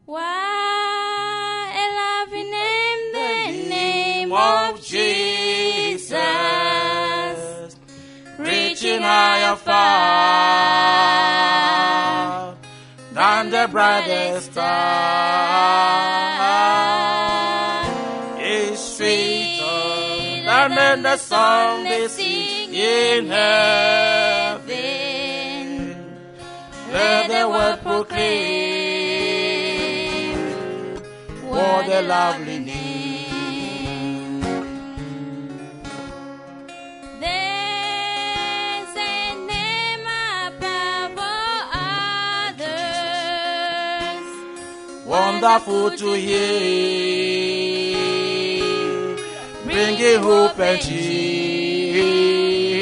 What a lovely name, the name of Jesus, reaching higher far than the brightest star. Is sweeter than the song they sing in heaven. Let the word proclaim, what a lovely name. There's a name above all others, wonderful to hear, bringing hope and cheer.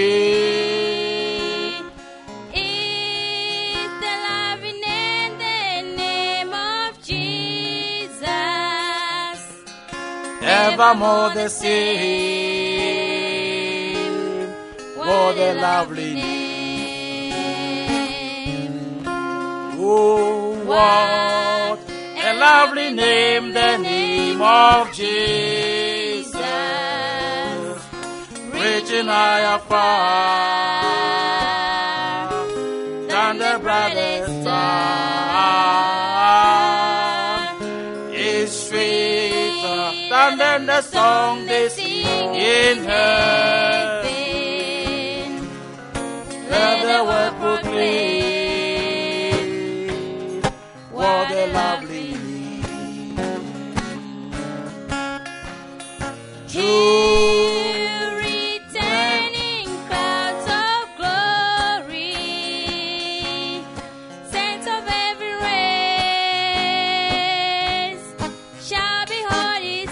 Evermore the same, what a lovely name. Oh, what a lovely name, the name of Jesus, reaching higher far than the brightest star. Is sweeter than the song they sing in heaven. Let the word proclaim, what a lovely name. True returning crowds of glory, saints of every race shall behold his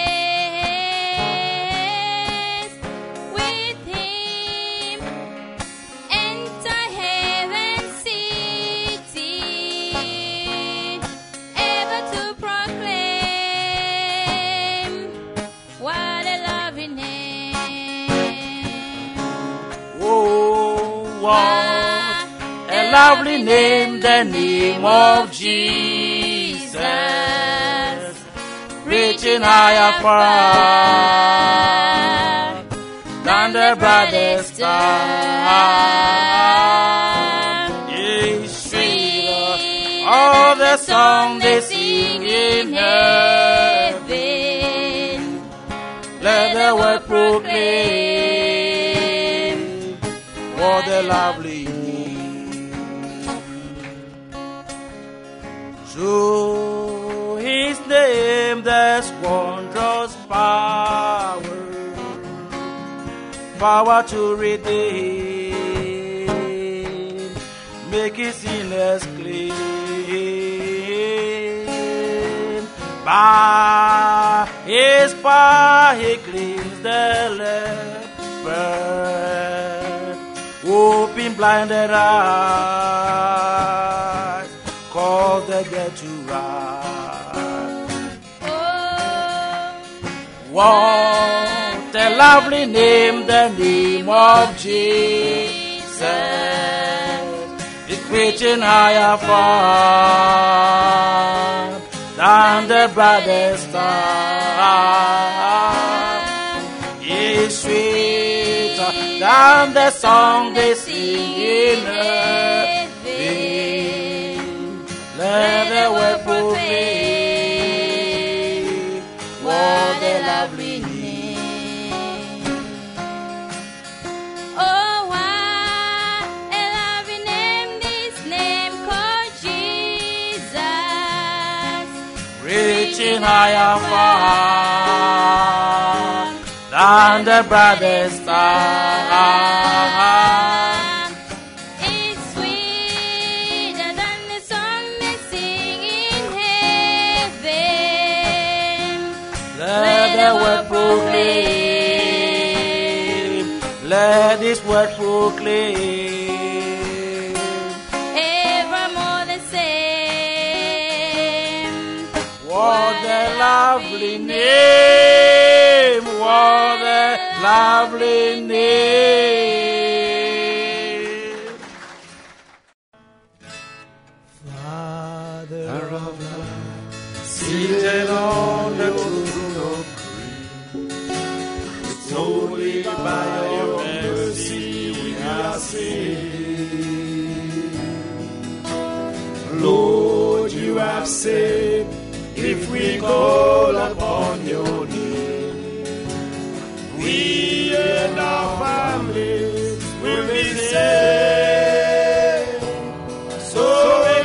face. With him enter heaven's city, ever to proclaim, what a lovely name. Oh, what a lovely name, the name of Jesus, reaching higher far than the brightest star. Is sweeter, all the song they sing in heaven. Let the word proclaim, what a lovely name. Through his name there's wondrous power to redeem, make his sinners clean. By his power he cleans the leper, open blinded eyes, cause the dead to rise. What a lovely name, the name of Jesus, is reaching higher far than the brightest star. Is sweeter than the song they sing in heaven. Let the word proclaim, what a lovely name. Oh, what a lovely name, this name called Jesus, reaching higher far than the brightest star. It's sweeter than the song they sing in heaven. Let the word proclaim, let this word proclaim, evermore the same. What a lovely name, what a lovely name. Father of light, seated on the throne of grace. It's only by your mercy we are saved. Lord, you have said, if we call upon your name, we and our families will be saved. So we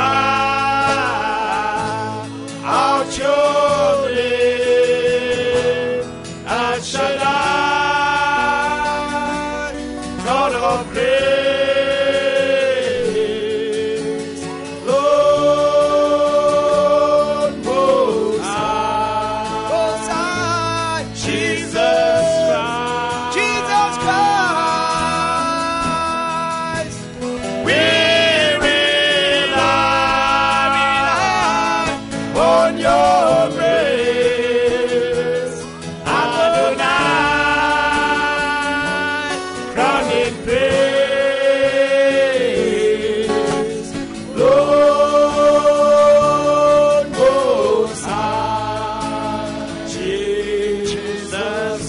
cry out your name, and Shaddai, God of grace, Lord Most High, Jesus Christ, we rely on your grace, Adonai, crown in praise, Lord Most High, Jesus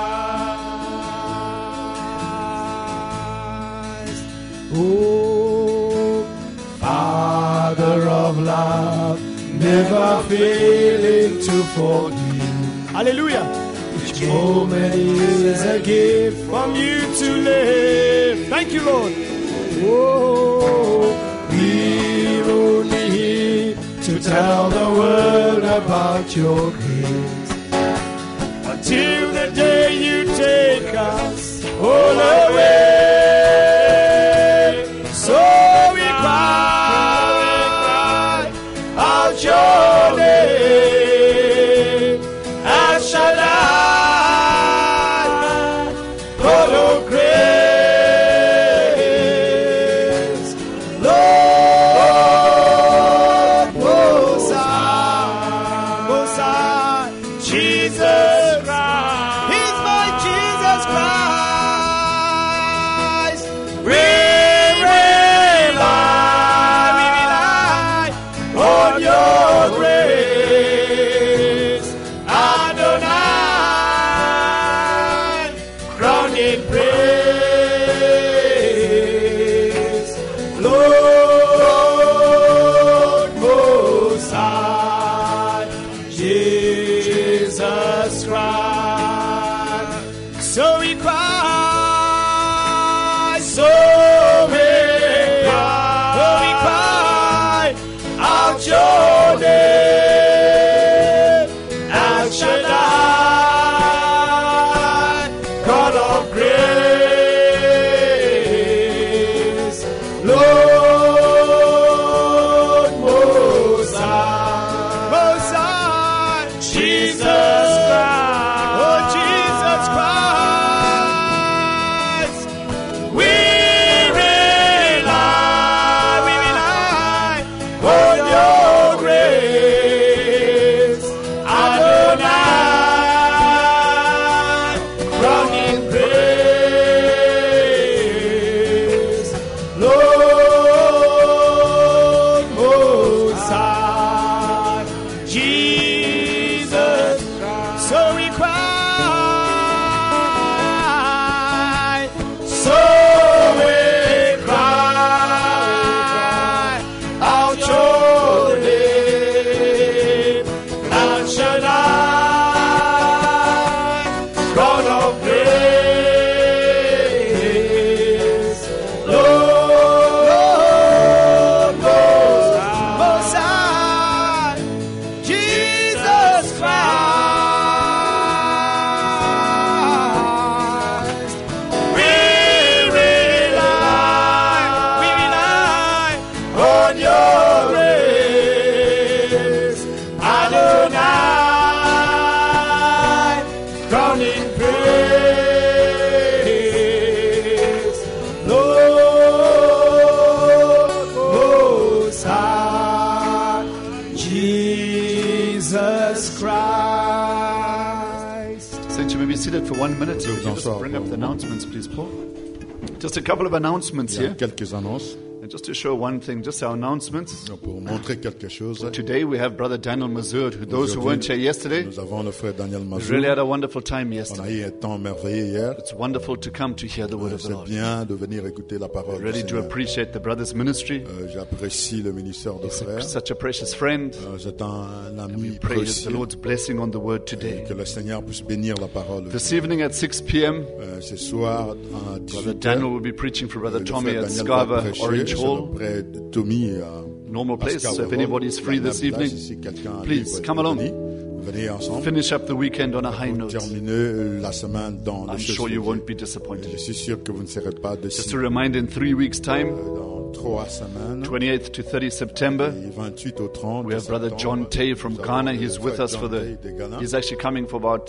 Christ. Oh, Father of love, never failing to forgive. Hallelujah. Each moment is a gift from you to live. Thank you, Lord. Oh, we're only here to tell the world about your grace. Until the day you take us all away. So we cry out your name, and Shaddai, God of grace, Lord Most High, Jesus Christ, He's my Jesus Christ. We rely on your grace, Adonai, crown in praise, Lord Most High, Jesus Christ. So we cry, so we cry out your name, and Shaddai, God of grace, Lord Most High, Jesus Christ, oh Jesus Christ, we rely on your grace, Adonai, crown in praise, Lord Most High, Jesus. So we cry, so we cry out your name, and Shaddai, God of grace, Lord Most High, Jesus Christ. We rely on your grace, Adonai, crown in praise, Lord Most High, Jesus Christ. Saints, you may be seated for 1 minute. So Vous en just sortez bring up pour the un moment. announcements, please, Paul. Just a couple of announcements Il y a here. quelques annonces. Just to show one thing, just our announcements. Pour montrer quelque chose, Today we have Brother Daniel Mazur, who those who weren't here yesterday, nous avons le frère Daniel we Mazur. really had a wonderful time On a yesterday. eu un temps merveilleux hier. It's wonderful to come to hear the word of the C'est Lord. bien de venir écouter la parole du Really do Seigneur. appreciate the brother's ministry. J'apprécie le ministère de frère. Such a precious friend. C'est un ami Pray the précieux. Lord's blessing on the word today. Que le Seigneur puisse bénir la parole. This evening at 6 p.m., Ce soir, à Brother 18h, Daniel will be preaching for Brother le Tommy frère at Daniel va Scarva prêcher Orange chez Hall. le frère Tommy Normal place. Scarva So if Hall. anybody is free La même this place, evening, si quelqu'un est please libre, come along. Venez ensemble. Finish up the weekend on a high Pour note. terminer la semaine dans le I'm sure you Jésus. won't be disappointed. Je suis sûr que vous ne serez pas Just déçus. to remind, in 3 weeks' time, Dans 3 semaines, 28th to 30 September, du 28 au 30 we have Brother John Tay from nous Ghana. avons He's le with frère us for John the. Tay de Ghana. He's actually coming for about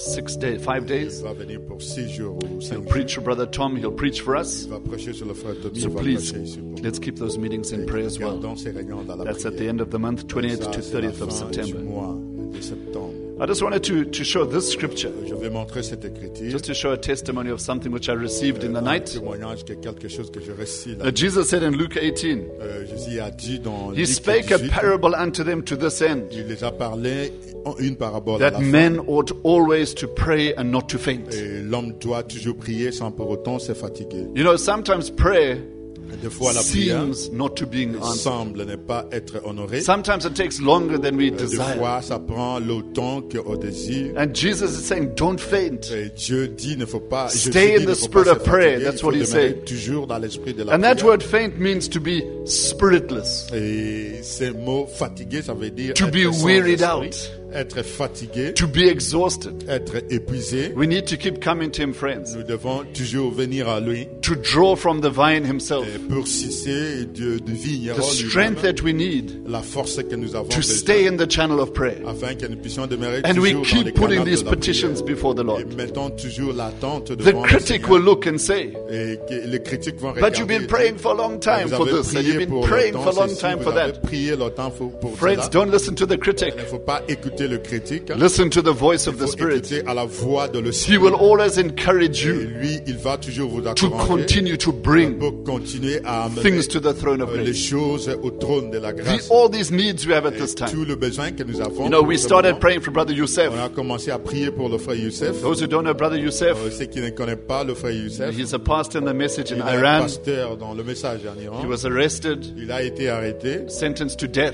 5 days. Il va venir pour 6 jours ou 5 He'll jours. preach for Brother Tom. He'll preach for us. Il va prêcher sur le frère Tommy. So il va please, prêcher ici pour nous. let's keep those meetings in prayer as well. Gardons ces réunions dans la That's at the prière. end of the month, 28th Ça, to c'est la 30th of fin du September. mois de septembre. I just wanted to show this scripture, Je vais montrer cette écriture. just to show a testimony of something which I received in the Un night. témoignage que quelque chose que je récite là. Jesus said in Luke 18, Jésus a dit dans He Luc spake a 18, parable unto them to this end, il les a parlé en une parabole à that la fin. men ought always to pray and not to faint. Et l'homme doit toujours prier sans pour autant se fatiguer. You know, sometimes prayer Des fois, la prière seems not to be answered. semble ne pas être honorée. Sometimes it takes longer than we Des desire. fois, ça prend le temps qu'au désir. And Jesus is saying, don't faint. Et Dieu dit ne faut pas. Stay Jésus dit, in ne the faut spirit pas of se prayer. fatiguer. That's Il what faut he's demeurer saying. toujours dans l'esprit de la And that prière. word faint means to be spiritless, Et ce mot fatigué, ça veut dire to être be sans wearied esprit, out, être fatigué, to be exhausted. être épuisé. We need to keep coming to Him, friends, Nous devons toujours venir à lui to draw from the vine Himself et pour cesser de vigneron the strength lui-même, that we need la force que nous avons to besoin, stay in the channel of prayer. afin que nous puissions demeurer And we toujours dans les keep putting canaux these de la petitions prière. before the Et Lord. mettons toujours l'attente The devant le critic Seigneur. will look and say, Et que les critiques vont but you've regarder been et praying dire, for a long time vous for avez this, and prié you've been pour praying longtemps for a long ceci, time vous for avez that. prié longtemps pour Friends, cela. don't listen to the critic. Il ne faut pas écouter le critique. Listen to the voice of Il the faut Spirit. écouter à la voix de He l'Esprit. will always encourage Et you lui, il va toujours vous to encourager continue to bring pour continuer à amener things to the throne of les grace. choses au trône de la grâce. All these needs we have at this Et time. tout le besoin que nous avons. You know, we pour ce started moment. praying for Brother Youssef. On a commencé à prier pour le frère Youssef. Those who don't know Brother Youssef, Ceux qui ne connaissent pas le frère Youssef, he's a pastor in the message in il est un Iran. pasteur dans le message en Iran. He was arrested, Il a été arrêté. sentenced to death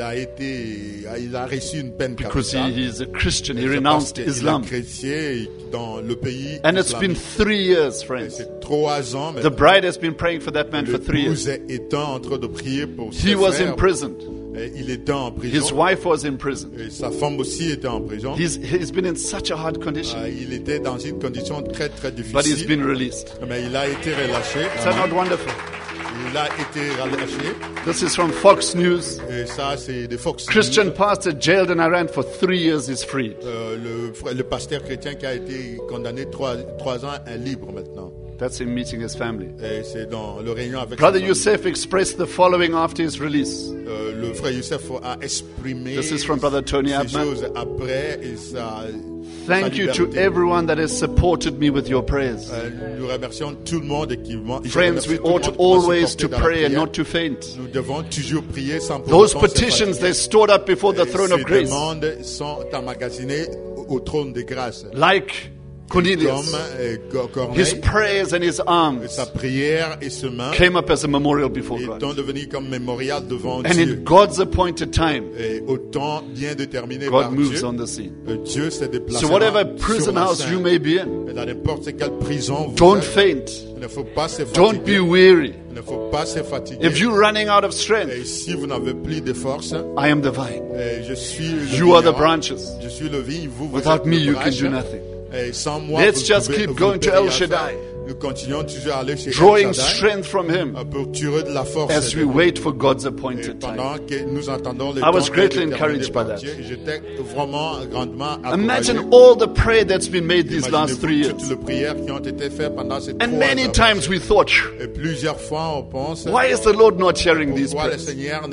Il a reçu une peine because capitale. he's a Christian. He C'est renounced parce qu'il est Islam. chrétien dans le pays And it's been islamique. 3 years, Et friends. c'est 3 ans The maintenant. bride has been praying for that man for 3 years. L'épouse étant en train de prier pour He ses was frères. imprisoned. Et il était en His prison. wife was in prison. Et sa femme aussi était en prison. He's been in such a hard condition, Il était dans une condition très très but he's difficile. been released. Mais il a été relâché. Is that not wonderful? Il a été relâché. This is from Fox News. Et ça, c'est de Fox News. Christian pastor jailed in Iran for 3 years is freed. Le pasteur chrétien qui a été condamné 3 ans est libre maintenant. That's him meeting his family. Et c'est dans le réunion avec Brother sa famille. Youssef expressed the following after his release. Le frère Youssef a exprimé This is from Brother Tony ces Abman. choses après et Thank you to everyone that has supported me with your prayers. nous remercions tout le monde qui je Friends, remercie we tout le ought monde qui m'a always supporté to dans la pray and prière. not to faint. Nous devons toujours prier sans pour Those autant se petitions, fatiguer. they're stored up before the throne of Ces grace. demandes sont emmagasinées au trône de grâce. Like Cornelius, Comme his Corneille, prayers and his arms sa prière et ses mains came up as a memorial before étant God. devenus comme mémorial devant And Dieu. in God's appointed time, Et au temps bien déterminé God par moves Dieu, on the scene. Dieu s'est déplacé So whatever sur prison la house scène. you may be in, Et dans n'importe quelle prison vous don't êtes, faint. il ne faut pas se Don't be fatiguer. weary. Il ne faut pas se fatiguer. If you're running out of Et strength, si vous n'avez plus de force, I am the vine. je suis le You are the vigneron. branches. Je suis le vigne, vous Without êtes me, le you can branche. do nothing. Et sans moi, Let's vous just pouvez- keep vous going ne to pouvez El rien Shaddai. faire. Nous continuons toujours à aller chez Drawing El Shaddai strength from Him pour tirer de la force as we de wait for God's Et appointed time. pendant que nous entendons les I was temps greatly déterminés encouraged par by that. Dieu, j'étais vraiment grandement Imagine encouragé. all the prayer that's been made these last 3 Imaginez-vous toutes years. les prières qui ont été faites pendant ces 3 And many ans. times we thought, Et plusieurs fois, on pense, why is the Lord not hearing these pourquoi le prayers? Seigneur n'écoute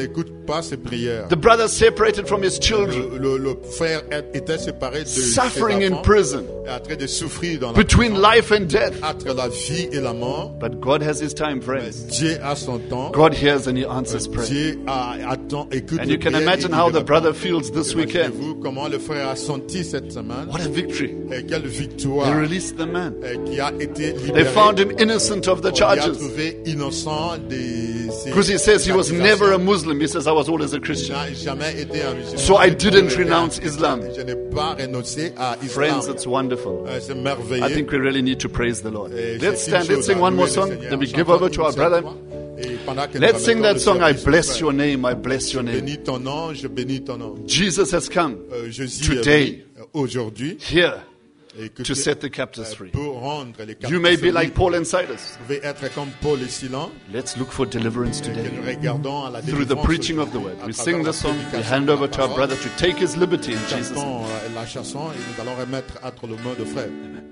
pas ses prières. The brother separated from his children, Le frère était séparé de ses suffering in enfants, prison, en train de souffrir dans la between prison, life and death. entre la vie et la mort. But God has his time, friends. Dieu a son temps. God hears and he answers prayer. Dieu attend, écoute And les you can prières imagine et how il the répond. brother feels this weekend. Imaginez-vous comment le frère a senti cette semaine. What a victory. Et quelle They victoire released the man. qui a été They libéré. found him innocent of the On l'a charges. trouvé innocent de ces Because he says he was never a accusations. Muslim. He says, I was always a Christian. N'a jamais été un musulman. So I J'ai didn't toujours été renounce un Islam. chrétien. Je n'ai pas renoncé à Islam. Friends, it's wonderful. C'est I merveilleux. think we really need to praise the Lord. Et Let's c'est une stand. Let's chose sing à one more louer le song. Seigneur. Then we give Chantons over to our une seule brother. fois. Et pendant que nous Let's sing remettons that le song. I service au bless frère. your name. I bless your name. Bénis ton nom, je bénis ton nom. Jesus has come Jésus est Today. venu aujourd'hui here et que to set the captives free. pour rendre les captifs You may be libres. like Paul and Silas. Vous pouvez être comme Paul et Silas. Let's look for deliverance Que today. nous regardons à la Through the délivrance preaching of the word. à We travers sing la the song. We prédication hand de over la to our parole. brother to take his liberty in Jesus' name. Chantons la chanson et nous allons remettre entre les mains de frère.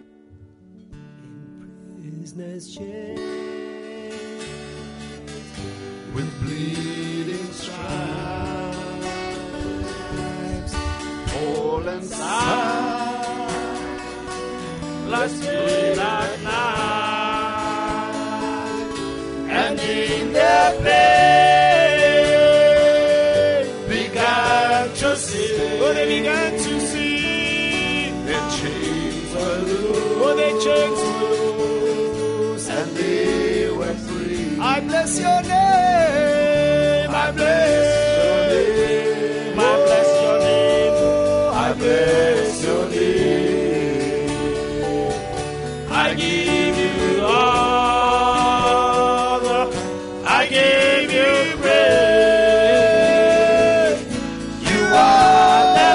With bleeding stripes, Paul and Silas, Last night, and in their pain began to see. Oh, they began to see. their chains were loose, Oh, their chains were loose. and they were free. I bless your name. I bless your name. I bless your name. I bless your name. I give you honor. I give you praise. You are the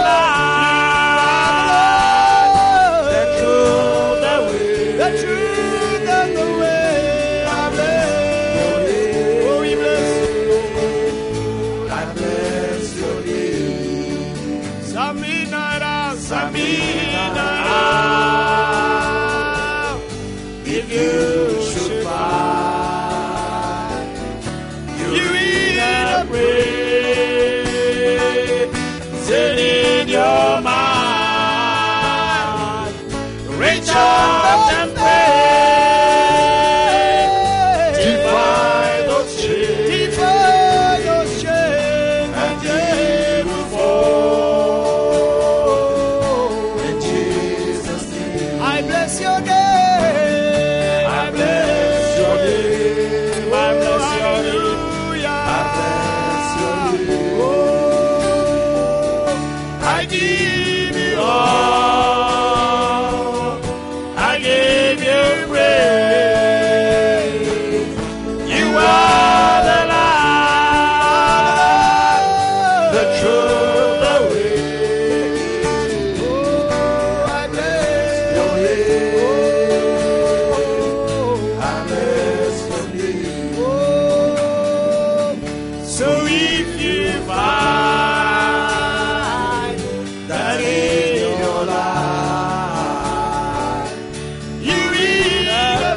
light, the truth, the way, the truth and the way. I bless your name. Oh, we bless you. I bless your name. Saminara, Saminara. If you should find you in a prayer, sit in your mind, reach out and pray, defy those chains, and they will fall. In Jesus' name, I bless your name. I bless your name. I bless your name. I bless your name. Oh, I give you all. I give you praise. You are the light, the truth, the way. Oh, I bless your name. I bless your name. So if you find that in your life you in a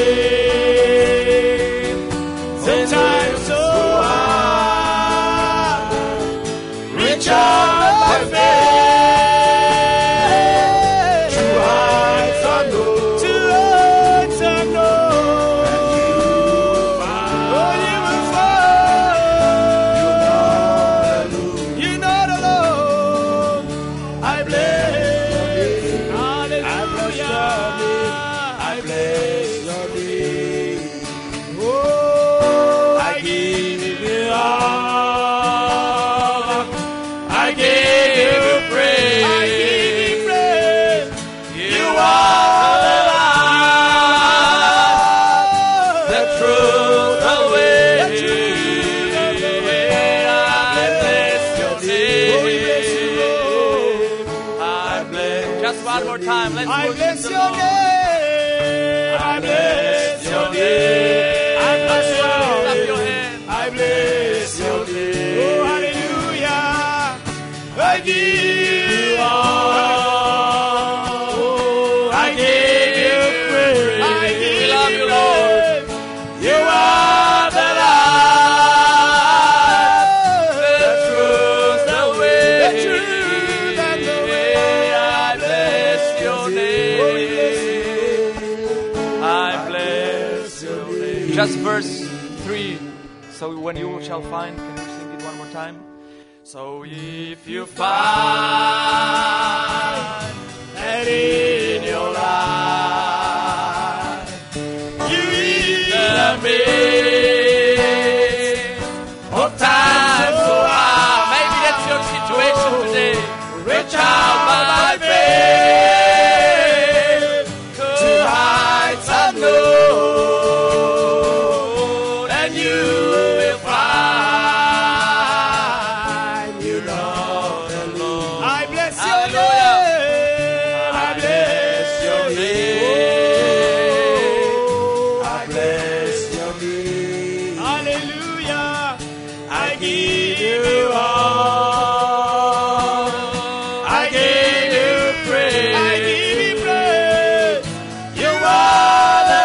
rain, sometimes so hard, reach out by faith to heights unknown, to heights unknown, and you find, oh, you will find you're not alone. I bless, hallelujah, I bless your name. Oh, I give you all. I give you praise. I give you praise. You are the light, the truth, the way. I bless your name. I bless. Just one more time. Let's I worship bless the your Lord. name. I bless your name. I bless your Clap name. your hands. I bless your name. Oh, hallelujah. I give you all. I give you praise. I give We love you, praise. You are the light, the just verse 3. So when you shall find, can you sing it one more time? So if you find that in your life you either midst of time so high, maybe that's your situation today. Reach out by faith to heights unknown, and you will find you're not alone. I bless your Hallelujah. name. I bless your name. I bless your name. Hallelujah. I give you all. I give you praise. I give you praise. You are the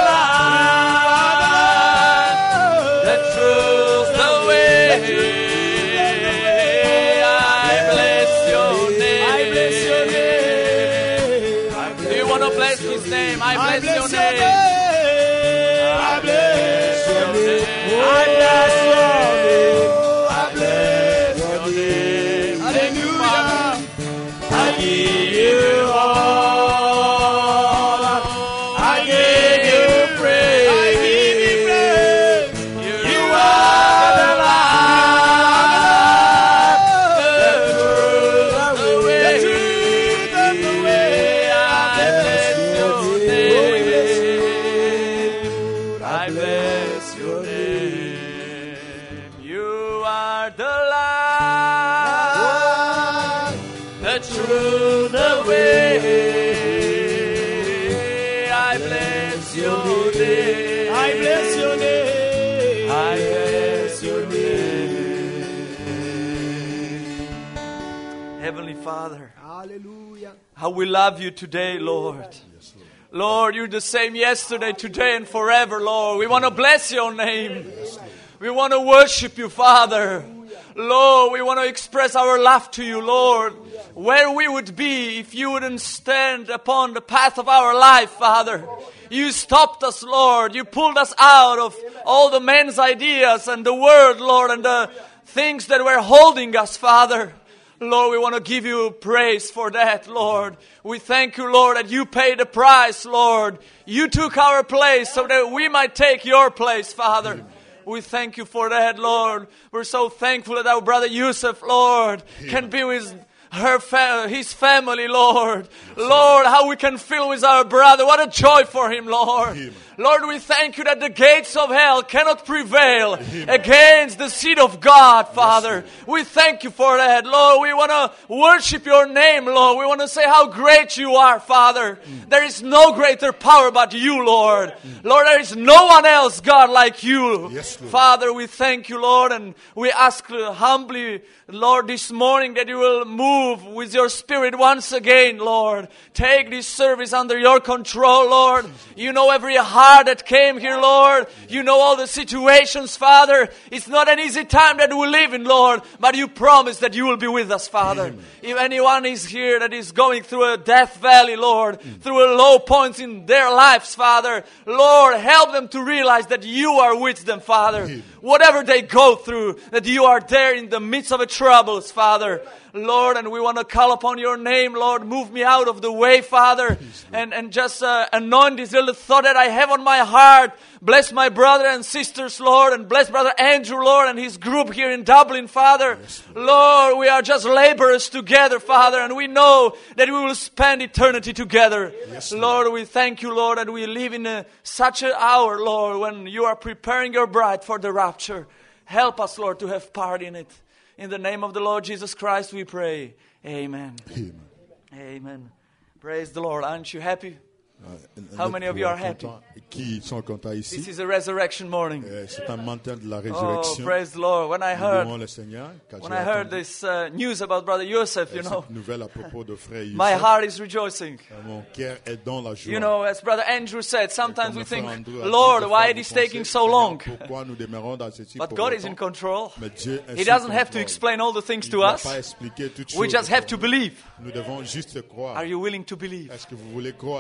light, the truth, the way. I bless your name. I bless your name. Do you want to bless His name? I bless your your name. name. I bless your name. I bless your name. I bless your name. Hallelujah. I give you all. I give you praise. I give you praise. You are the light, the truth, the way. The truth and the way. I bless your name. I bless your name. You are the light, the truth, the way. I bless your name. I bless your name. I bless your name. Heavenly Father, Hallelujah. how we love you today, Lord. Lord, you're the same yesterday, today, and forever, Lord. We want to bless your name. We want to worship you, Father. Lord, we want to express our love to you, Lord. Where we would be if you wouldn't stand upon the path of our life, Father. You stopped us, Lord. You pulled us out of all the men's ideas and the world, Lord, and the things that were holding us, Father. Lord, we want to give you praise for that, Lord. We thank you, Lord, that you paid the price, Lord. You took our place so that we might take your place, Father. We thank you for that, Lord. We're so thankful that our brother Yusuf, Lord, can be with his family, Lord. Lord, how we can feel with our brother. What a joy for him, Lord. Lord, we thank you that the gates of hell cannot prevail against the seed of God, Father. We thank you for that, Lord. We want to worship your name, Lord. We want to say how great you are, Father. There is no greater power but you, Lord. Lord, there is no one else, God, like you. Yes, Lord. Father, we thank you, Lord, and we ask humbly, Lord, this morning that you will move with your Spirit once again, Lord. Take this service under your control, Lord. You know every heart that came here, Lord. You know all the situations, Father. It's not an easy time that we live in, Lord, but you promise that you will be with us, Father. If anyone is here that is going through a death valley, Lord, through a low point in their lives, Father, Lord, help them to realize that you are with them, Father. Whatever they go through, that you are there in the midst of the troubles, Father. Lord, and we want to call upon your name, Lord. Move me out of the way, Father, and just anoint this little thought that I have on my heart. Bless my brother and sisters, Lord, and bless Brother Andrew, Lord, and his group here in Dublin, Father. Lord, we are just laborers together, Father, and we know that we will spend eternity together. Lord, we thank you, Lord, that we live in such an hour, Lord, when you are preparing your bride for the rapture. Help us, Lord, to have part in it. In the name of the Lord Jesus Christ, we pray. Amen. Amen. Amen. Praise the Lord. Aren't you happy? How many of you are happy? Qui sont contents This ici? is a resurrection morning. C'est un matin de la Oh, résurrection. praise the Lord. When I Nous louons heard le Seigneur. Quand when j'ai I heard entendu this news about Brother Yosef, you know, cette nouvelle à propos de frère my Youssef, heart is rejoicing. mon cœur est dans la joie. You know, as Brother Andrew said, sometimes Comme we le frère think, Andrew a dit, Lord, des why fois, it vous is taking pensez, so Seigneur, long? pourquoi nous demeurons dans ceci But pour God is in longtemps? control. Mais Dieu est He sous doesn't have to contrôle. explain all the things Il to ne doit us. pas expliquer toutes We choses just have to pour nous. believe. Nous devons juste croire. Are you willing to believe? Est-ce que vous voulez croire? Are you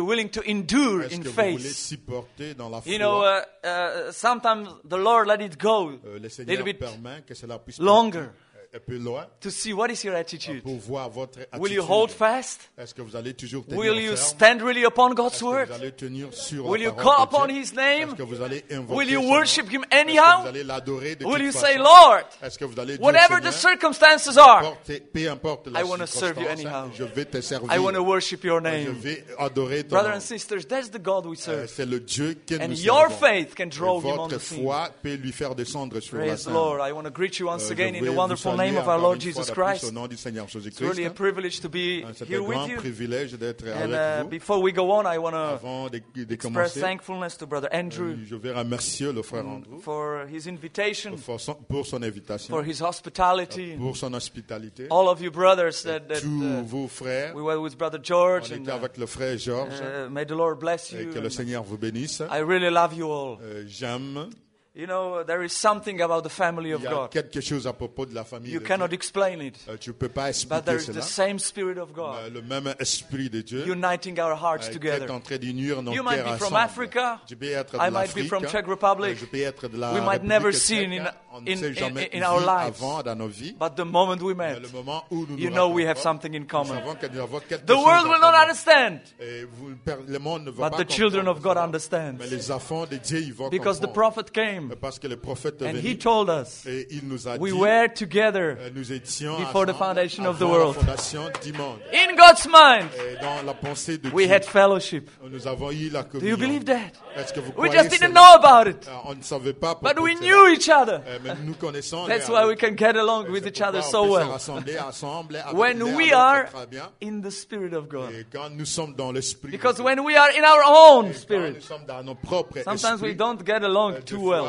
willing to endure Est-ce in que vous voulez faith? supporter dans la foi? You know, sometimes the Lord let it go Le a Seigneur little bit permet que cela puisse longer partir un peu loin to see what is your attitude. pour voir votre attitude. Will you hold fast? Est-ce que vous allez toujours tenir Will you ferme? stand really upon God's Est-ce que word? vous allez tenir sur Will la you parole call de upon Dieu? His name? Est-ce que vous allez invoquer Will you son worship nom? Him Est-ce que anyhow? vous allez l'adorer de Will you toute say, façon? Lord, Est-ce que vous allez dire, whatever the Seigneur, circumstances are, peu importe la I want to serve you circonstance, anyhow. je vais te servir. I want to worship your Je name. vais adorer ton Brothers nom. and sisters, that's the God we serve. C'est le Dieu que And nous your servons. faith can Et draw Him on votre the scene. foi peut lui faire descendre sur la Praise the scène. Lord. I want to greet you once Je again in vais the vous wonderful saluer name of our encore Lord une fois Jesus de plus Christ. au nom du Seigneur It's Jésus-Christ. really a privilege to be C'est here un with grand you. privilège d'être And avec vous. before we go on, I want to Avant de express commencer, thankfulness to Brother Andrew je vais remercier le frère Andrew for his invitation, pour son invitation, for his hospitality. pour son hospitalité. All of you brothers that Tous vos frères, we were with Brother on George, and était avec le frère Georges, may the Lord bless et you. que le And Seigneur vous bénisse. I really love you all. J'aime. You know, there is something about the family Il of y a God. quelque chose à propos de la famille You de cannot Dieu. explain it, Tu ne peux pas but there expliquer is the cela. same Spirit of God Le même esprit de Dieu uniting our hearts qui est together. en train d'unir nos You might cœurs be from ensemble. Africa. Je peux être de I might be l'Afrique. from Czech Republic. Je peux être de la We might République never tchèque. seen in- On ne s'est jamais in our vu lives. avant dans nos vies. But the moment we Mais met, le moment où nous you nous know we have rencontrons, something in nous common. savons que nous avons quelque The chose world en will not commun. understand, Et le monde ne va but pas the children of God comprendre cela. understand. Mais les enfants de Dieu, ils vont Because the comprendre. prophet came Parce que le prophète est and he venu told us et il nous a we dit were together nous étions before the ensemble foundation of the avant world. la fondation du monde. in God's mind. Et dans la pensée de We Dieu, had fellowship. nous avons eu la Do communion. you believe that? Est-ce que vous We croyez just didn't cela? know about it, On ne savait pas but pourquoi we cela. knew each other. Mais nous connaissons That's les- why we can get along with C'est each other pourquoi so on peut se well. rassembler ensemble avec When l'un we l'autre are très bien. in the Spirit of God. Et quand nous sommes dans l'esprit, Because de Dieu, when we are in our own et quand spirit, nous sommes dans nos propres sometimes we esprits, don't get along des too fois, well.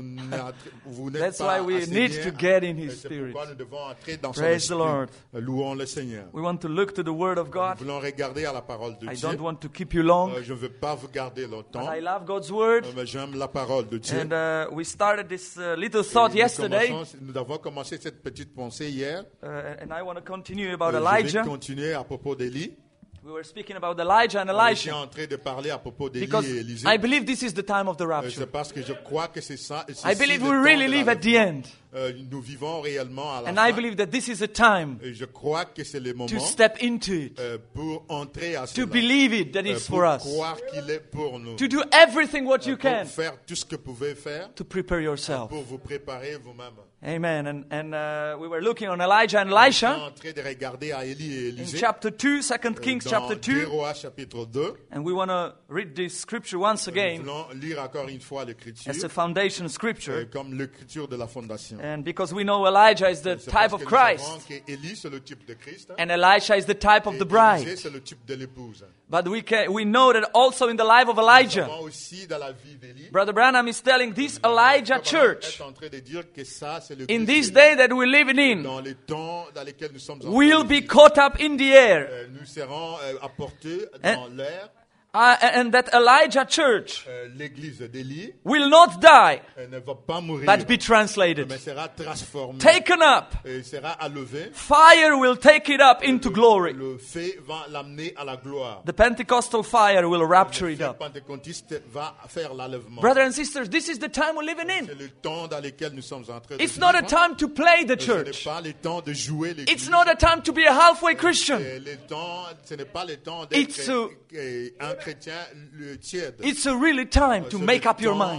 vous n'êtes That's pas why we assez need bien. to get in Et His c'est Spirit. pourquoi nous devons entrer dans son Praise the esprit. Lord. Louons le Seigneur. We want to look to the Word of Nous God. voulons regarder à la parole de I Dieu. don't want to keep you long, Je ne veux pas vous garder longtemps, but I love God's Word. mais j'aime la parole de Dieu. And we started this little thought yesterday, Nous avons commencé cette petite pensée hier. and I want to continue about Je Elijah. vais continuer à propos d'Élie. We were speaking about Elijah and On était Elisha en train de parler à propos d'Élie because et Élisée. I believe this is the time of the C'est rapture. parce que je crois que c'est ça. I believe we really live at the end, Nous vivons réellement à la and fin. I believe that this is a time Et je crois que c'est le moment to step into it, pour entrer à to cela. believe it that it's Pour for us, croire qu'il est pour nous. to do everything what you Pour can faire tout ce que vous pouvez faire to prepare yourself. pour vous préparer vous-même. Amen. And we were looking on Elijah and Nous sommes Elisha en train de regarder à Élie et in Élisée. chapter 2, 2 Kings Dans chapter 2 2, Rois chapitre 2. and we want to read this scripture once Nous again voulons lire encore une fois l'écriture as a foundation scripture. comme l'écriture de la fondation. And because we know Elijah is the C'est type parce of que nous savons Christ, que Élie, c'est le type de Christ. and Elisha is the type of Et the bride. Élisée, c'est le type de l'épouse. But we know that also in the life of Elijah, Moi aussi, dans la vie d'Élie, Brother Branham is telling this Elijah church, est en train de dire que ça, c'est le in Christ this d'Élie. day that we're living in, Dans les temps dans lesquels nous sommes en will train de be vivre, caught up in the air. nous serons apportés dans l'air. And that Elijah church L'église d'Élie will not die, ne va pas mourir, but be translated, mais sera transformée taken up. et sera enlevée. Fire will take it up into glory. Le feu va l'amener à la gloire. The Pentecostal fire will rapture Le it feu up. pentecôtiste va faire l'enlèvement. Brothers and sisters, this is the time we're living in. C'est le temps dans lequel nous sommes en train de It's vivre. not a time to play the Ce n'est church. pas le temps de jouer l'église. It's not a time to be a halfway Christian. Ce n'est pas le temps It's d'être un chrétien tiède. It's a really time to C'est make le up your temps mind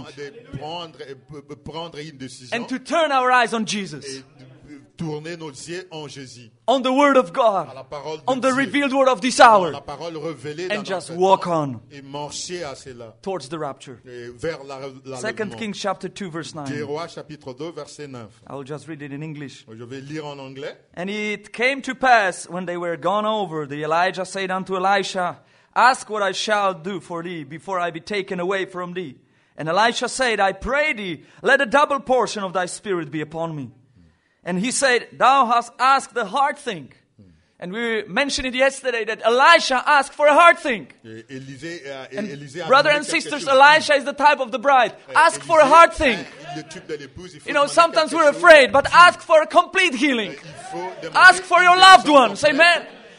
de prendre une décision and to turn our eyes on Jesus, et de tourner nos yeux en Jésus, on the Word of à God, la parole de on the Dieu, revealed Word of this à hour, la parole révélée and dans just notre walk temps, on et marcher à cela, towards the rapture. et vers 2 Kings chapter 2 verse 2 9. Rois chapitre 2 verset 9. I will just read it in English. Je vais lire en anglais. And it came to pass, when they were gone over, the Elijah said unto Elisha, Ask what I shall do for thee, before I be taken away from thee. And Elisha said, I pray thee, let a double portion of thy spirit be upon me. And he said, Thou hast asked a hard thing. And we mentioned it yesterday that Elisha asked for a hard thing. Et Élisée a Brother demandé and quelque sisters, chose. Elisha is the type of the bride. Ask for a Élisée hard est thing. le type de l'épouse, il faut You know, demander sometimes quelque we're chose. afraid, but ask for a complete healing. Il faut demander Ask for your une loved guérison ones. complète. Amen.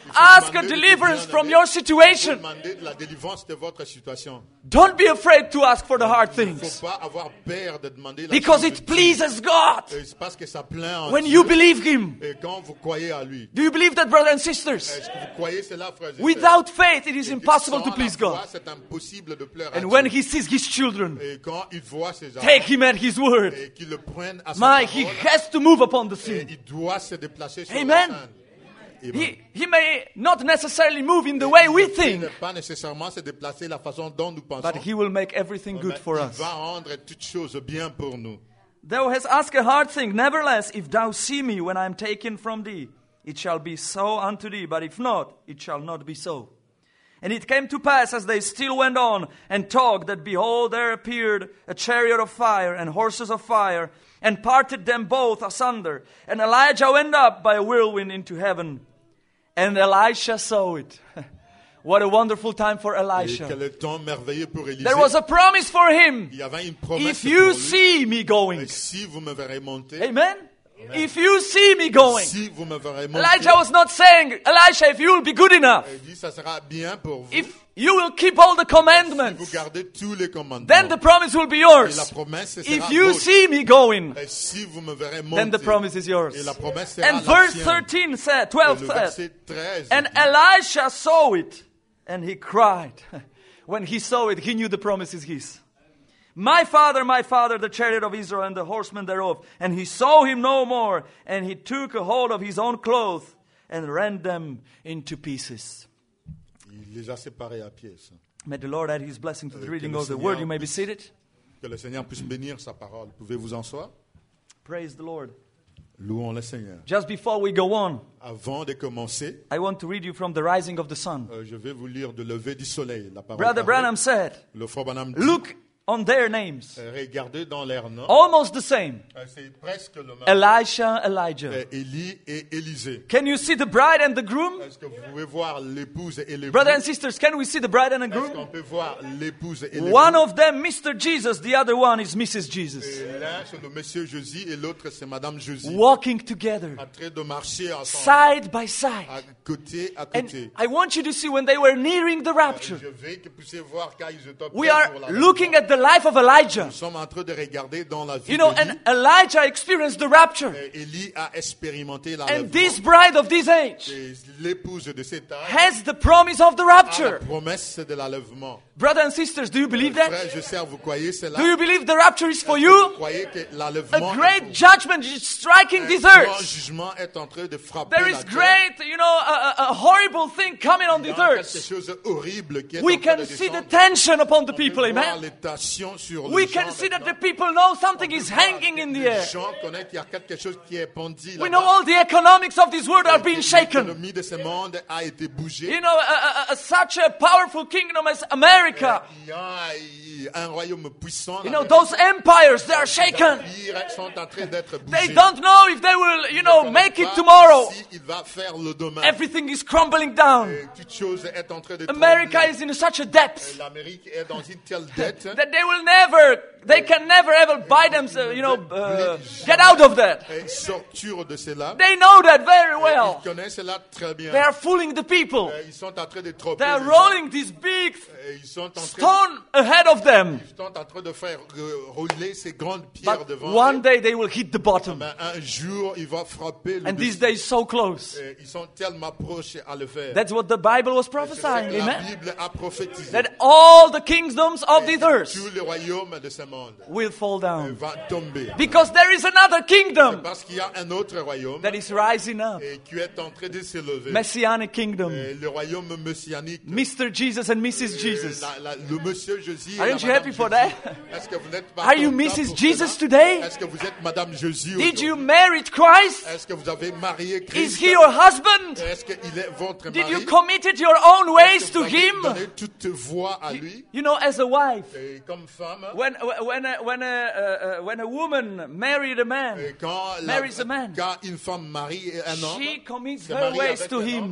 Ask a demandez de deliverance bien from aimer. your Vous situation. demandez de la délivrance de votre situation. Don't be afraid to ask for the hard Il ne things. faut pas avoir peur de demander la Because chose it de Dieu. pleases God C'est parce que ça plaît en when Dieu. you believe Him. Et quand vous croyez à lui. Do you believe that, brothers and sisters? Est-ce que vous croyez cela, frères et sœurs? Without faith, it is Et impossible sans to la please foi, God. c'est impossible de plaire à And when Dieu. He sees His children, Et quand il voit ses enfants take Him at His word. et qu'ils le prennent à sa My, parole, He has to move upon the et scene. il doit se déplacer sur Amen. la scène. Amen. He may not necessarily move in the way we Il think, ne peut pas nécessairement se déplacer la façon dont nous pensons. but He will make everything Mais good for il us. va rendre toutes choses bien pour nous. Thou hast asked a hard thing. Nevertheless, if thou see me when I am taken from thee, it shall be so unto thee. But if not, it shall not be so. And it came to pass, as they still went on and talked, that behold, there appeared a chariot of fire and horses of fire, and parted them both asunder. And Elijah went up by a whirlwind into heaven. And Elisha saw it. What a wonderful time for Et Elisha. quel temps merveilleux pour Élisée. There was a promise for him. Il y avait une promesse If you pour lui. see me going. Et si vous me verrez monter, Amen. If you see me going. si vous me verrez monter, Elijah was not saying, Elisha, if you will be good enough, il dit ça sera bien pour vous. if you will keep all the Si vous commandments, gardez tous les commandements. then the promise will be Et la yours. promesse sera If you vôtre. see me going, Et si vous me verrez monter, then the promise is yours. et la promesse sera And la verse sienne. 13 said, Et 12 le said, verset 13 and dit, Elisha saw it, and he cried. When he saw it, he knew the promise is his. My father, the chariot of Israel and the horsemen thereof. And he saw him no more, and he took a hold of his own clothes and rent them into pieces. il les a séparés à pièces. May the Lord add his blessing to the Que reading le of the Seigneur word. You may be puisse- seated. Que le Seigneur puisse bénir sa parole. Pouvez-vous en soi? Praise the Lord. Louons le Seigneur. Just before we go on, Avant de commencer, I want to read you from the rising of the sun. je vais vous lire de lever du soleil. La parole Brother parlée. Branham said, Le frère Branham dit, look on their names. regardez dans leur nom. Almost the same. C'est presque le même. Elisha, Elijah. Élie et Élisée. Can you see the bride and the groom? Est-ce que vous pouvez voir l'épouse et l'époux? Brothers and sisters, can we see the bride and the Est-ce qu'on groom? peut voir l'épouse et l'époux? One of them, Mr. Jesus, the other one is Mrs. Jesus. Et l'un c'est le monsieur Jésus et l'autre c'est madame Jésus. Walking together, En train de marcher ensemble. side by side. À côté à And côté. I want you to see when they were nearing the rapture. Je veux que vous puissiez voir quand ils étaient We prêts are pour la looking at the life of Elijah. Nous sommes en train de regarder dans la vie You know, d'Élie. and Elijah experienced the rapture. Élie a expérimenté And l'enlèvement. this bride of this age Et l'épouse de cet âge has the promise of the a la rapture. promesse de l'enlèvement. Brothers and sisters, do you believe that? Frères et sœurs, vous croyez cela? Do you believe the rapture is for Vous you? croyez que A l'enlèvement great judgment is striking this grand earth. jugement est en train de frapper There la is terre? great, a horrible thing coming on Il y this a quelque earth. chose horrible qui est We en train can de see the descendre. tension upon the On people, peut voir amen. les tensions sur les We gens can see that the maintenant. people know something is hanging in the Les air. gens connaissent qu'il y a quelque chose qui est pendu We là-bas. know all the economics of this world are being shaken. L'économie de ce monde a été bougée. You know, such a powerful kingdom as America. Il y a un royaume puissant. You know, those empires, they are shaken. Les empires sont en train d'être They bougés. don't know if they will, Ils ne connaissent make it pas tomorrow. si il va faire le demain. Everything is crumbling down. Et toute chose est en train de America trembler. is in such a depth L'Amérique est dans une telle dette. that they can never ever buy them, get out of that. Et sortir de cela. They know that very well. Ils connaissent cela très bien. They are fooling the people. Ils sont en train de tromper. They are les gens. rolling this big Et ils sont en train stone ahead of them. ils sont en train de faire rouler ces grandes pierres But devant one eux. day they will hit the bottom. Ben, un jour, il va frapper le And this dessus. day is so close. Et ils sont tellement proches à le faire. That's what the Bible was C'est ce prophesying. que la Amen. Bible a prophétisé. That all the kingdoms of this earth Tous les royaumes de ce monde will fall down. va tomber. Because there is another kingdom Parce qu'il y a un autre royaume that is rising up. et qui est en train de s'élever. Messianic kingdom. Le royaume messianique. Mr. Jesus and Mrs. Jesus. Le monsieur Jésus. et Aren't la you happy madame for Jésus. that? Est-ce que vous n'êtes pas Are you content Mrs. pour Jesus cela? today? Est-ce que vous êtes Madame Jésus Did you aujourd'hui? marry Christ? Est-ce que vous avez marié Is Christ? he your husband? Est-ce qu'il est votre Did mari? you committed your own ways Est-ce que to vous avez him? donné toute voix à lui? You know, as a wife, Et comme femme, when a woman married a man, et quand, marries a man, quand une femme marie un homme, she commits se her marie ways avec to un him. homme,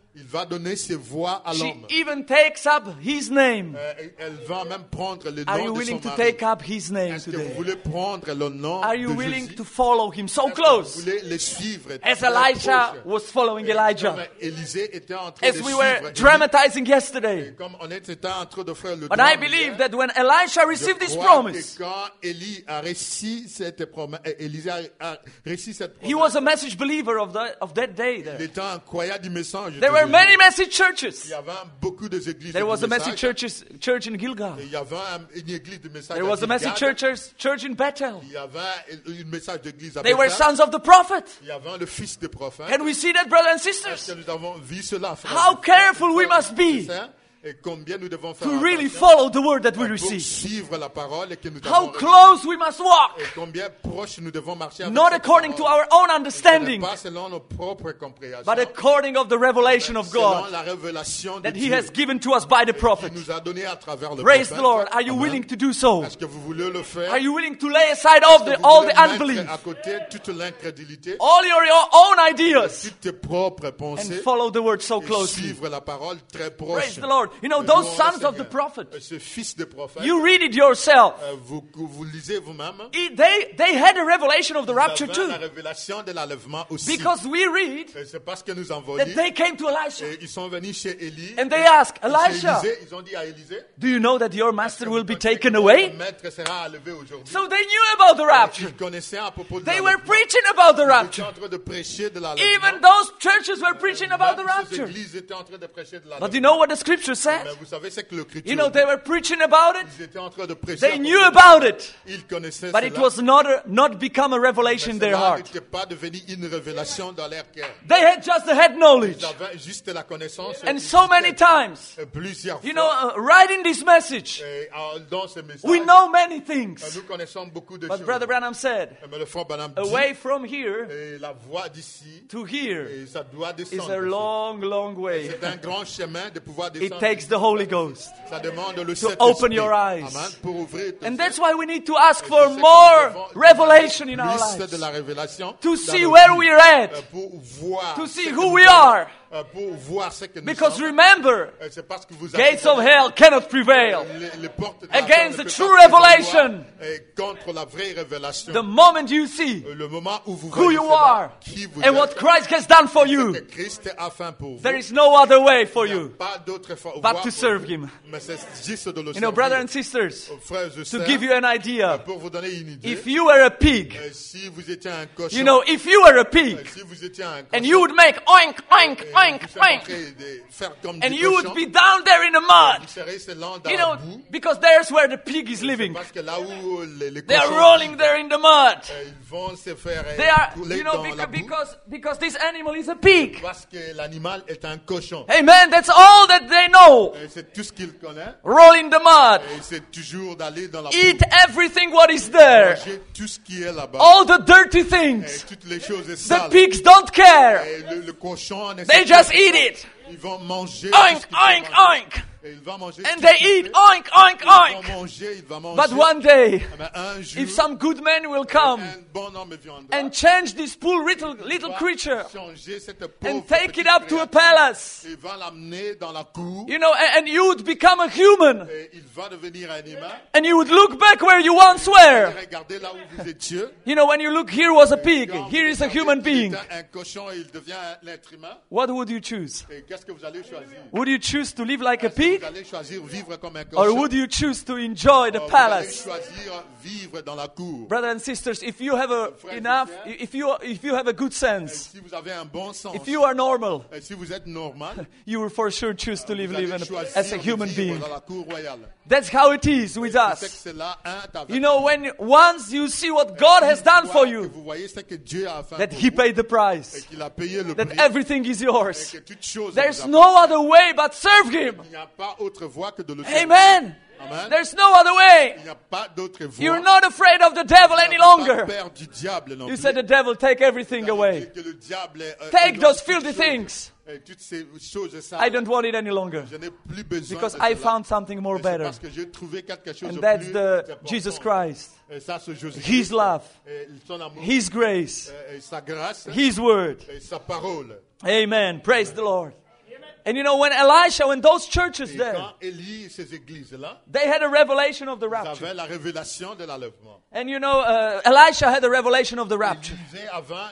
Il va donner ses voix à She l'homme. even takes up his name. Elle va même prendre le Are nom you de son willing to mari. take up his name Est-ce que vous today? voulez prendre le nom Are you de willing Jésus? to follow him so Est-ce que close? vous voulez le suivre As très Elijah proche? was following Elijah. Comme Élisée était en train As de we suivre were Élie. dramatizing yesterday. Comme on était en train de faire le But I drame believe hier, that when Elisha je received this crois promise, que quand Élie a reçu cette promesse, Élisée a reçu cette he promesse, was a message believer of that day il there. était un croyant du message. There de were Jésus. many message Il churches. y avait beaucoup d'églises There was du a message message. church in Gilgal. Et il y avait une église de message There à was a message Gilgal. church in Bethel. Il y avait une message d'église à They were Bethel. sons of the prophet. Il y avait le fils de prophète. Can we see that, brothers and Est-ce que sisters? nous avons vu cela, frère? How careful we must be Et combien nous devons faire to really attention follow the word that we pour receive. suivre la parole et que nous How avons close we must walk. et combien proche nous devons marcher avec Not cette according to parole. our own Ce n'est understanding, pas selon nos propres compréhensions, but according of the revelation of selon God la révélation de that He Dieu has given to us by the qui prophet. nous a donné à travers le Praise prophète. the Lord. Are you Amen. willing to do so? Est-ce que vous voulez le faire? Are you willing to lay aside Est-ce que vous all voulez the mettre unbelief, à côté toute l'incrédulité, all your own ideas, toutes tes propres and pensées follow the word so et closely? suivre la parole très proche. Praise the Lord. You know, Et those louons le sons of Seigneur. the prophet, Ce fils de prophète, you read it yourself. vous lisez vous-même. They had a revelation of the rapture Vous avez too. la révélation de l'enlèvement aussi. Because we read Et c'est parce que nous avons that dit, they came to Elisha et ils sont venus chez Élie. and they asked, Chez Elisha, Élisée, ils ont dit à Élisée, do you know that your master will be taken away? le maître sera enlevé aujourd'hui. So they knew about the rapture. Ils connaissaient à propos de They were l'enlèvement. preaching about the Ils étaient rapture. en train de prêcher de l'enlèvement. Even those churches were preaching about the Même ces rapture. églises étaient en train de prêcher de But you l'enlèvement. know what the scripture said? Mais vous savez ce que le You know, they dit. were preaching about it. Ils étaient en train de prêcher. They à knew propos de- about it. Ils connaissaient But it cela. was not become a revelation in Mais their cela heart. n'était pas devenu une révélation dans leur cœur. They had just the head knowledge. Ils avaient juste la connaissance. And Ils so many étaient, times, plusieurs you fois. know, writing this message, Et, dans ce message, we know many things. nous connaissons beaucoup de But choses. Brother Branham said, Mais le frère Branham dit, away from here et la voie d'ici, to here et ça doit is descendre. a long, long way. C'est un grand chemin de pouvoir It descendre. takes the Holy Ghost. Ça demande le to Saint-Esprit. open your eyes. Amen. Pour ouvrir tes And yeux. that's why we need to ask for C'est ce que more nous devons revelation in our plus lives. de la révélation To dans see nos where vies. we're at. Pour voir To ce see que who nous we sommes. are. Pour voir ce que nous Because sommes. remember, C'est parce que vous gates of hell cannot prevail les portes de against la the terre true ne peuvent pas revelation. et contre la vraie révélation. The moment you see Le moment où vous who voyez you cela, are qui vous and what êtes, Christ has done for ce you, que Christ a fait pour vous. there is no other way for Il n'y a you pas d'autre voie but to pour serve vous, Him. mais c'est juste de le You know, servir. brothers and sisters, Frères et to sœurs, give you an idea, pour vous donner une idée, if you were a pig, si vous étiez un cochon, you know, if you were a pig si vous étiez un cochon, and you would make oink, oink, oink, vous êtes en oink, train de faire comme and des you would cochons, be down there in the mud, vous serez selon dans you la know, boue, because there's where the pig is living. parce que là où les They are cochons rolling vivent, there in the mud. ils vont se faire They are, couler you know, dans la boue, because this animal is a pig. parce que l'animal est un cochon. Amen. That's all that they know. Et c'est tout ce qu'il connaît. Roll in the mud. Et c'est toujours d'aller dans la Eat boue, everything what is there. manger tout ce qui est là-bas. All the dirty Et things. toutes les choses The sales. pigs don't care. Et le cochon, They just eat it. ils vont manger. Oink, tout ce qu'ils oink, vont manger. oink. Et il va manger And tout they ce qu'il eat fait. oink, oink, Il va oink. manger, il va manger. But one day, Mais un jour, if some good man will come un bon homme viendra and change this poor little creature changer cette and pauvre take it petite up to a créature. palace, Il va l'amener dans la cour. you know, and you would become a human Et il va devenir animal. and you would look back where you once were. Regardez là où vous étiez. You know, when you look, here was a pig, Quand here vous is a regardez human qu'il being. était un cochon et il devient l'être humain. What would you choose? Et qu'est-ce que vous allez choisir? Would you choose to live like a Est-ce que pig? vous allez choisir vivre comme un Or cochon? would you choose to enjoy the Vous allez palace? choisir vivre dans la cour. Brothers and sisters, if you have if you have a good Et sense, si vous avez un bon sens, if you are normal, et si vous êtes normal, you will for sure choose to live vous allez as a choisir human de vivre being. dans la cour royale. That's how it is with C'est que us. c'est là, avec You know, when once you see what God has done for que you, vous voyez ce que Dieu a fait that pour He vous, paid the et price, qu'il a payé le that prix, everything is et yours. que toute chose There's vous no other way but serve Him. il n'y a pas autre voie que de le servir. Amen. Amen. There's no other way. Il n'y a pas d'autre voie. You're not afraid of the devil any Vous n'avez longer. pas peur du diable non You plus. said the devil take everything Ça veut away. dire que le diable Take éloigne those toutes filthy choses, things. et toutes ces choses sales. I don't want it any longer. Je n'ai plus besoin Because de I cela. found something more Et c'est better. parce que j'ai trouvé quelque chose And de that's plus the important. Jesus Christ. Et ça, c'est Jésus His Christ. love. Et son amour. His grace. Et sa grâce. His word. Et sa parole. Amen. Praise the Lord. And you know, when Elisha, when those churches Et there, quand Élie et ces églises-là, they had a revelation of the ils rapture. avaient la révélation de l'enlèvement. And you know, Elisha had a revelation of the rapture. Ils disaient avant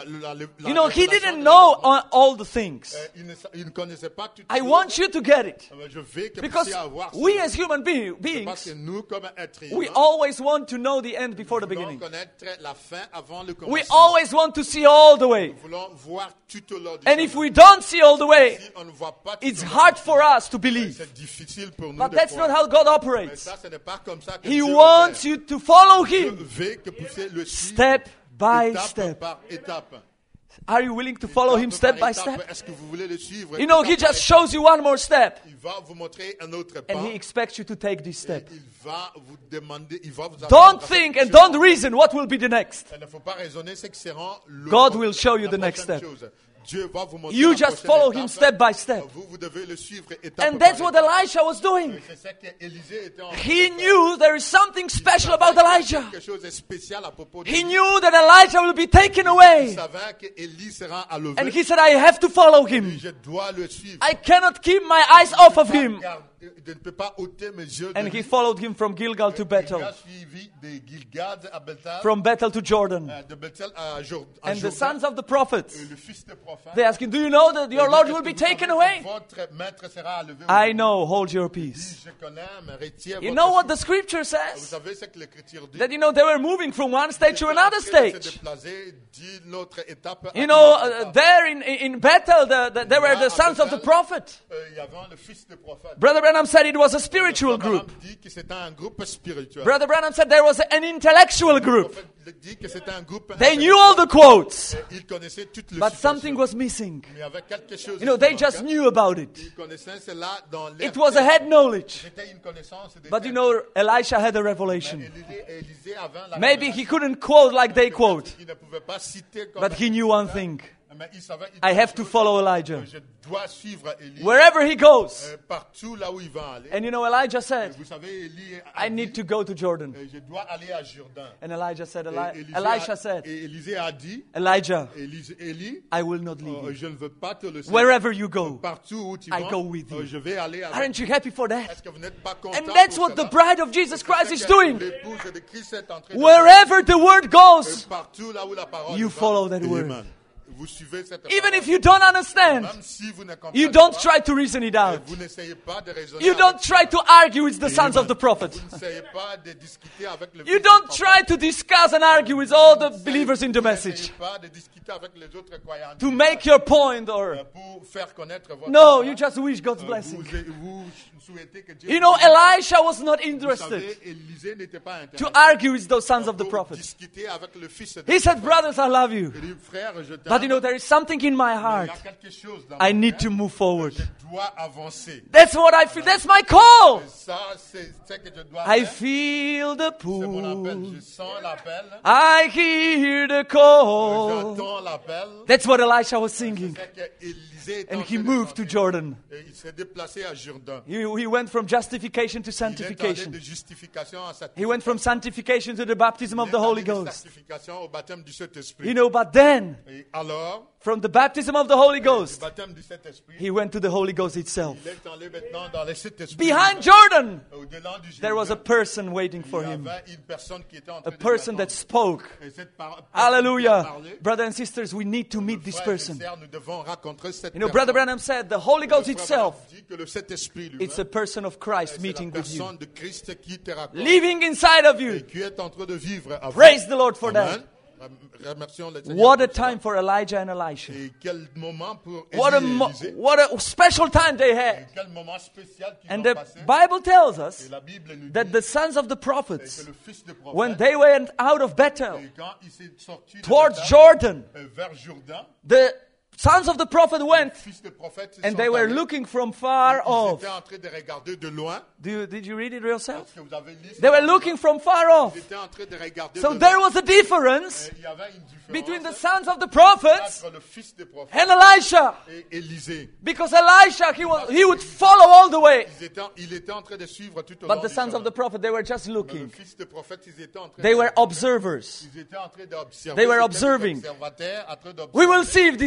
la You know, he révélation didn't de know l'enlèvement. all the things. Il ne connaissait pas toutes I choses. want you to get it. Je veux que vous Because puissiez avoir we ça. as human Parce beings, que nous, comme êtres we humains, always want to know the end before the nous voulons beginning. connaître la fin avant le We commencement. always want to see all the way. Nous voulons voir tout au long du And chemin. if we don't see all the way, Si on ne voit pas tout it's au long hard du for chemin, us to believe. c'est difficile pour nous But de that's croire. not how God Mais operates. ça, ce n'est pas comme ça que He Dieu wants opère. you to follow Dieu Him veut que vous puissiez le suivre step by étape step. par étape. Are you willing to follow Him Étape step par by étape. step? Est-ce que vous voulez le suivre? You know, He étape par just étape? shows you one more step. Il va vous montrer un autre pas. And He expects you to take this Et step. il va vous demander, il va vous Don't apprendre à think faire and quelque chose. don't reason what will be the next. Il ne faut pas raisonner ce qui sera le God will show you la the next prochaine step. chose. Dieu va vous montrer You la just prochaine follow étape. Him step by step. Vous devez le suivre étape And par that's what étape. Elisha was doing. C'est ça qu'Élisée était en train He de faire. knew there is something special about Elijah. Quelque chose de spécial à propos de He lui. knew that Elijah will be taken Il away. savait qu'Élie sera enlevé. And he said, I have to follow him. Je dois le suivre. I cannot keep my eyes off of him. Je ne peux pas ôter mes yeux de And lui. he followed him from Gilgal to Il Bethel, a suivi de Gilgad à Bethel, from Bethel to Jordan. de Bethel à Jourdain. And the sons of the prophets, Le fils de prophète. they ask him, do you know that your Lord will be taken away? Votre maître sera enlevé. I know, hold your peace. Je connais, mais retiens You votre know what the souffle. scripture Vous says? savez ce que l'Écriture dit? That, you know, they were moving from one stage to another Se stage. déplacer d'une autre étape à You une know, autre étape. there in Bethel, there were the sons of the prophet. Il y avait le fils de prophète. Brother Branham said it was a spiritual Abraham group. dit que c'était un groupe spirituel. Brother Branham said there was an intellectual Le group. prophète dit que c'était un groupe They knew all the quotes, Il connaissait toutes les but situations. something was missing. Mais il y avait quelque chose You know, qui they manquait. just knew about it. Ils connaissaient cela dans l'air. It was a head knowledge. C'était une connaissance des But you know, Elisha had a revelation. Élisée avait la Maybe he révélation. couldn't quote like they quote, Il ne pouvait pas citer comme but he knew one thing. mais il savait, il I disait, have to follow Elijah. Je dois suivre Élie Wherever he goes. partout là où il va aller. And you know, Elijah said, Vous savez, Élie a I need to go to Jordan. dit, je dois aller à Jourdain. And Elijah said, Et Elisha said, et Élisée a dit, Elijah, Élie, I will not leave you. je ne veux pas te laisser. Wherever you go, Partout où tu I vas, go with you. je vais aller avec. aren't you happy for that? Est-ce que vous n'êtes pas content And that's pour what the cela? bride of Jesus Christ is C'est ce que doing. l'épouse de Christ est en train de Wherever the word goes, faire. Partout là où la parole you va, follow that word. Amen. Vous suivez cette even parole. if you don't understand, Même si vous ne comprenez you don't pas, try to reason it out. vous n'essayez pas de raisonner You avec don't try to argue with the sons of the prophet. Vous n'essayez pas de discuter avec le You fils don't du try to discuss and argue with all the believers in the Vous message n'essayez pas de discuter avec les autres croyants to make your point or pour faire connaître votre no, foi. you just wish God's blessing. Vous souhaitez que Dieu You know, vous bénisse. Elisha was not Vous interested savez, Élisée n'était pas to intéressé argue with those sons of the pour prophet. discuter avec le fils de He said, brothers, I love you. Il dit, frère, je t'aime. But you know, there is something in my Il y heart. a quelque chose dans I mon need cœur. to move forward. Je dois avancer. That's what I feel. That's my call. Ça, c'est ce que je dois I faire. feel the C'est mon appel. pull. Je sens l'appel. I hear the call. J'attends l'appel. That's what Elisha was singing. C'est que Élisée est en And he train de moved to chanter. Jordan. Et il s'est déplacé à Jourdain. He went from justification to Il est allé sanctification. de justification à He went from sanctification to the baptism of the Holy Ghost. Sanctification au baptême du Saint-Esprit. You know, but then, Et alors, from the baptism of the Holy le Ghost, baptême du Saint-Esprit, he went to the Holy Ghost itself. il est allé maintenant dans le Saint-Esprit. Behind Jordan, Au-delà du there was a Jourdain, person waiting for il y him. avait une personne qui était en A train de person that l'attendre. spoke. Et cette personne qui a Hallelujah. parlé, Brothers and sisters, we need to meet this frères et person. sœurs, nous devons rencontrer cette You know, Brother personne. Branham said the Holy Ghost Le frère itself, Branham dit que le Saint-Esprit lui-même, it's a person of Christ c'est meeting la with you, personne de Christ qui te raconte living inside of et you. qui est en train de vivre avec. Praise the Lord for that. Amen. Remercions le Seigneur What a pour cela. time for Elijah and Elisha. Et quel moment pour What a, Élie et Élisée. what a special time they had. Quel moment spécial qu'ils And ont the passé. Bible tells Et us la Bible nous that dit the sons of the que prophets, le fils de when prophète, they went out of Bethel et quand il s'est sorti de towards Bethel, Jordan, vers Jourdain, the sons of the prophet went fils de prophète, ils and sont they were allés. looking from far Ils off. étaient en train de regarder de loin. Did you read it yourself? Est-ce que vous avez lu ça? They were looking from far Ils off. étaient en train de regarder So de there loin. was a difference Il y avait une différence between the sons of the prophets entre le fils de prophète and Elisha. et Élisée. Because Elisha, he would follow all the way. Il était en train de suivre tout au But long the du sons chemin. of the prophet, they were just Mais le looking. fils de prophète, ils étaient en train They de were observers. Ils étaient en train d'observer. They were C'était des observing. observateurs en train d'observer. We will see if this is the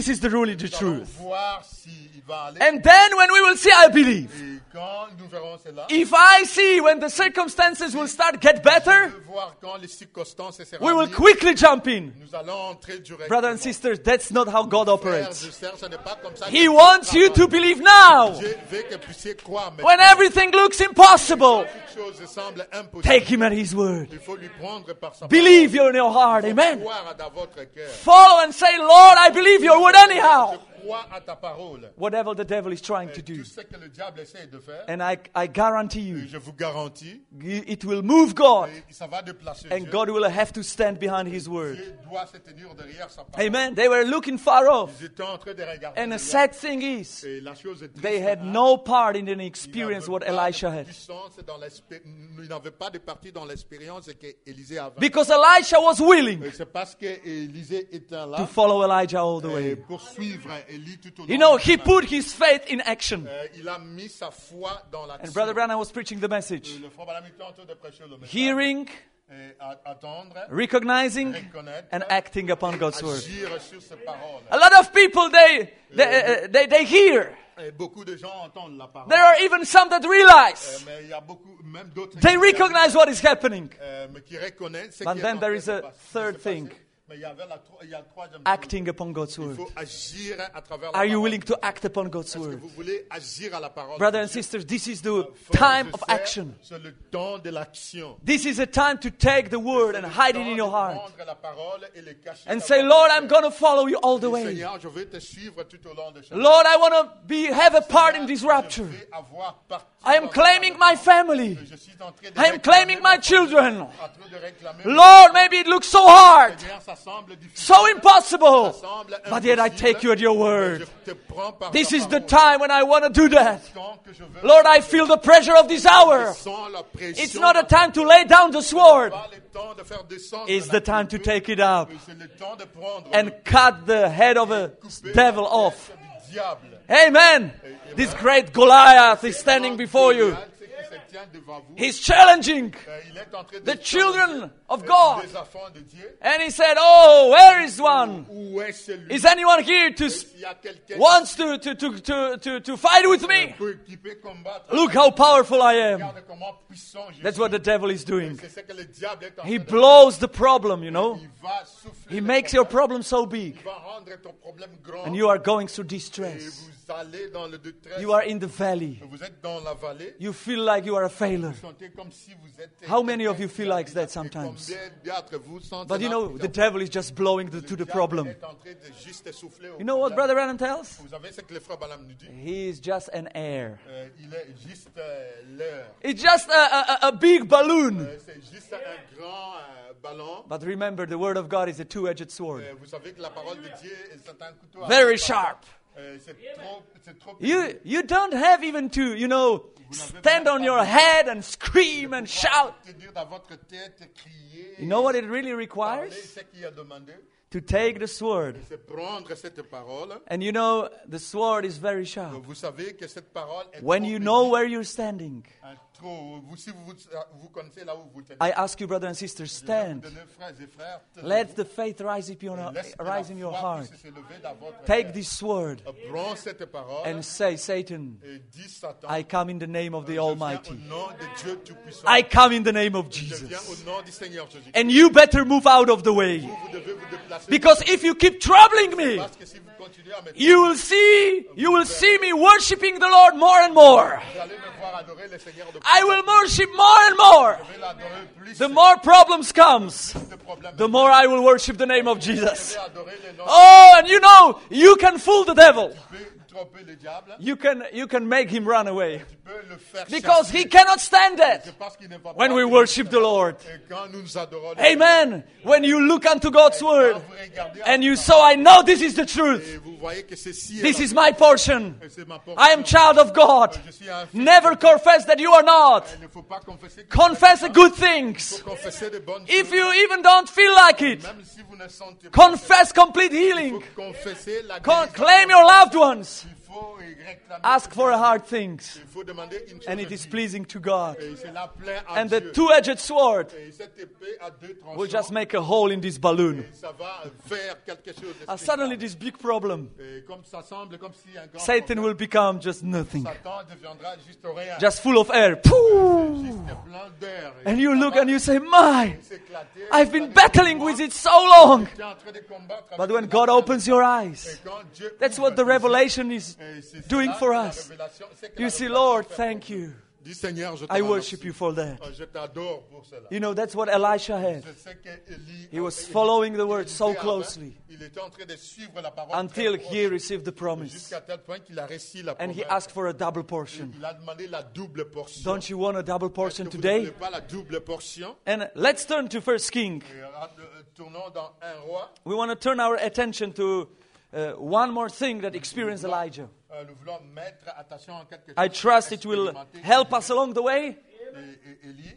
truly the Nous allons truth. voir s'il va aller. And then when we will see, I believe. Et quand nous verrons cela, If I see when the circumstances will start get better, de voir quand les circonstances seront we will mieux, quickly jump in. nous allons entrer directement. Brothers and sisters, that's not how God Frères operates. et sœurs, ce n'est pas comme ça He que Dieu wants you to travaille. believe now. Dieu veut que vous puissiez croire maintenant. When everything looks impossible, Toute chose semble impossible. take him at his word. Il faut lui prendre par sa Believe you in your heart. Amen. Croire dans votre cœur. Follow and say, Lord, I believe your word anyhow. Je crois à ta parole. Whatever the devil is trying to do. Tout ce que le diable essaie de faire, And I guarantee you, je vous garantis, it will move God. et ça va déplacer And Dieu. God will have to stand behind his word. Dieu doit se tenir derrière sa parole. Amen. They were looking far off. Ils étaient en train de regarder. And the derrière. sad thing is, Et la chose est triste, they had hein. no part in the Ils experience n'avaient what pas Elisha de had. puissance dans ils n'avaient pas de partie dans l'expérience qu'Élisée avait. Because Elisha was willing Et c'est parce que Élisée était là to follow Elijah all the way. pour suivre Élie tout au long. You know, du he chemin. put his faith in action. Il a mis sa foi dans l'action. And Brother Branham was preaching the message. Le frère Branham était en train de prêcher le message. Hearing, Et attendre, recognizing, reconnaître, and acting upon God's word. agir sur ses paroles. A lot of people, they hear. Et beaucoup de gens entendent la parole. There are even some that realize. Mais il y a beaucoup, même d'autres They qui, recognize what is happening. mais qui reconnaissent ce But qui est then en there train is de a passer- third de se passer. thing. Mais il y avait il y a le troisième Acting upon God's chose. Il word. faut agir à travers la Are you parole. willing to act upon God's Est-ce que word? vous voulez agir à la parole Brothers de and Dieu? sisters, this is the Frères time et of sœurs, action. C'est le temps de l'action. This is a time to take the word C'est and le hide it temps in your de heart. prendre la parole et le cacher And dans say, votre Lord, cœur. I'm going to follow you all the way. Seigneur, je vais te suivre tout au long de chaque Lord, I want to have a part in this rapture. Je vais avoir partie I am dans claiming ta my family. Je suis en train de I am réclamer claiming ma my children. en train de réclamer Lord, maybe it looks so hard, Seigneur, ça semble difficile. so impossible, Ça semble but yet I impossible, take you at your mais word. je te prends par This ta is the parole. time when I want to do that. Tant que je veux, Lord, I feel the pressure of this hour. je sens la pression. It's not a time to lay down the sword. Pas le temps de faire descendre It's la the time to coupe, take it up mais c'est le temps de prendre and cut the head of a couper devil la off. tête du diable. Amen. This great Goliath is standing before you. Ce qui se tient devant vous, He's challenging il est en train de the children challenger, of God. les enfants de Dieu. And he said, oh, where is one? Où est celui Is anyone here to s'il y a quelqu'un wants to fight with me? qui peut combattre? Look how powerful I am. Regarde comment puissant je That's suis. what the devil is doing. C'est ce que le diable est en He train de blows the problem, you know. Il va souffler He le makes your problème. problem so big. Il va rendre ton problème grand. And you are going through Et distress. vous allez dans le détresse. You are in the valley. Vous êtes dans la vallée. You feel like you are a failure. Vous sentez comme si vous êtes. How many of you feel like that sometimes? Combien d'entre vous sentez But you know, the devil is just blowing to the problem. est en train de juste souffler au You know what diable. Brother Branham tells? Vous savez ce que le frère Balaam nous dit? He is just an air. Il est juste l'heure. It's just a big balloon. C'est juste un grand ballon. But remember, the word of God is a two-edged sword. Vous savez que la parole de Dieu c'est un couteau. à Very deux sharp. C'est trop. You don't have even to, you know, stand on your head and scream and shout. Tenir dans votre tête, crier. You know what it really Parler, requires? ce qui a demandé, To take the sword. c'est prendre cette parole. And you know, the sword is very sharp. Vous savez que cette parole est When trop you know aiguë, where you're standing, si vous connaissez là où vous tenez, I ask you, brothers and sisters, je vais vous stand. donner, frères et frères, Let the faith rise in your heart. Take this sword Prends cette parole and say, Satan, et dis Satan, I come in the name of the je viens au Almighty. nom de Dieu Tout-Puissant. I come in the name of Je viens Jesus. au nom du Seigneur Jésus. And you better move out of the way. Vous devez vous déplacer. Because if you keep troubling me, Parce que si vous continuez à me you will see me worshiping the Lord more and more. vous allez me voir adorer le Seigneur de I will worship more and more. Je vais l'adorer plus. The more problems comes, de problèmes. the more I will worship the name of Je Jesus. vais adorer le nom. Oh, and you know, you can fool the devil. Tu peux tromper le diable. You can make him run away. Tu peux le faire Because chasser. he cannot stand that C'est parce qu'il ne va when pas we que worship the Lord. Et quand nous nous adorons le Amen. When you look unto God's Quand word vous regardez and you so I know this is the truth. et vous voyez que ceci This est is my portion. c'est ma portion. I am child of God. Je suis un fils. Never confess that you are not. Il ne faut pas confesser que Confess the good il things. faut confesser de bonnes If choses. you even don't feel like it, Même si vous ne sentez pas, confess complete il healing. faut confesser la Claim guérison. your loved ones. Il faut réclamer. Ask for hard things, Il faut demander une chose and it is dure. pleasing to God. Et cela plaît à And the Dieu. two-edged sword Et cette épée à deux tranchants, will just make a hole in this balloon. et ça va faire quelque chose de And spécial. suddenly this big problem, Et comme ça semble comme si un grand Satan problème, will become just nothing, Satan deviendra juste rien. just full of air. Pooh! Juste plein d'air. And you look and you say, my, S'éclater. I've been battling with it so long. Tu es en train de combattre avec But when la God maladie. opens your eyes, Et quand Dieu that's ouvre what the tes yeux, revelation is et c'est doing cela for que la us. révélation- c'est que You la see, révélation Lord, fait thank pour nous. you. Dis Seigneur, je te I remercie. worship you for that. Je t'adore pour cela. You know, that's what Elisha had. Je sais qu'Élie- He was Élie- following the word Élisée so avait- closely Il était en train de suivre la parole until très he proche, received the promise. jusqu'à tel point qu'il a réussi la And he promesse. asked for a double portion. Il a demandé la double portion. Don't you want a double Est-ce portion que vous ne today? voulez pas la double portion? And let's turn to 1 King. Et, tournons dans un roi. We want to turn our attention to one more thing that experienced Elijah. Nous voulons mettre attention en quelque chose. I trust it will help us along the way, Et Élie,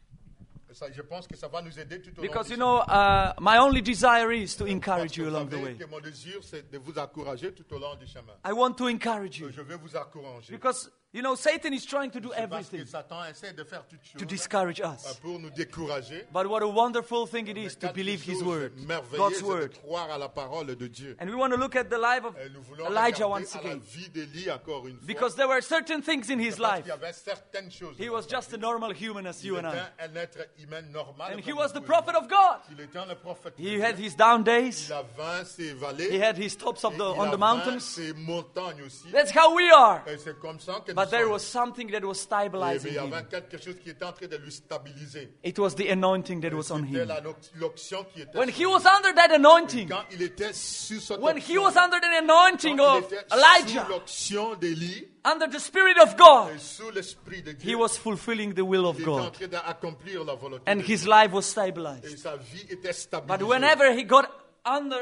ça, je pense que ça va nous aider tout au long because du you know, my only desire is to Parce encourage que you vous along the savez way. que mon désir, c'est de vous encourager tout au long du chemin. I want to encourage you Je vais vous encourager. because you know Satan is trying to do Parce que everything Satan essaie de faire toutes to choses discourage us. pour nous décourager. But what a wonderful thing it is Mais to quelque believe His chose word, merveilleux, God's c'est word. de croire à la parole de Dieu. And we want to look at the life of Et nous voulons Elijah regarder once à la again, vie d'Élie encore une fois. because there were certain things in his Parce life. qu'il y avait certaines choses. He was just a normal human as you and Il I. était un être humain normal. And he comme was vous the et prophet moi. of God. Il était un prophète. He de had Dieu. his down days. Il a vaincu ses vallées. He had his tops of Et the, il on a the vaincu mountains. ses montagnes aussi. That's how we are. Et c'est comme ça que But nous there sommes. was something that was Mais stabilizing il y avait him. quelque chose qui était en train de lui stabiliser. It was the anointing that was on C'était him. l'onction qui était When sur he was under that anointing, Quand il était sous cette when he onction, was under the anointing quand of il était sous Elijah, l'onction d'Élie under the Spirit of God, et sous l'esprit de he Dieu, was fulfilling the will of il était en God. train d'accomplir la volonté And de Dieu. his life was Et stabilized. sa vie était stabilisée. But whenever he got under,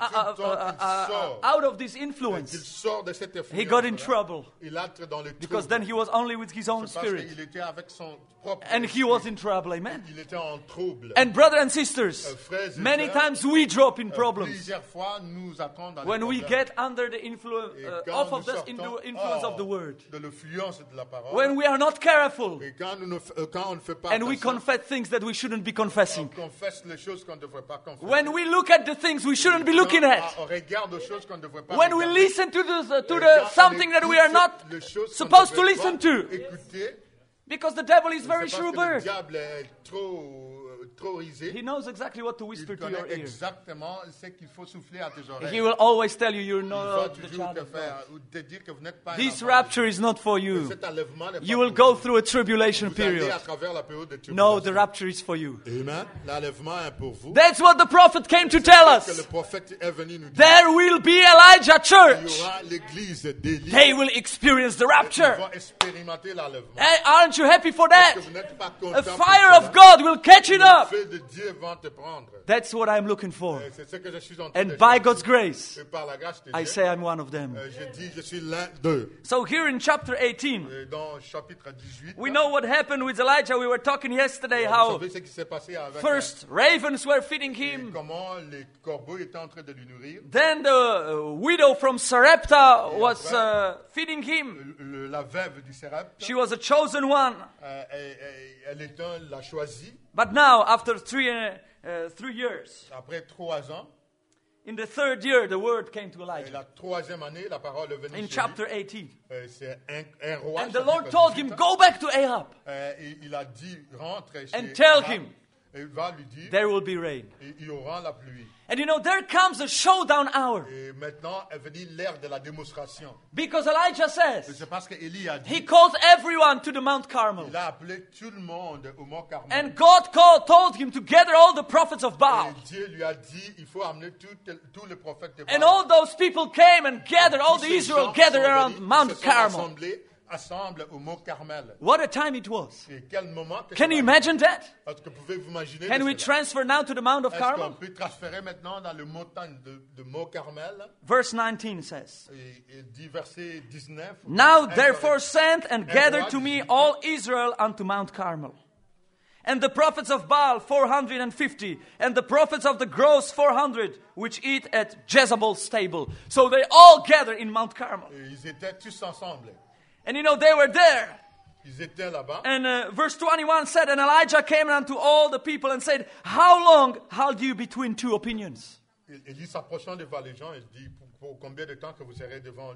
sort, out of this qu'il influence, sort de cette he got in influence, trouble. il entre dans le Because trouble. then he was only with his own C'est parce spirit. qu'il était avec son propre And he esprit. was in trouble. Amen. Il était en trouble. And brothers and sisters, Frères et many sœurs, times we drop in problems Plusieurs fois, nous attendons dans when les we problèmes. get under the influence Et quand off nous of the sortons influence of the hors word. de l'influence de la parole, When we are not careful et quand, quand on ne fait pas and we attention, confess things that we shouldn't be on confessing. confesse les choses qu'on ne devrait pas confesser. When we look at the things we shouldn't be looking Quand at. on regarde aux choses qu'on ne devrait pas When we regarder. listen to the Et quand on something that we are écoute not les choses qu'on supposed to devrait listen pas to. écouter, Because the devil is c'est very parce shrewd que le bird. diable est trop risé. He knows exactly what to Il whisper to your connaît ear. exactement ce qu'il faut souffler à tes oreilles. He will always tell you you're Il va not the toujours child te of God. faire ou te dire que vous n'êtes pas un This enfant. rapture is not for you. Cet enlèvement n'est pas You will pour go vous. through a tribulation Vous allez period. à travers la période de No, the tribulation. rapture is for you. Amen. L'enlèvement est pour vous. That's what the prophet came to tell Que le us. prophète est venu nous dire. There will be Elijah Il y church. aura l'église d'Élie. They will experience the Ils rapture. vont expérimenter l'enlèvement. Hey, aren't you happy for that? Que vous n'êtes pas content A pour fire cela. of God will catch it Le up. feu de Dieu va te prendre. That's what I'm looking for. Et c'est ce que je suis en train de And by chercher. God's grace, Et par la grâce de I Dieu, say I'm one of them. je dis je suis l'un d'eux. So here in chapter 18, Et dans chapitre 18, we know what happened with Elijah. We were talking yesterday vous how savez ce qui s'est passé avec first ravens were feeding him. comment les corbeaux étaient en train de lui nourrir. Then the widow from Sarepta was feeding him. La veuve du Sérapte, She was a chosen one. elle était la choisie. But now, after 3 years, Après 3 ans, in the third year, the word came to et Elijah. la 3e année, la parole est venue In chez chapter lui. 18. C'est un roi. And the chapitre Lord told 18. him, go back to Ahab Et il a dit, rentre chez and tell Ahab, him et il va lui dire, there will be rain. et il y aura la pluie. And you know, there comes a showdown hour. Et maintenant est venue l'ère de la démonstration. Because Elijah Et says, c'est parce qu'Élie a dit, he calls everyone to the Mount Carmel. il a appelé tout le monde au mont Carmel. And God told him to gather all the prophets of Baal. Et Dieu lui a dit, il faut amener tous les prophètes de And Baal. all those people came and gathered, all Tous the ces Israel gens gathered sont around venus, Mount se sont Carmel. assemblés au mont Carmel. What a time it was. Et quel moment que Can cela you a imagine that? été. Est-ce que pouvez-vous imaginer Can de we cela? transfer now to the Mount of Est-ce qu'on Carmel? peut transférer maintenant dans le montagne de mont Carmel? Verse 19 says, Et il dit verset 19. Now Un therefore correct- send and gather to me all Israel unto Mount Carmel. And the prophets of Baal 450, and the prophets of the groves 400, which eat at Jezebel's table. So they all gather in Mount Carmel. Et ils étaient tous ensemble. And you know, they were there. Ils étaient là-bas. And verse 21 said, and Elijah came unto all the people and said, how long held you between two opinions? Élie s'approchant devant les gens, il dit, pour combien de temps que vous serez devant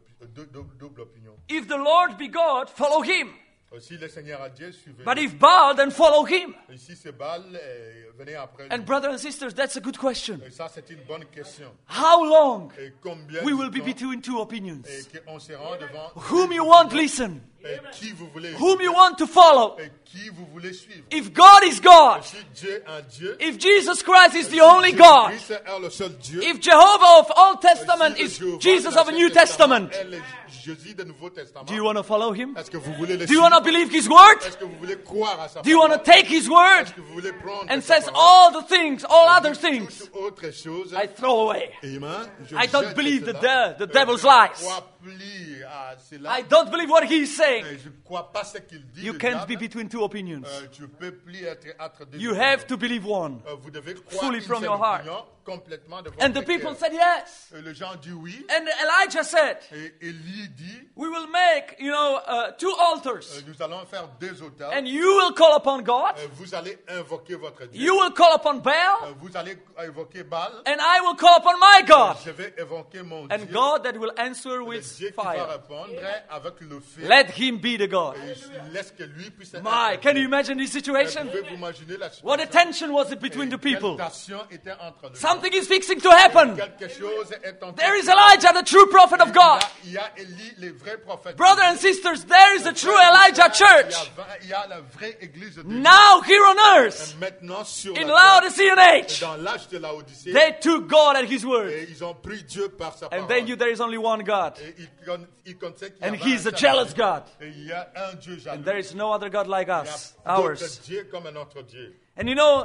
double opinion? If the Lord be God, follow him. Si le Seigneur a Dieu, suivez. But if Baal, then follow him. Et si c'est Baal, venez après. And brothers and sisters, that's a good question. Et ça, c'est une bonne question. How long Et combien we de will be temps between two opinions? et qu'on se rend devant Whom you want, listen. et qui vous voulez Whom you want to follow. et qui vous voulez suivre. If God is God, Si Dieu est un Dieu, if Jesus Christ is the only God, Christ est le seul Dieu. if Jehovah of Old Testament si is Jéhovah Jesus de of a New Testament, est le Jésus du Nouveau Testament, do you want to follow him? est-ce que vous voulez le Do you want to suivre? believe his word? Est-ce que vous voulez croire à sa Do you want to parole? take his word? Est-ce que vous voulez prendre And sa says parole? all the things, all other things, Toute autre chose, I throw away. Amen. Je I don't jette believe cela. the devil's Je ne lies. crois plus à cela. I don't believe what he's saying. Je ne crois pas ce qu'il dit. You le can't be diable. between two opinions. Tu ne peux plus être entre deux. You opinions. have to believe one. Vous devez croire fully une from seule your heart. opinion, complètement de votre And the people cœur. said yes. Et les gens disent oui. And Elijah said, Et Élie dit, we will make, two altars. nous allons faire deux autels. And you will call upon God. Vous allez invoquer votre Dieu. You will call upon Baal. Vous allez invoquer Baal. And I will call upon my God. Je vais invoquer mon And Dieu. God that will answer Le with Dieu qui va fire. répondre avec le feu. Let him be the God. Et je laisse que lui puisse être My, Dieu. can you imagine this situation? Pouvez-vous imaginer la situation? What a tension was it between the people? Quelle tension était entre les Something is fixing to happen. Quelque chose est en train There is de- Elijah, the true prophet of God. Il y a Élie, les vrais prophètes. Brothers and sisters, there is the true Elijah church. Il y a la vraie église de Dieu. Now here on earth, Maintenant sur in la terre, Laodicean age, dans l'âge de la Odyssée, they took God at his word. et ils ont pris Dieu par sa And parole. they knew there is only one God. Et ils connaissaient qu'il y And avait he's un a seul jealous Dieu. God. Et il y a un Dieu jaloux. And there is no other God like Il y a us, d'autres ours. dieux comme un autre Dieu. And you know,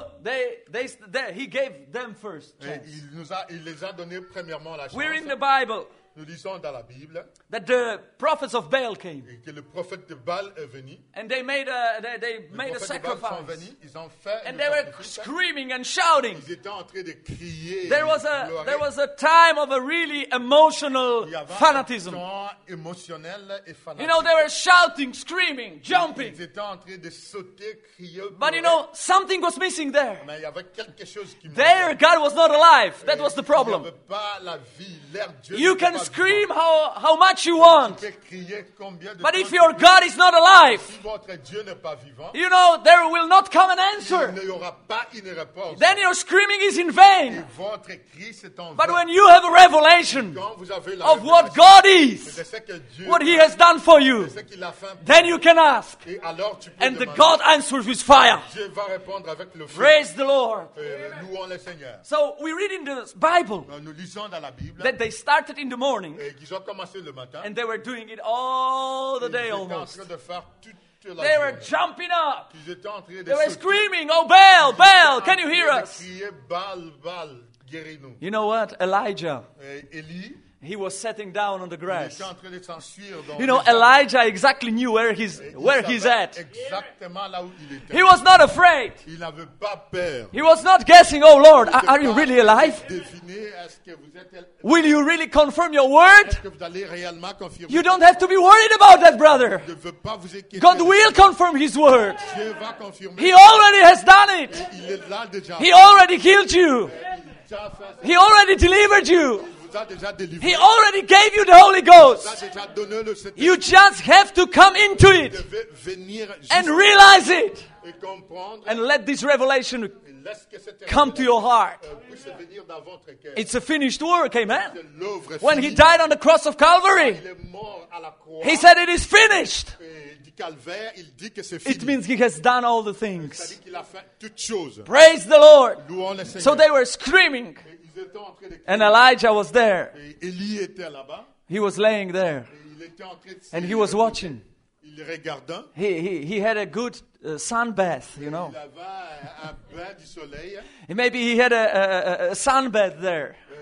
he gave them first Et chance. il les a donné premièrement la chance. We're in the Bible Nous lisons dans la Bible that the prophets of Baal came. et que le prophète de Baal est venu. And they made a Les made a prophètes de Baal sont sacrifice. venus, ils ont fait And le they were sacrifice. screaming and shouting. Ils étaient en train de crier. There was a time of a really emotional Il y avait un fanatism. temps émotionnel et fanatique. You know, they were shouting, screaming, jumping. Ils étaient en train de sauter, crier. But you pleurer. know, something was missing there. Mais il y avait quelque chose qui There, manquait. God was not alive. That was the Il problem. n'y avait pas la vie, l'air Dieu. You n'était can pas scream vivant. how much you want. Tu peux crier combien de But temps if tu your veux. God is not alive, Si votre Dieu n'est pas vivant, you know, there will not come an answer. il n'y aura pas une réponse. Then your screaming is in Et vain. votre cri, c'est en But vain. when you have a revelation Quand vous avez la of what révélation God de is, ce que Dieu what He has done for you, de ce qu'il a fait, then you can ask. et alors tu peux And the demander. God answers with fire. Dieu va répondre avec le feu. Praise the Lord. Louons le Seigneur. So we read in the Bible Nous lisons dans la Bible that they started in the morning et qu'ils ont commencé le matin. and they were doing it all the Ils day étaient en almost. train de faire toute la They were journée. jumping up. Ils étaient en train de They were sauter. screaming, oh Baal, Baal, can you hear Ils us? criaient, Baal, Baal, guéris-nous. You know what? Elijah, Élie, he was sitting down on the il grass. était en train de s'enfuir dans You know, les arbres. Elijah exactly knew where he's Il at. savait exactement là où il était. He was not afraid. Il n'avait pas peur. He was not guessing, oh Lord, are you really alive? Devinez, est-ce que vous êtes, Will you really confirm your word? est-ce que vous allez réellement confirmer? You don't have to be worried about that, brother. Ne veut pas vous inquiéter. God will confirm His word. Dieu va confirmer. He already has done it. Il est là déjà. He already healed you. Il a fait- He already delivered you. il vous a déjà délivré. He already gave you the Holy Il vous a Ghost. déjà donné le Saint-Esprit. You just have to come into Vous it devez venir and juste realize it et comprendre. and let this revelation Et laisse que cette come to your heart. puisse venir dans votre cœur. It's a finished work, amen. L'œuvre est When He finie. died on the cross of Calvary, Il est mort à la croix. He said it is finished. Et du calvaire, il dit que c'est It fini. means He has done all the Ça things. dit qu'il a fait toutes choses. Praise the Lord. Louons le Seigneur. So they were screaming, Et ils étaient en train de crier. and Elijah was there. Et Élie était là-bas. He was laying there, Et il était en train de and he was watching. Il regardait. He had a good sunbath, you know. Il avait un bain du soleil. Maybe he had a sunbath there.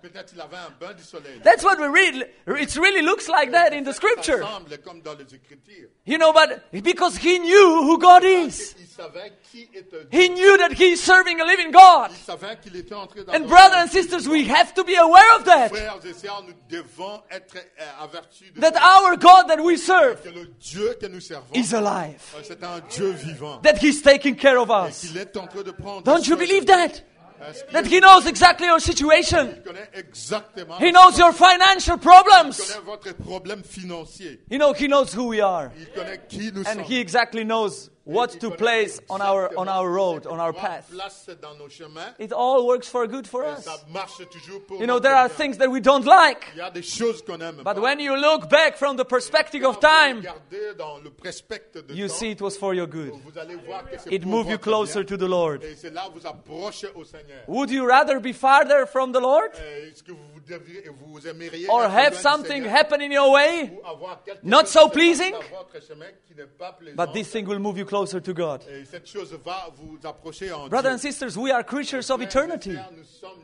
Peut-être il avait un bain du soleil. That's what we read. It really looks like that in the scripture. Ça semble comme dans les Écritures. You know, but because he knew who God is. Il savait qui était Dieu. He knew that he's serving a living God. Il savait qu'il était en train And brothers and sisters, we have to be aware of that. Frères et sœurs, nous devons être avertis de That our God that we serve que le Dieu que nous servons, is alive. c'est un Dieu vivant. That he's taking care of Et us. qu'il est en train de prendre Don't you soin de believe nous. that? Est-ce qu'il That he knows exactly your situation. connaît exactement He knows your financial il problems. connaît votre problème financier. You know, he knows who we are. Il connaît qui nous And sommes. he exactly knows what Il to connaît place on our road, on our exactement path. quoi place dans nos chemins. It all works for good for Et us. ça marche toujours pour You know, notre there are bien. things that we don't like. Il y a des choses qu'on aime But pas. when you look back from the perspective of Quand vous time, regardez dans le prospect de you temps, see it was for your good. vous allez voir que c'est It pour moves you votre closer bien. to the Lord. Et c'est là où vous approchez au Seigneur. Would you rather be farther from the Lord Est-ce que vous aimeriez or être have loin du something Seigneur happen in your way? ou avoir quelque not chose so qui pleasing? passe dans votre chemin qui n'est pas plaisant? But this thing will move you closer to God. Et cette chose va vous approcher en Brothers and Dieu. sisters, we are creatures of eternity. Nous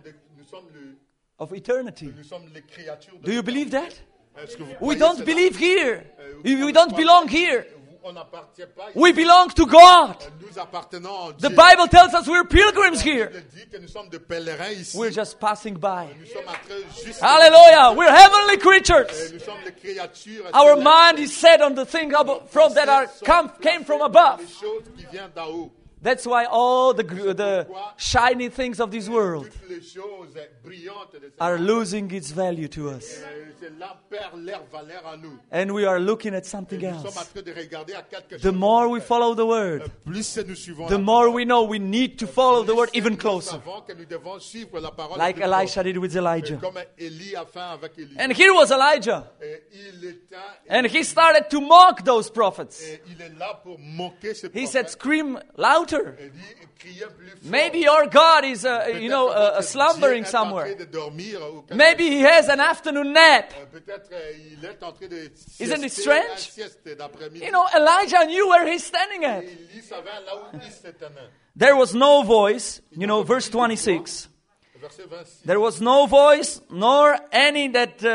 sommes les créatures de Do you l'éternité. believe that? Est-ce que vous We croyez don't cela? believe here. We don't belong here. On n'appartient pas ici. We belong to God. Nous appartenons à The Dieu. Bible tells us we're pilgrims here. La Bible dit que nous sommes des pèlerins ici. We're just passing by. Nous sommes en train juste Hallelujah. We're heavenly creatures. nous sommes les créatures. Our célestes. mind is set on the things from that are came from above. Les choses qui viennent d'en haut. That's why all the shiny things of this world Toutes les choses brillantes de cette are losing its value to us. Cela perd leur valeur à nous. And we are looking at something Nous sommes en else. train de regarder à quelque The chose. more we follow the word, Plus nous suivons the la more we know we need to follow the word plus even nous closer. savons que nous devons suivre la parole Like plus Elisha proche. did with Elijah. Comme Élie a fait avec Élie. And here was Elijah. Et il était, And he started to mock those prophets. et il est là pour moquer ces He said, prophètes. scream louder. Il dit, criez plus fort. Maybe your God is, Peut-être a votre slumbering Dieu est en somewhere. train de dormir ou quelque Maybe he has an afternoon nap. Peut-être il est en train de Isn't it siester, strange? un sieste d'après-midi. You know, Elijah knew where he's standing at. Élie savait là où il se tenait. There was no voice, you know, verse 26. Verset 26. There was no voice, nor any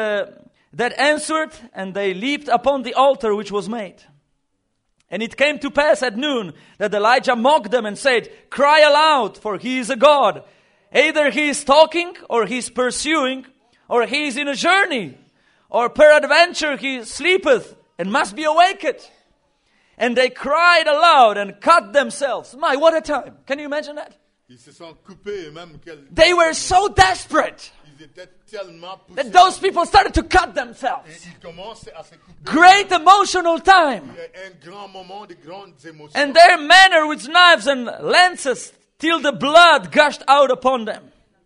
that answered, and they leaped upon the altar which was made. And it came to pass at noon that Elijah mocked them and said, cry aloud, for he is a God. Either he is talking, or he is pursuing, or he is in a journey, or peradventure he sleepeth, and must be awaked. And they cried aloud and cut themselves. My, what a time. Can you imagine that? Ils se sont coupés et même They were so desperate ils étaient tellement poussés. that those people started to cut Et themselves. ils commencent à se couper. Great emotional time. Il y a un grand moment de grandes émotions. And their manner with knives and lances till the blood gushed out upon them.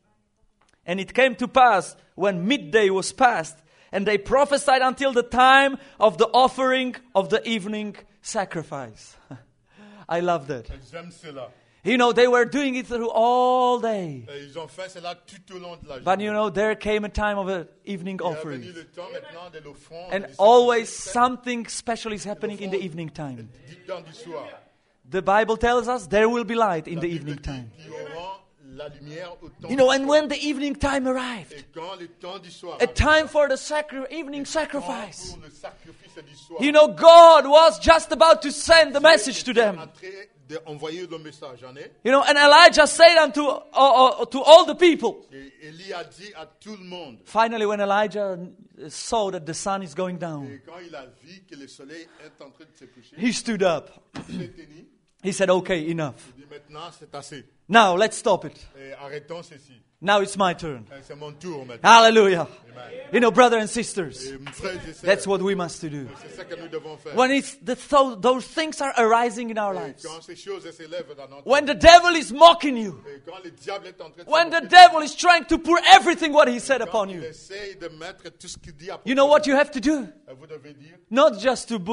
And it came to pass when midday was past, and they prophesied until the time of the offering of the evening sacrifice. I love that. J'aime cela. You know, they were doing it through all day. Et ils ont fait cela tout au long de la But journée. you know, there came a time of an evening Il est offering. venu le temps maintenant de l'offrande. And du always sacrifice something special is happening in the evening time. du temps du soir. The Bible tells us there will be light in La the Bible evening dit time. qu'il y aura la lumière au temps You know, du and soir. when the evening time arrived, Et quand le temps du soir a arrive, time for the evening temps sacrifice. pour le sacrifice du soir, You know, God was just about to send the message to them. en train d'envoyer le message, en est. You know, and Elijah said unto to all the people. Et Élie a dit à tout le monde, Finally, when Elijah saw that the sun is going down, et quand il a vu que le soleil est en train de se coucher, he stood up. il s'est tenu, He said, okay, enough. il dit maintenant c'est assez. Now, let's stop it. Et arrêtons ceci. Now it's my turn. Et c'est mon tour maintenant. Hallelujah. You know, brothers and sisters, Et mes frères et sœurs, that's what we must do. c'est ça que nous devons faire. When those things are arising in our Et lives, quand ces choses s'élèvent dans notre when the devil is mocking you, et quand le diable est en train de when se the moquer, devil is trying to pour everything what he said quand upon il you, essaye de mettre tout ce qu'il dit à you know what you have to do? vous devez dire, Not just to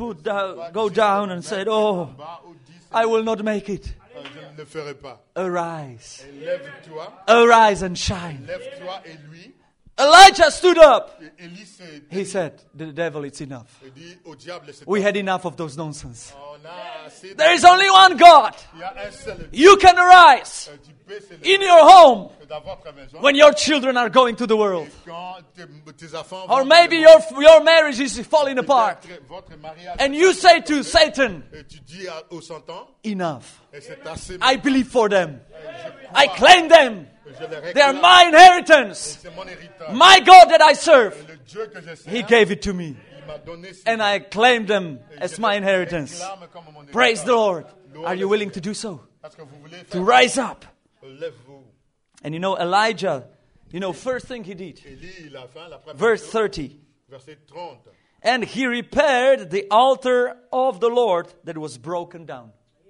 go down and say, oh, va ou dis, I will not make it. je ne le ferai pas. Arise. Et lève-toi, Arise and shine. lève-toi et lui, Elijah stood up. Et Élie s'est He said, the devil, it's enough. dit au diable, c'est We had enough of those nonsense. on a assez de... There is only one God. Il y a un seul Dieu. You can arise Tu peux célébrer in your home dans votre maison. when your children are going to the world. Quand tes enfants Or vont maybe dans le monde, your marriage is falling apart. peut-être votre mariage, And you say to Satan, et tu dis au Satan, enough. et c'est assez. I believe for them. I claim them. Je les They are réclame. my inheritance. C'est mon héritage. My God that I serve. Le Dieu que je sers, He gave it to me. il m'a donné ce And I claim them as my inheritance. réclame comme mon Praise the héritage. Lord. Are you willing to do so? Parce que vous voulez To faire, rise up. lève-vous. And you know, Elijah, first thing he did, Élie, il a fait la première verse chose, 30. verset 30. And he repaired the altar of the Lord that was broken down.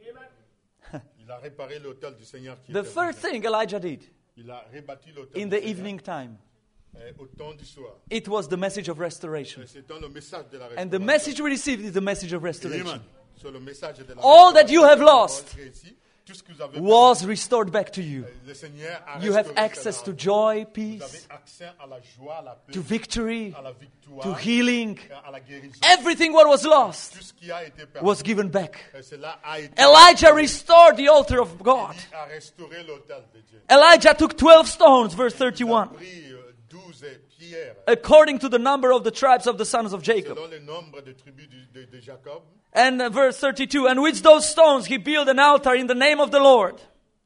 Il a réparé l'autel du Seigneur qui The était third brisé. thing Elijah did Il a rebâti l'autel in du the Seigneur, evening time, au temps du soir. it was the message of restoration. C'est dans le message de la And the restauration. message we received is the message of Amen. restoration. Sur le message de la All that you have restauration, lost ici, tout ce que vous avez Was restored back to you. perdu, le Seigneur a You have restauré access cela. to joy, Vous avez peace, accès à la joie, à la paix, to victory, à la victoire, to healing. à la guérison. Everything what was lost Tout ce qui a été perdu, was given back. cela a été Elijah restored the altar of God. Il a restauré l'autel de Dieu. Elijah took 12 stones, verse Il a 31, pris 12 pierres according to the number of the tribes of the sons of Jacob. selon le nombre de tribus de Jacob. And verse 32, and with those stones he built an altar in the name of the Lord.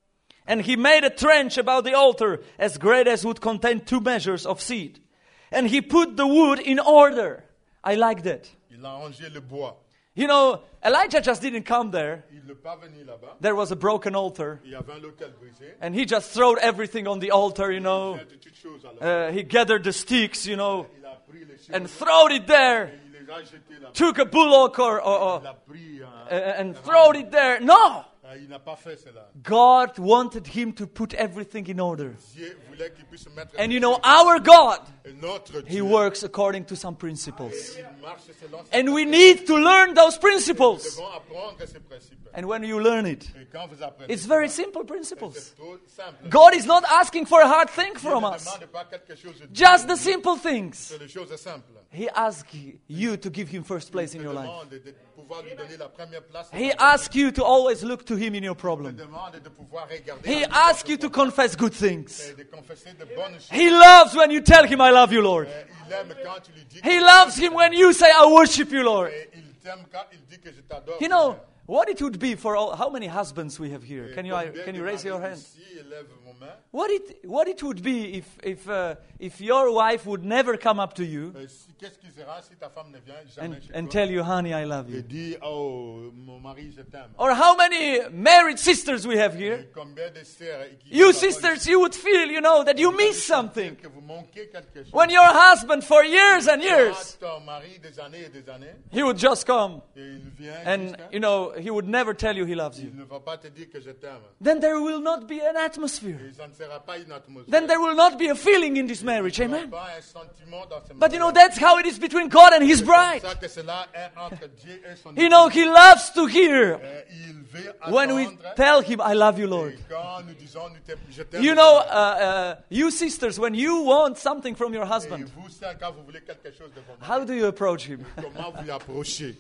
And he made a trench about the altar as great as would contain 2 measures of seed. And he put the wood in order. I like that. Il a rangé le bois. You know, Elijah just didn't come there. Il n'est pas venu là-bas. There was a broken altar. Il y avait un local brisé. And he just threw everything on the altar, Il a fait toutes choses alors. He gathered the sticks, Il a pris les choses and thrown it there. il les a jetés là-bas. Took a bullock or Il a pris and thrown it there. No! il n'a pas fait cela. God wanted him to put everything in order. Dieu voulait qu'il puisse mettre And you know, our God, et notre He Dieu, works according to some principles. il marche selon ses And we need to learn those Nous principles. devons apprendre ces principes. And when you learn it, Et quand vous apprenez, it's very simple principles. c'est trop simple. God is not asking for a hard thing Dieu from ne us. demande pas quelque chose de Just dur. the simple things. C'est les choses simples. He asks you to give Him first place in Il your life. demande de pouvoir lui donner la première place. He asks you to always look to Him in your Il problem. demande de pouvoir regarder He en lui asks votre you to problème confess good things. et de confesser de bonnes choses. He loves when you tell Him, I love you, Lord. Il aime quand tu lui dis He loves Him when you say, I worship you, Lord. et il t'aime quand il dit que je t'adore. You know, what it would be for all, how many husbands we have here? Can Combien you de raise your maris hand? ici lèvent mon main? What it would be if your wife would never come up to you Qu'est-ce qui sera si ta femme ne vient jamais chez and toi tell you, honey, I love et you? dit, oh, mon mari, je t'aime. Or how many married sisters we have here? Et combien de sœurs qui You sisters, you would feel, that you miss something. que vous manquez quelque chose. When your husband, for years and years, Quand ton mari des années et des années he would just come et il vient and, jusqu'à- he would never tell you he loves you. il ne va pas te dire que je t'aime. Then there will not be an atmosphere. Et ça ne sera pas une atmosphère. Then there will not be a feeling in this marriage. Il n'y aura Amen. pas un sentiment dans ce But mariage. that's how it is between God and His C'est bride. comme ça que cela est entre Dieu et son He loves to hear Il veut when we attendre tell Him, I love you, Lord. et quand nous disons je t'aime. You sisters, when you want something from your Et husband, vous, sœurs, quand vous voulez quelque chose de votre how do you approach him? comment vous l'approchez?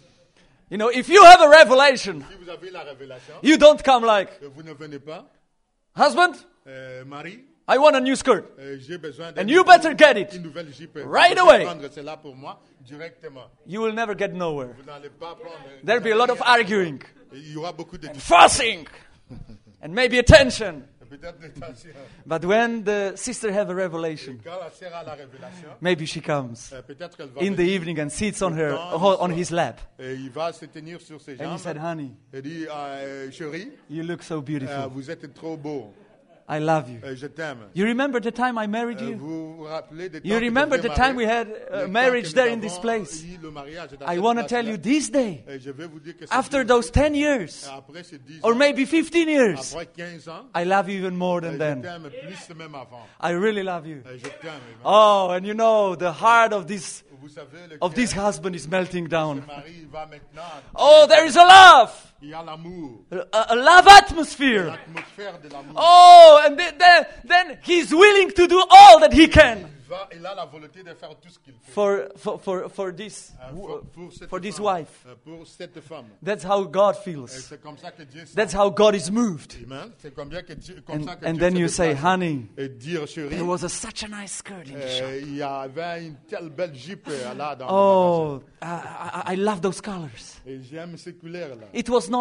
If you have a revelation, Si vous avez la révélation, you don't come like, vous ne venez pas, husband, Marie, I want a new skirt. j'ai besoin And you better get it une nouvelle jupe. right Vous devez away. prendre cela pour moi directement. You will never get nowhere. Vous n'allez pas prendre. There'll be a lot of arguing, Il y aura beaucoup de discussions. fussing, and maybe a tension. Peut-être des tensions. But when the sister have a revelation, Quand la sœur a la révélation, maybe she comes peut-être qu'elle va in the venir evening and sits on his lap. et il va se tenir sur ses And he jambes said, honey, et dit chérie, you look so beautiful. vous êtes trop beau, I love you. je t'aime. You remember the time I married you? Vous vous rappelez des temps You que remember vous the étiez time we mariés? had Les temps marriage que there nous in this avons place? eu le mariage dans I cette want to place-là. tell you this day, Et je vais vous dire que c'est after Dieu. those 10 years, Après ces 10 or ans, maybe 15 years, après 15 ans, I love you even more je than then. t'aime plus même avant. I really love you. Je t'aime. Oh, and the heart of this Vous savez, le this cœur husband is melting de down. ce mari va maintenant. Oh, there is a love, Il y a l'amour, a love atmosphere. l'atmosphère de l'amour. Oh, and then he's willing to do all that he can. Il il a la volonté de faire tout ce qu'il fait. For this Pour this femme, wife. pour cette femme. That's how God Et feels. c'est comme ça que Dieu sent. That's how God is moved. Amen. C'est comme ça que And Dieu then se you say, déplace. honey, Et dire, chérie, there was such a nice skirt in the shop. il y avait une telle belle jupe là dans le Oh, magasin. I love those colors. Et j'aime ces couleurs là. It was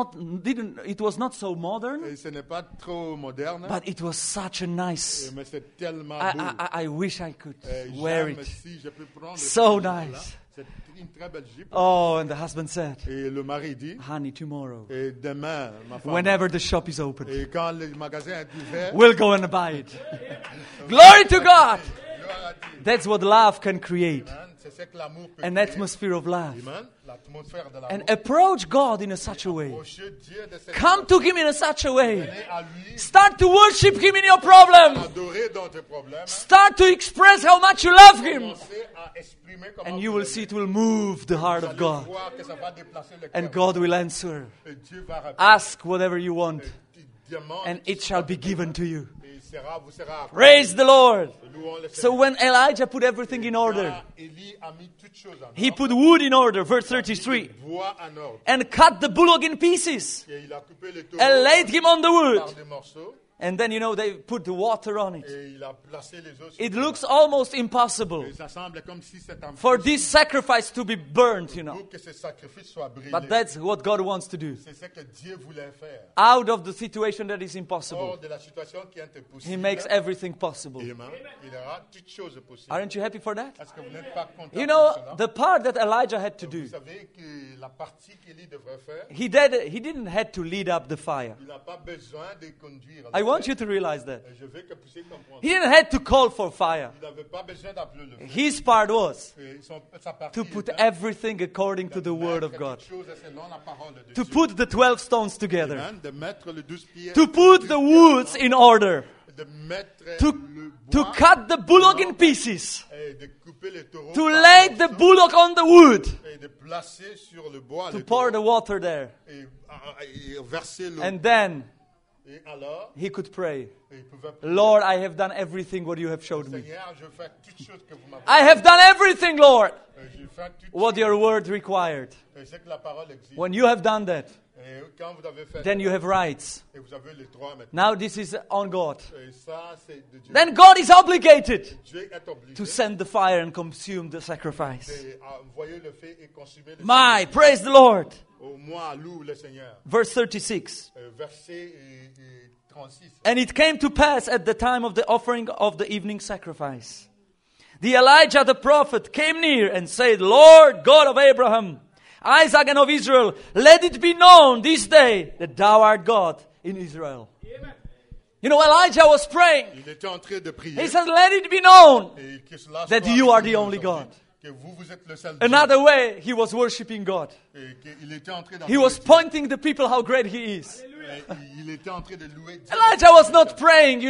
not so modern, Et ce n'est pas trop moderne, but it was such a nice. mais c'est tellement beau. I wish I could wear J'aime it. si je peux prendre So cette jupe-là. nice. C'est une très belle jupe. Oh, and the husband said, Et le mari dit, honey, tomorrow, et demain, ma femme, whenever the shop is open, et quand le magasin est ouvert, we'll go and buy it. Glory to God. gloire à Dieu. That's what love can create. Amen. C'est ce que l'amour peut An créer. atmosphere of love. Amen. L'atmosphère de And l'amour. approach God in such a way. Approchez Dieu de cette Come to Him in such a way. Venez à lui, Start to worship Him in your problem. adorer dans tes problèmes. Start to express how much you love Him. Commencez à exprimer comment And you vous will l'aimez. see it will move the heart Vous of allez God. voir que ça va déplacer le And cœur. God will answer. Et Dieu va répondre. Ask whatever you want, Il demande, and it shall be given to you. et vous sera accordé. Praise the Lord. Louons le So Seigneur. when Elijah put everything in order, Quand Élie a mis toutes choses en he ordre, put wood in order, verse 33, bois en ordre, and cut the bullock in pieces, et il a coupé les taureaux and laid him on the par wood. des morceaux, And then, they put the water on it. et il a placé les os sur It le looks almost impossible Et ça semble comme si c'était un for this sacrifice to be burnt, pour que ce sacrifice soit brûlé. But that's what God wants to do. C'est ce que Dieu voulait faire. Out of the situation that is impossible, Hors de la situation qui est impossible, He makes everything possible. Amen. Il aura toutes choses possibles. Aren't you happy for that? Est-ce que vous n'êtes pas content You pour know, cela? the part that Elijah had to do, Vous savez que la partie qu'Élie devrait faire, he didn't have to lead up the fire. il n'a pas besoin de conduire. I want you to realize that. Et je veux que vous puissiez comprendre. He didn't have to call for fire. Il n'avait pas besoin d'appeler le feu. His part was Et sa partie to put était everything according to the word of mettre God. toutes choses selon la parole de To Dieu. put the 12 stones together. Amen. De mettre les 12 pierres. To put the woods in order. De mettre To, le to bois cut the bullock in pieces. et de couper les taureaux. To par lay the morceaux bullock on the wood. et de placer sur le bois To les pour the taureaux water there. et verser l'eau. And then Et alors, he could pray, il pouvait prier. Lord, I have done everything what you have showed me. Seigneur, je fais toutes choses que vous m'avez I have done everything, Lord, Je fais toutes what choses. your word required. Et c'est que la parole existe. When you have done that, Et quand vous avez fait then you have rights. et vous avez les droits maintenant. Now this is on God. Et ça, c'est de Dieu. Then God is obligated Dieu est obligé to send the fire and consume the sacrifice. d'envoyer le feu et consommer le My, praise the Lord. Au moins, loue le Seigneur. Verse 36. Verset 36. And it came to pass at the time of the offering of the evening sacrifice. The Elijah the prophet came near and said, Lord God of Abraham, Isaac and of Israel, let it be known this day that thou art God in Israel. You know, Elijah was praying. Il était en train de prier. He said, let it be known. Et que cela that soit you are reconnu the only aujourd'hui, God. Que vous êtes le seul Dieu. Another way, he was worshiping God. Et qu'il était en train He was d'adorer Dieu. pointing the people how great he is. Et il était en train de louer Dieu. Elijah was not praying,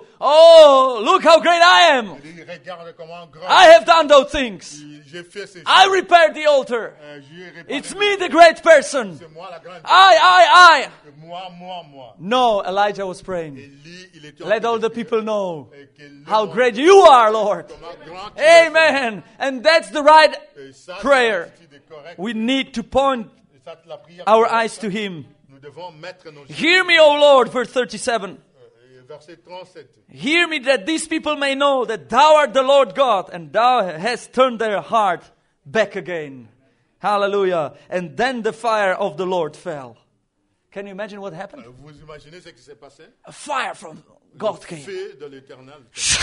oh, look how great I am. Il regarde comment grand. I have done those things. J'ai fait ces I choses. repaired the altar. J'ai réparé It's les me, choses. the great person. C'est moi la grande. I. Moi. No, Elijah was praying. Élie, il était en Let train all de the prier. people know Et que le how monde- great you are, Lord. comment grand tu es. Amen. And that's the right Et ça, c'est prayer. l'attitude correcte. We need to point Et ça, la prière our correcte. eyes to Him. Nous devons mettre nos yeux. Hear me, O Lord, verse 37. Verset 37. Hear me that these people may know that thou art the Lord God, and thou hast turned their heart back again. Hallelujah. And then the fire of the Lord fell. Can you imagine what happened? Vous imaginez ce qui s'est passé? A fire from God Le came. feu de l'Éternel.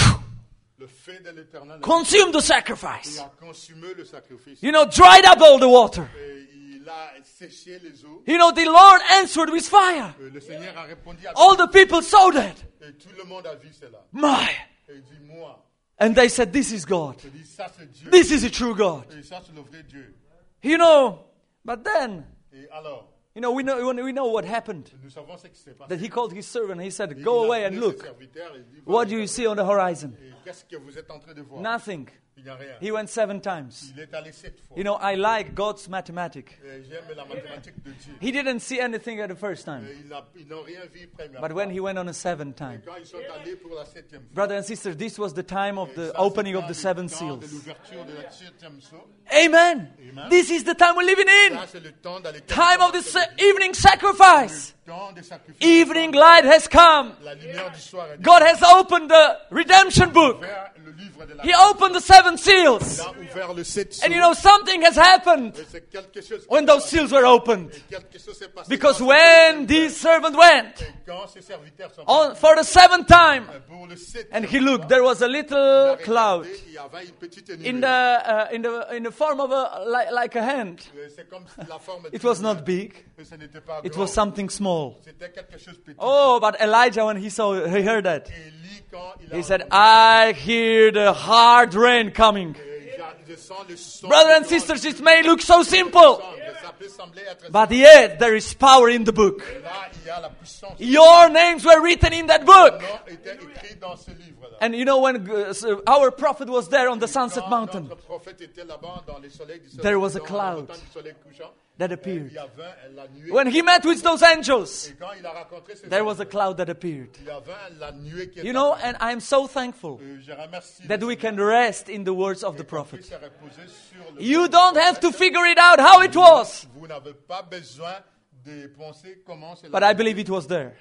Le feu de l'Éternel Consume the il sacrifice. a consumé le sacrifice. Dried up all the water. Et il a séché les eaux. The Lord answered with fire. Le Seigneur a répondu à All the people saw that. Et tout le monde a vu cela. My. Et il dit, moi. And they said, this is God. Il dit, ça c'est Dieu. This is a true God. Et ça c'est le vrai Dieu. But then, Et alors, we know what happened. nous savons ce qui s'est passé. That he called his servant. He said, Et go il a away and appelé ses look. serviteurs et il dit, What voilà, do you see on the horizon? et qu'est-ce que vous êtes en train de voir? Nothing. Il n'y a rien. He went 7 times. Il est allé 7 fois. You know, I like God's mathematics. J'aime la mathématique de Dieu. He didn't see anything at the first time. Ils n'ont rien vu premièrement. But when he went on a 7th time. Quand ils sont allés pour la 7e fois. Brothers and sisters, this was the time of the Ça, opening c'est of the dans 7 le temps de seals. l'ouverture de la 7e sceau. Amen. Amen. This is the time we're living in. Ça, c'est le temps dans lequel Time of the evening sacrifice. le temps des sacrifices. Evening light has come. La lumière du soir est God has opened the redemption book. ouvert le livre de la He opened the 7 seals. Il a ouvert le 7 And you know, something has happened Et c'est quelque chose qui when those seals were opened. quelque chose s'est passé Because quand when these servants went quand ses serviteurs sont for the 7th time, pour le 7 and he looked, there was a little cloud il y avait une petite in nuée. the form of like a hand. C'est comme si la forme It was not big. ce n'était pas It grand. was something small. C'était quelque chose de petit. Oh, but Elijah, when he heard that, Élie, quand il a he said, I hear the hard rain coming. je sens le son Brothers and du sisters, it may look so simple, sang. Ça peut sembler être but yet there is power in the book. là, il y a la puissance. Your names were written in that book. Nom était écrit dans ce livre-là. And you know, when our prophet was there on the Sunset Quand Mountain, notre prophète était là-bas dans les soleils du soleil, There was a dans la cloud montagne du soleil couchant, that il appeared. y avait la nuée. When he met with those angels, Et quand il a rencontré ces there was a anges, cloud that appeared. il y avait la nuée qui You était know, and I'm so thankful Je remercie that we can rest in the words of the qu'on prophet. puisse se reposer sur le You don't have to figure it out how it was, Vous n'avez pas besoin de penser comment c'est but I believe it was there.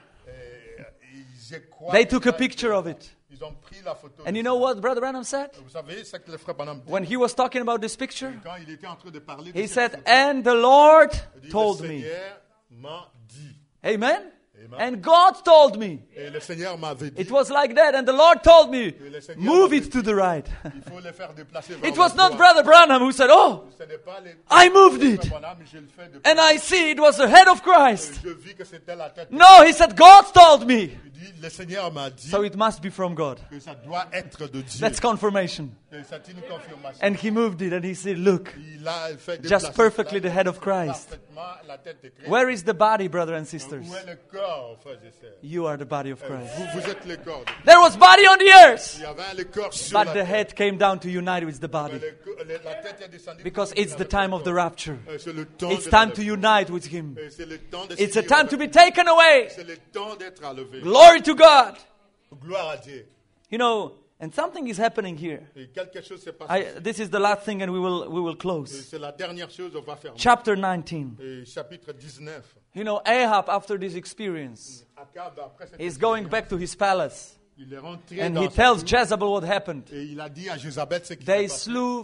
Je crois They que took a picture of it. Ils ont pris la photo. And you know what Brother Branham said? Vous savez ce que le frère Branham dit When he was talking about this picture, quand il était en train de parler de he cette said, photo, and the Lord il dit, told le me. Seigneur m'a dit. Amen? Amen. And God told me. Et le Seigneur m'avait dit. It was like that. And the Lord told me, le Seigneur move m'avait it to the right. Il faut le faire déplacer vers It was la not droite. Brother Branham who said, oh, Ce n'est pas les- I moved le it. frère Branham, je le fais de- And I see it was the head of Christ. Je vis que c'était la tête. No, he said, God told me. Il dit, le Seigneur m'a dit So it must be from God. que ça doit être de Dieu. That's confirmation. Et c'est une confirmation. And he moved it and he said, look, Il a fait just déplacer perfectly cela. the head of Christ. Parfaitement la tête de Christ. Where is the body, brothers and sisters? Où est le corps, frères et sœurs? You are the body of Christ. Vous êtes le corps. There was body on the earth, Il y avait le corps sur but la the terre. head came down to unite with the Mais body. la tête est descendue Because pour it's the avec time le of the corps. rapture. C'est le temps It's de time to l'enlever. unite with him. C'est le temps de It's a s'unir time avec to be lui. taken away. C'est le temps d'être enlevé. Glory to God. Gloire à Dieu. You know, and something is happening here. Et quelque chose s'est passé. This is the last thing and we will Et close. c'est la dernière chose, on va faire. Chapter 19. Et chapitre 19. You know, Ahab, after this experience, Akab, après cette is going back to his palace. il est rentré And dans he sa tells tour Jezebel what happened. et il a dit à Jézabel ce qui They s'est passé. slew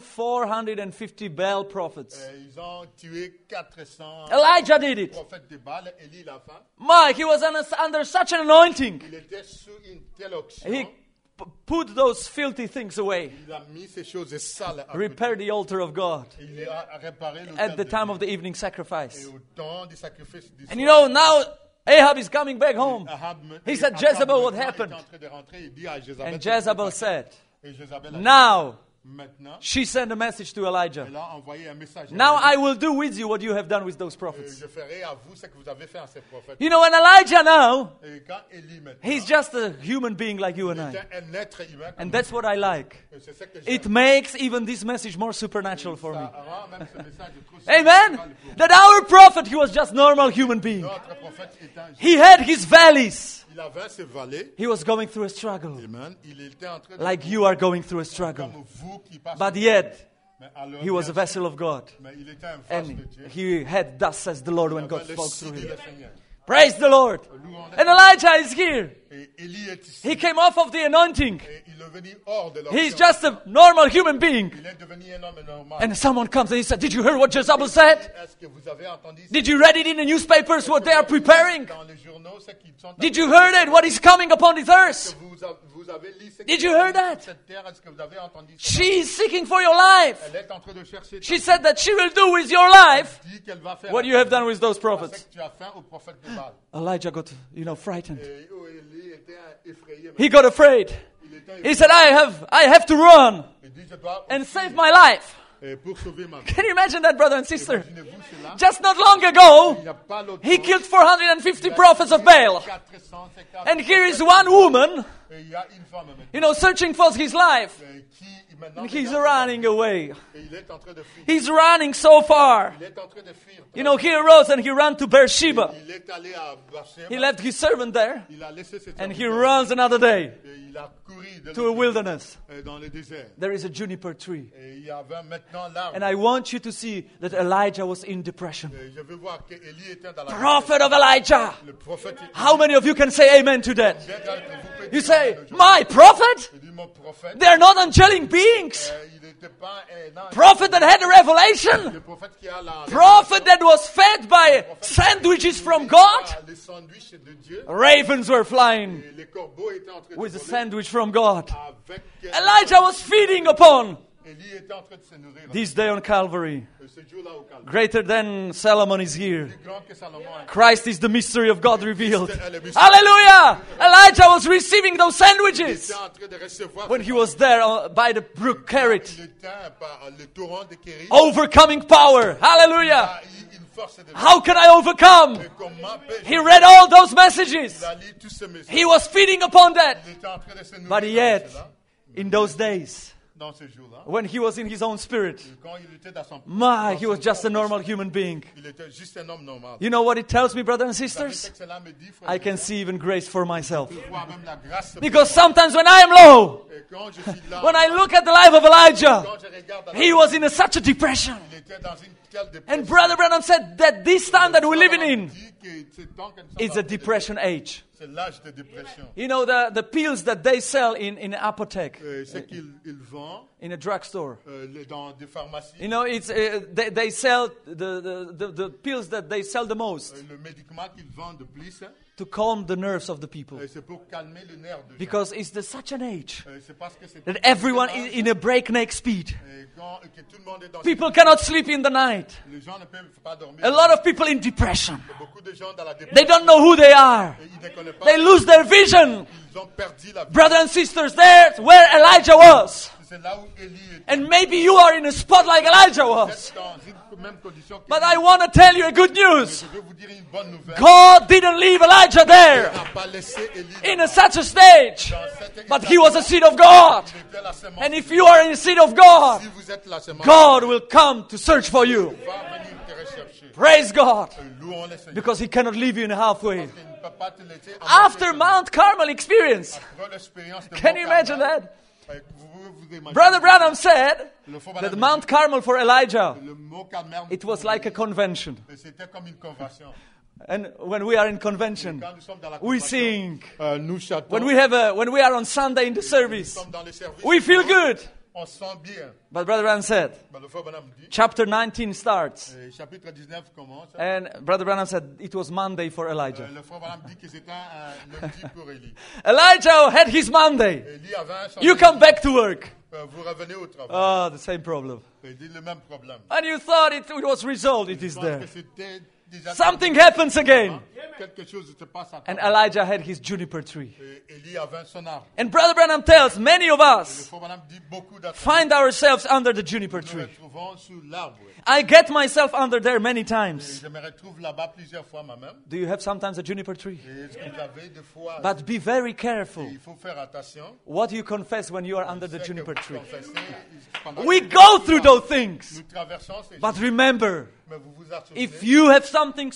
450 Baal prophets. Ils ont tué 400 Elijah did it. prophètes de Baal. Élie l'a fait. Mike, he was under such an anointing. Il était sous une telle onction. He put those filthy things away. Il a mis ces choses sales à côté. Repaired the altar of God Il a réparé at l'autel the de time Dieu. of the evening Et sacrifice. au temps du sacrifice du And you soir, know, now Ahab is coming back home. Ahab He said, Ahab Jezebel, what maintenant, happened? il est en train de rentrer, il dit à Jézabel And ce qui s'est Jezebel passé. said, Et Jézabel a dit, now maintenant, she sent a message to Elijah. elle a envoyé un message. à Now Élie. I will do with you what you have done with those Et prophets. je ferai à vous ce que vous avez fait à ces prophètes. You know, and Elijah now, Et quand Élie maintenant, he's just a human being like you and I. était un être humain, comme And that's what I like. nous. Et c'est ce que j'aime. It makes even this message more supernatural for me. Ça rend même ce message trop Amen. supernatural pour That our prophet, he was just normal human being. notre prophète étant He had his valleys. il avait ses vallées. He was going through a struggle. Amen. Il était en train de Like you are going through a struggle. comme vous qui passez. But yet, Mais alors, he was a bien vessel of God. sûr, mais il était un vase de And Dieu. he had, thus says the Lord, when Il God avait le spoke through signe him. du Seigneur. Praise the Lord. And Elijah is here. Et Élie est ici. He came off of the anointing. Et il est venu hors de He's l'onction. just a normal human being. Il est devenu un homme normal. And someone comes and he said, did you hear what Jezebel said? Est-ce que vous avez entendu ça? Did you read it in the newspapers what they are preparing? Dans les journaux, ce qu'ils sont en Did train you de hear faire? it? What is coming upon this earth? Est-ce que vous avez lu ce Did qui you se hear passe that? sur cette terre? Est-ce que vous avez entendu ça? She is seeking for your life. Elle est en train de chercher. She said that she will do with your life dit qu'elle va faire what you have done with those ce prophets. que tu as fait au prophète de Baal. Elijah got, frightened. Et Élie était effrayé. He got afraid. Il était He said, I have to run Il dit, je dois and save my life. pour sauver ma vie. Can you imagine that, brother and sister? Imaginez-vous cela. Just not long ago, Il n'y a pas l'autre he chose. killed 450 prophets of Baal. 450 And here is one woman, Et il y a une femme maintenant, searching for his life. qui maintenant, And he's regarde, running away. et il est en train de fuir. He's running so far. Il est en train de fuir. You know, he arose and he ran to Beersheba. Il est allé à Beersheba. He left his servant there Il a laissé ses and he serviteurs. runs another day Et il a couru de to a l'autre wilderness. côté, dans le désert. There is a juniper tree. Et il y avait maintenant l'arbre. And I want you to see that Elijah was in depression. Et je veux voir qu'Élie était dans la Prophet of Elijah. Le prophète. How many of you can say amen to that? Bien d'entre vous peut You dire say, amen aujourd'hui. my prophet? Il dit mon prophète. They're not angelic beings. Il n'était pas un ange. Prophet that had a revelation. Le prophète qui a la Prophet that was fed by sandwiches from God. les sandwichs de Dieu. Ravens were flying Et les corbeaux étaient en train de with a voler sandwich from God. avec Elijah was feeding upon Élie était en train de se nourrir. this day on Calvary. Ce jour-là au Calvaire. Greater than Solomon is here. Plus grand que Salomon. Christ is the mystery of God revealed. Hallelujah! Elijah was receiving those Il sandwiches était en train de recevoir. when he was there by the brook Kerit, Il était par le torrent de Kéry. overcoming power. Hallelujah! Ah, une force de How can I overcome? comment peut-je He read all those messages. Il a lu tous ces messages. He was feeding upon that. Il était en train de se nourrir But de yet, cela. in those days, Dans ce jour-là, when he was in his own spirit, quand il était dans son my, dans he was son just a corps, normal human being. Il était juste un homme normal. You know what it tells me, brothers and Vous savez sisters? ce que cela me dit, frère? I can see even grace for myself. Je vois même la grâce. Because sometimes when I am low, Et quand je suis là, when I look at the life of Elijah, quand je regarde, he was in such a depression. il était dans une telle dépression. And Brother Branham said that this time that we're living in dit que ce temps que nous sommes is dans a cette depression age. C'est l'âge de dépression. You know, the pills that they sell in apothec, Ce qu'ils vendent in a drugstore. dans des pharmacies, You know, it's they sell the pills that they sell the most le médicament qu'ils vendent de plus, to calm the nerves of the people. c'est pour calmer le nerf de gens. Because it's such an age C'est parce que c'est that everyone is in a breakneck speed. que tout le monde est dans People cannot sleep in the night. les gens ne peuvent pas dormir. A lot of people in depression. Beaucoup de gens dans la dépression. They don't know who they are. Ils ne connaissent pas. They lose their vision. Ils ont perdu la vie. Brothers and sisters, there's where Elijah was. C'est là où Élie était. And maybe you are in a spot like Elijah was. Dans une même condition que But I want to tell you a good news. je veux vous dire une bonne nouvelle. God didn't leave Elijah there Il n'a pas laissé Élie in such a stage. dans cette But he was a seed of God. Il était la semence. And if you are in the seed of God, Si vous êtes la semence, God will come to search for you. il va venir te rechercher. Praise God. Louons le Seigneur. Because he cannot leave you in halfway. Il ne peut pas te laisser à After moitié. Mount Carmel experience, Après l'expérience de can Mont you imagine Carmel, that? Vous imaginez Brother Branham said le faux that Branham Mount Carmel for Elijah, dit, le mot Carmel, it was like a convention. c'était comme une convention. And when we are in convention, Quand nous sommes dans la we convention, sing. nous chantons. When we are on Sunday in the Nous service, sommes dans les services. we feel good. On se sent bien. But Brother Branham said, Ben, le faux Branham dit, chapter 19 starts. chapitre 19 commence. And Brother Branham said it was Monday for Elijah. Le frère Branham dit que c'était un lundi pour Élie. Elijah had his Monday. Élie avait un You samedi. come back to work. Vous revenez au travail. Ah, the same problem. Il dit le même problème. And you thought it was resolved. It is Je pense there. que c'était déjà Something happens again. quelque chose se passe à And toi. Elijah had his juniper tree. Élie avait son arbre. And Brother Branham tells many of Le us frère Branham dit beaucoup d'attention. find ourselves under the juniper Nous nous tree. retrouvons sous l'arbre. I get myself under there many times. Je me retrouve là-bas plusieurs fois moi-même. Do you have sometimes a juniper tree? Et ce que j'avais des fois, But be very careful il faut faire attention. what you confess when you are under the C'est que juniper vous tree. confessez, pendant We que go through those things. nous traversons ces But choses, remember, mais vous vous assurez if you have something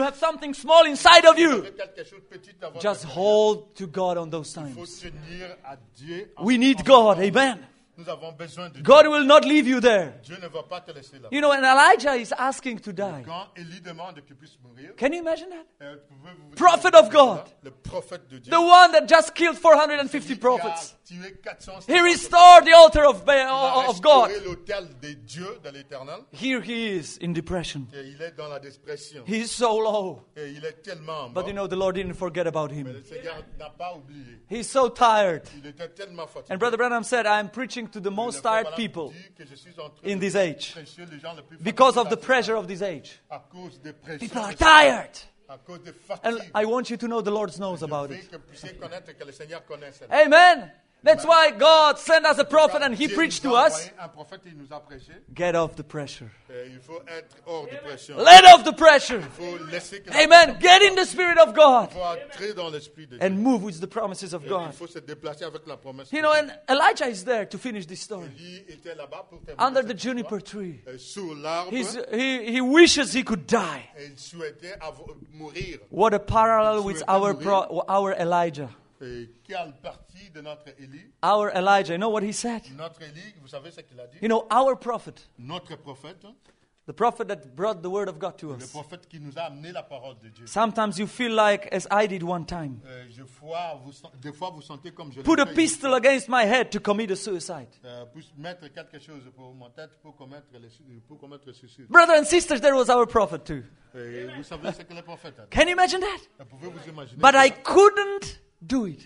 small inside of you, que quelque chose de petit à votre just intérieur. hold to God on those Il faut times. tenir à Dieu. en We ce need moment. God. Amen. Nous avons besoin de Dieu. God will not leave you there. Dieu ne va pas te laisser là. You know, and Elijah is asking to die. Quand Élie demande qu'il puisse mourir, Can you imagine that? pouvez-vous Prophet of God. le prophète de Dieu, The one that just killed 450 celui qui a prophets. tué 450 He restored the altar of il a God. restauré l'autel des dieux de l'Éternel. Here he is in depression. Et il est dans la dépression. He's so low. Et il est tellement mort. But you know, the Lord didn't forget about Mais him. le Seigneur n'a pas oublié. He's so tired. Il était tellement fatigué. And Brother Branham said, I'm preaching to the most Le frère tired Branham people dit que je suis en train in de this age prêcher les gens les plus because of fatigués the pressure of this age. à cause des pressions. People are tired. À cause des And fatigues. I want you to know the Lord knows Je about veux it. que vous puissiez connaître que le Seigneur connaît cela. Amen. That's why God sent us a prophet and he Dieu preached nous to a us. envoyé un prophète, il nous a prêché. Get off the pressure. Il faut être hors de pression. Let off the pressure. Il faut laisser que Amen. Get in the Spirit of God il faut entrer dans l'esprit de Dieu. and move with the promises of Il God. faut se déplacer avec la promesse. You know, and Elijah is there to finish this story. Élie était là-bas pour terminer Under the cette juniper histoire. tree. Sous l'arbre, He wishes he could die. et il souhaitait mourir. What a parallel with our Elijah. Et quelle partie de notre Élie? Our Elijah, you know what he said? Notre Élie, vous savez ce qu'il a dit? You know, our prophet, Notre prophète, the prophet that brought the word of God to le us. prophète qui nous a amené la parole de Dieu. Sometimes you feel like, as I did one time, Des fois, vous sentez comme je l'ai put a fait. pistol against my head to commit a suicide. Pour mettre quelque chose pour mon tête pour commettre le suicide. Brothers and sisters, there was our prophet too. Et vous savez ce que le prophète a dit? Can you imagine that? Pouvez-vous imaginer? But I couldn't do it.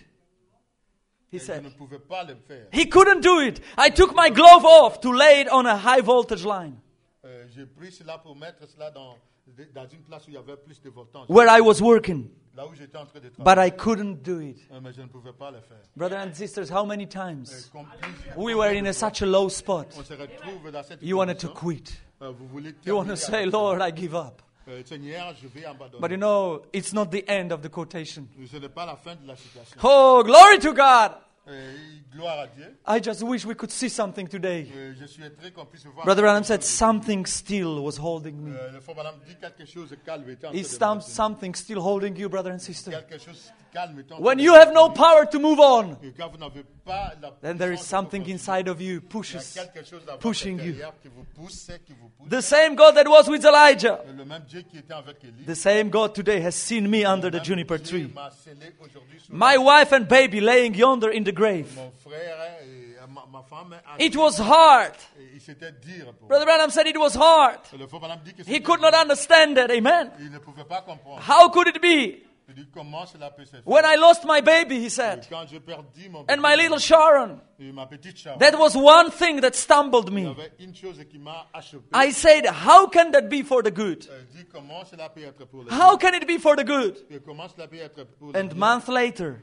He Je said. ne pouvais pas le faire. He couldn't do it. I took my glove off to lay it on a high voltage line J'ai pris cela pour mettre cela dans une place où il y avait plus de voltage. where I was working, Là où j'étais en train de but travailler. I couldn't do it. Mais je ne pouvais pas le faire. Brothers and sisters, how many times Comme we were in such a low spot, on se retrouve dans cette you wanted to condition, quit. vous voulez You want to terminer say, avec- Lord, I give up. Seigneur, je vais abandonner. But you know, it's not the end of the quotation. Ce n'est pas la fin de la situation. Oh, glory to God. Gloire à Dieu. I just wish we could see something today. Je souhaiterais qu'on puisse voir. Brother Branham said something still was holding me. Le frère Branham dit quelque chose de calme était en train Is de me retenir. something still holding you, brother and sister? Quelque chose de calme était en train When de you me have no retenir. power to move on, Et quand vous n'avez pas la then there is puissance de something continuer, inside of you il y a pushes. quelque chose à pushing you. l'intérieur qui vous pousse. The same God that was with Elijah, Le même Dieu qui était avec Élie. the same God today has seen me under the le même juniper Dieu tree. m'a scellé aujourd'hui sous My wife and baby laying yonder in the grave. mon frère et ma femme. It was hard. Il s'était dire pour Brother Branham said it was hard. le frère Branham dit que He c'était could not dur. understand it. Amen. Il ne pouvait pas comprendre. How could it be? Il dit comment cela peut se faire. When I lost my baby, he said, Quand j'ai perdu mon and my little Sharon, et ma petite Sharon, that was one thing that stumbled il y me. avait une chose qui m'a achoppé. I said, how can that be for the good? Dit comment cela peut être pour le How can it be for the good? bien. Et comment cela peut être pour le And bien. month later,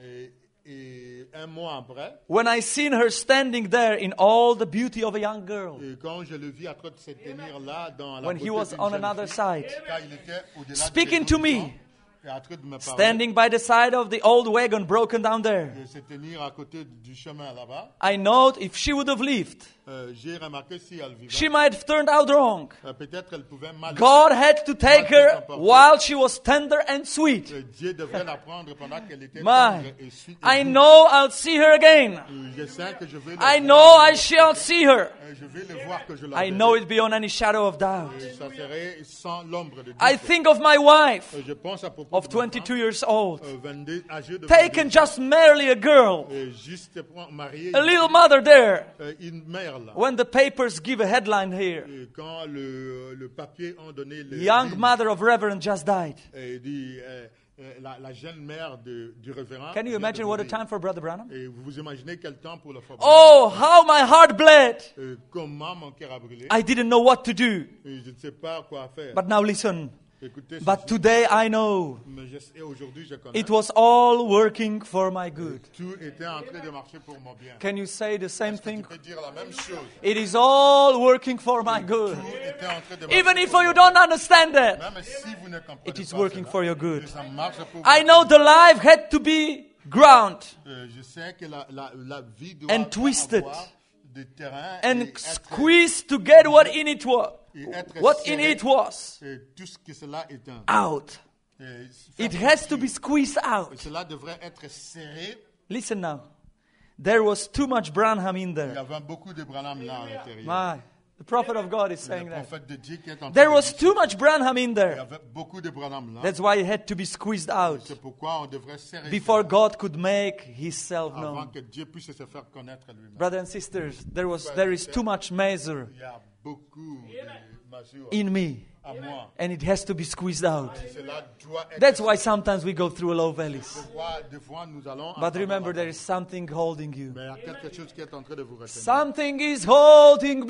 Et un mois après, when I seen her standing there in all the beauty of a young girl, et quand je le vis en train de se tenir là dans la when beauté he was d'une on jeune another fille, side, quand il était au-delà speaking des to autres me, gens, et en train de me parler, standing by the side of the old wagon broken down there, de se tenir à côté du chemin là-bas, I know if she would have lived, j'ai remarqué si elle vivait, she might have turned out wrong. peut-être elle pouvait mal. God had to take her while she was tender and sweet. Dieu devrait la prendre pendant qu'elle était My, tendre et sweet. I know I'll see her again. Je sais que je vais le I voir. know I shall see her. Je vais le voir que je la I verrai. know it beyond any shadow of doubt. Et ça serait sans l'ombre de Dieu. I think of my wife Je pense à propos of de ma 22 years old, femme, 22, âgée de taken 22 just merely a girl, juste mariée, a little mother there. une mère là. When the papers give a headline here, Et quand le papier ont donné le young livre, mother of Reverend just died. et dit, la jeune mère du révérend. Can you vient de imagine what a mourir. time for Brother Branham? Et vous vous imaginez quel temps pour le frère. Oh, how my heart bled. Comment mon cœur a brûlé. I didn't know what to do. Et je ne sais pas quoi faire. But now listen. Écoutez, But today I know mais et aujourd'hui je connais. it was all working for my good. Tout était en train de marcher pour mon bien. Can you say the same thing? Tu peux dire la même chose. It is all working for my good. Tout était en train de marcher Even if pour you moi. don't understand that, Même si vous ne comprenez it is pas working cela, for your good. ça marche pour I vous. know the life had to be ground Je sais que la vie doit and twisted avoir des terrains and et être- squeezed to get what in it was. et être What in serré, it was et tout ce que cela est un. out. It has to be squeezed out. Cela devrait être serré. Listen now. There was too much Branham in Il y there. avait beaucoup de Branham là à l'intérieur. My, the prophet of God is Le saying that. prophète de Dieu qui est en train There de was dire, too much Branham in il y there. avait beaucoup de Branham là. That's why it had to be squeezed out C'est pourquoi on devrait serrer before cela God could make himself avant known. que Dieu puisse se faire connaître lui-même. Brothers and sisters, there is too much measure Il y a beaucoup de mesures in me, à moi. and it has to be squeezed out. Cela doit être. That's why sometimes we go through low valleys. Des fois, nous allons. But remember, there is something holding you. Mais il y a quelque chose qui est en train de vous retenir. Something is holding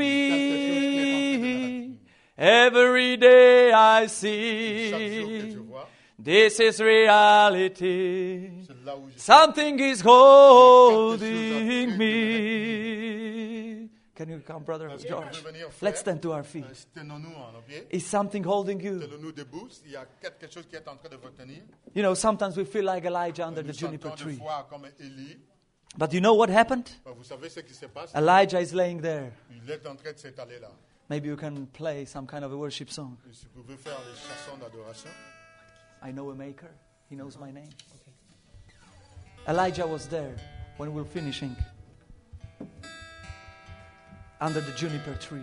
me. Every day I Chaque jour que je see vois, This is reality. C'est là où je Something is holding me. Can you come, Brother George? Let's stand to our feet. Tenons-nous en nos pieds. Is something holding you? Tenons-nous debout. Il y a quelque chose qui est en train de vous tenir. You know, sometimes we feel like Elijah under the Nous juniper sentons des tree. fois comme Élie. But you know what happened? Vous savez ce qui se passe? Elijah is laying there. Il est en train de s'étaler là. Maybe you can play some kind of a worship song. Et si vous pouvez faire les chansons d'adoration. I know a maker. He knows my name. Elijah was there when we were finishing. Under the juniper tree.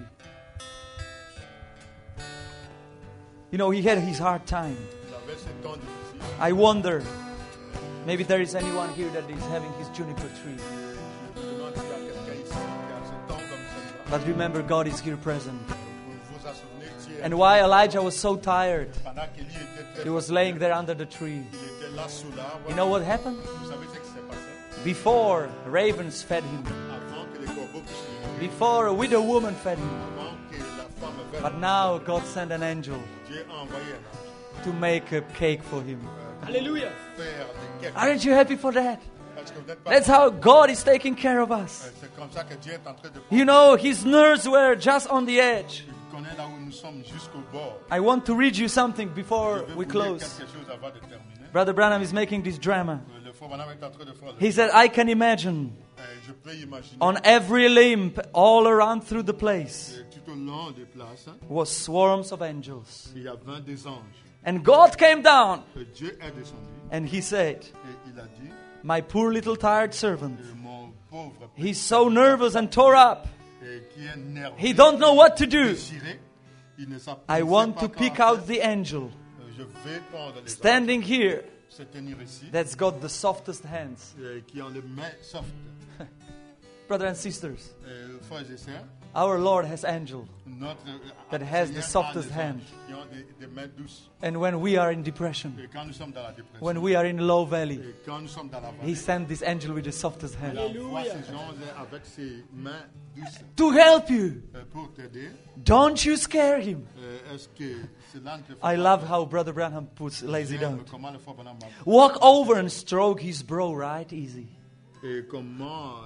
You know, he had his hard time. Il avait ce temps difficile. I wonder, maybe there is anyone here that is having his juniper tree. Je me demande s'il y a quelqu'un ici qui a ce temps comme celui-là. But remember, God is here present. Vous vous en souvenez qu'hier, And why Elijah was so tired, pendant qu'Élie était très he was laying there under the tree. il était là sous l'arbre. You know what happened? Vous savez ce qui s'est passé? Before, ravens fed him. Avant que les corbeaux puissent le nourrir, Before, a widow woman fed him. avant que la femme veuve, But now, God sent an angel Dieu a envoyé un ange to make a cake for him. Alléluia. faire des quêtes. Aren't you happy for that? Est-ce que vous n'êtes pas That's how God is taking care of us. C'est comme ça que Dieu est en train de You know, his nerves were just on the edge. Il connaît là où nous sommes jusqu'au bord. I want to read you something Je before vais we vous lire close. quelque chose avant de terminer. Brother Branham is making this drama. Le frère Branham est en train de faire He said, I can imagine je peux imaginer on every limb all around through the place tout au long des places, was swarms of angels. il y a 20 des anges. And God came down Et Dieu est descendu and he said, et il a dit, my poor little tired servant, mon pauvre he's so nervous and tore up. qui est nerveux, He don't know what to do. déchiré, il ne sait I sait want pas to quoi pick faire. out the angel Je vais prendre les standing here anges, se tenir ici, that's got the softest hands. qui ont les mains soft. Brothers and sisters, Frères et sœurs, our Lord has angels. notre That has the Seigneur a softest des hand. anges qui ont des mains douces. And when we are in depression, Et quand nous sommes dans la dépression, when we are in low valley, et quand nous sommes dans la He vallée, sent this angel with the softest hand il envoie ces anges avec ses mains douces to help you. pour t'aider. Don't you scare him. Est-ce que cela ne te fait I pas love peur? how Brother Branham lays it J'aime out. comment le frère Branham a- Walk over and stroke his brow right easy. et comment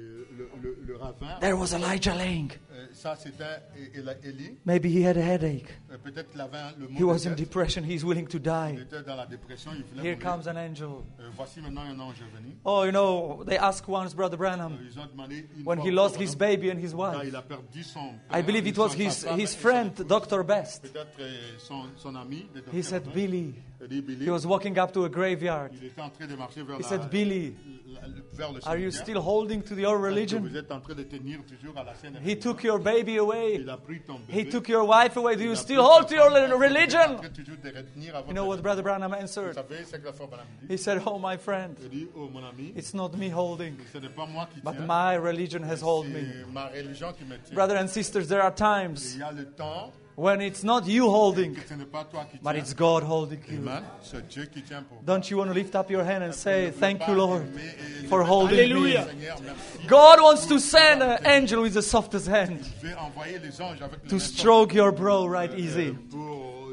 le ravin, There was Elijah laying. ça c'était Élie. Maybe he had a headache. Peut-être qu'il avait le He mot was de in tête. depression. He's willing to Il die. était dans la dépression, il voulait Here mourir. comes an angel. Voici maintenant un ange venu. Oh, you know, they asked once Brother Branham Ils ont demandé une when fois he au lost frère his Branham, baby and his quand wife. il a perdu son I père, believe it son- was sa his, femme et his son friend, épouse. Dr. Best. Peut-être son ami, le docteur He said, Best. Billy. Il dit, Billy, He was walking up to a graveyard. il était en train de marcher vers, He said, Billy, vers le are you cimetière. still holding to your Est-ce que religion? vous êtes en train de tenir toujours à la scène He took your baby away. Il a pris ton He bébé. took your wife away. Do Il you a still pris hold ton to your enfant. Vous êtes en religion? train toujours de retenir à votre You know what religion. Brother Branham Vous answered? savez ce que le frère Branham dit? He said, oh, my friend, Il dit, oh mon ami, it's not me holding, ce n'est pas moi qui but tiens, my religion has hold me. c'est ma religion qui me tient. Brothers and sisters, there are times Il y a le temps when it's not you holding, que ce n'est pas toi qui but tiens. it's God holding you. Amen. C'est Dieu qui tient pour Don't you want to lift up your hand and say, Ne thank pas you, Lord, aimer et for ne pas holding Alléluia. me. Seigneur, merci. God wants to send an angel with the softest hand Je vais envoyer les anges avec to le stroke your brow right easy. pour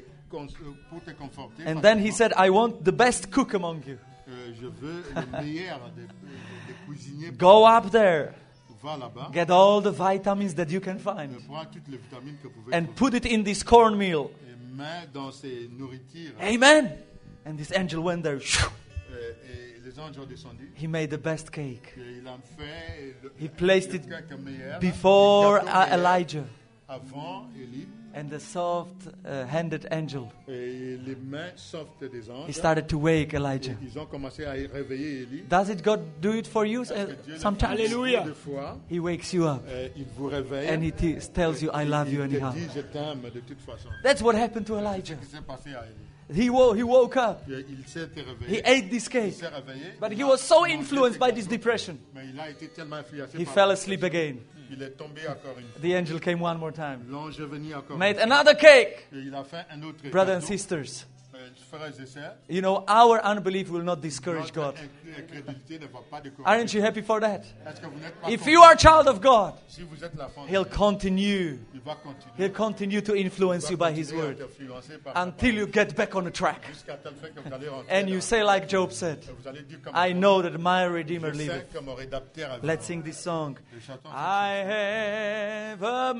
te conforter. And then he said, I want the best cook among you. Je veux le meilleur des cuisiniers. Go up there, Va là-bas. get all the vitamins that you can find, Prends toutes les vitamines que vous pouvez and trouver. put it in this cornmeal. Et mets dans ces nourritures. Amen. And this angel went there. Et les anges ont descendu. He made the best cake Et il a fait He placed le it cake meilleur, before le gâteau meilleur Elijah avant Élie. and the soft-handed angel. Et les mains sortent des He anges. started to wake Elijah. Ils ont commencé à réveiller Élie. Does it God do it for you sometimes? Alléluia. Deux fois, He wakes you up il vous réveille. and he tells you, I love you Il te anyhow. dit, je t'aime de toute façon. That's what happened to Elijah. Qu'est-ce qui s'est passé à Élie? He woke up. Il s'est He réveillé. ate this Il cake. s'est réveillé. But he was so influenced by this depression. Mais il a été tellement influencé He par fell la asleep dépression. again. Il est tombé encore une fois. The angel came one more time. L'ange est venu encore Made une fois. another cake. Et il a fait un autre Brothers and gâteau. sisters, frères et sœurs, You know, our unbelief will not discourage notre God. incrédulité ne va pas décourager. Aren't you happy for that? Est-ce que vous n'êtes pas If content? you are a child of God, Si vous êtes l'enfant de He'll Dieu, continue. il va continuer. He'll continue to influence you by His continuer à word t'influencer par sa until you get back on the track. parole, jusqu'à tel fait que vous allez rentrer And you dans- say like Job said, vous allez dire comme I know that my Redeemer je sais liveth. que mon rédacteur a vu. Let's sing this song. Nous chantons I have a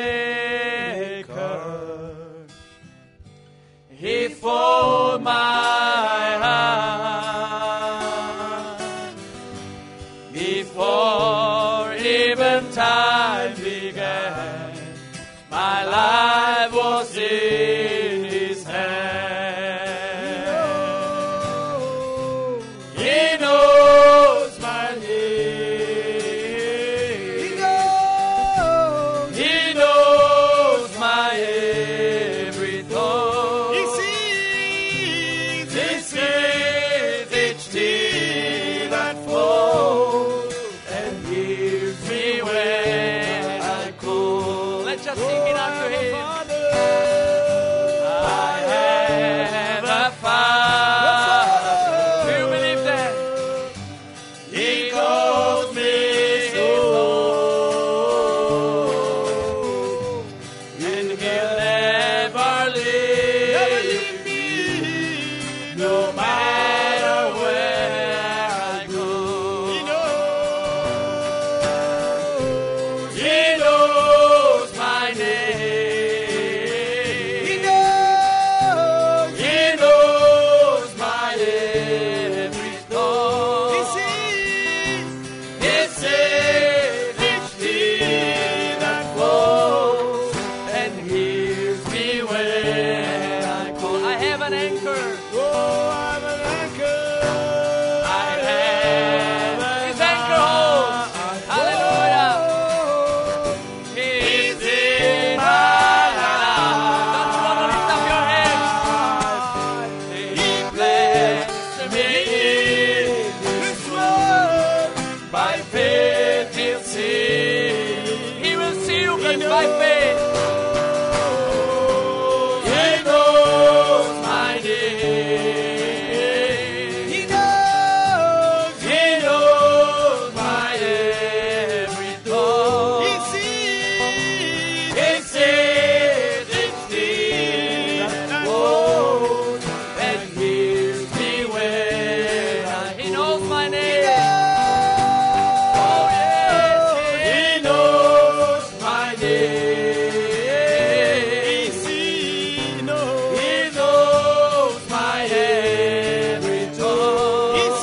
maker. He formed my heart before even time began. My life was in His hand. He knows my name. He knows my every thought. He sees each tear that falls and hears me when I call. Let's just sing it out to Him. I have a Father. Do you believe that? He calls me Lord, and He'll never leave me, no matter where I go. He knows my name. He knows my every thought. He sees each tear that falls and hears me when I call. I have an anchor. I have His anchor holds. Hallelujah. He's in my life. Don't you want to lift up your hands? He blessed me in His word. By faith He'll see. He will see you but by faith. He knows my name. He knows my every thought. He sees each tear that falls and hears me when He knows my name. Oh yes, He knows my name. He knows my every thought. He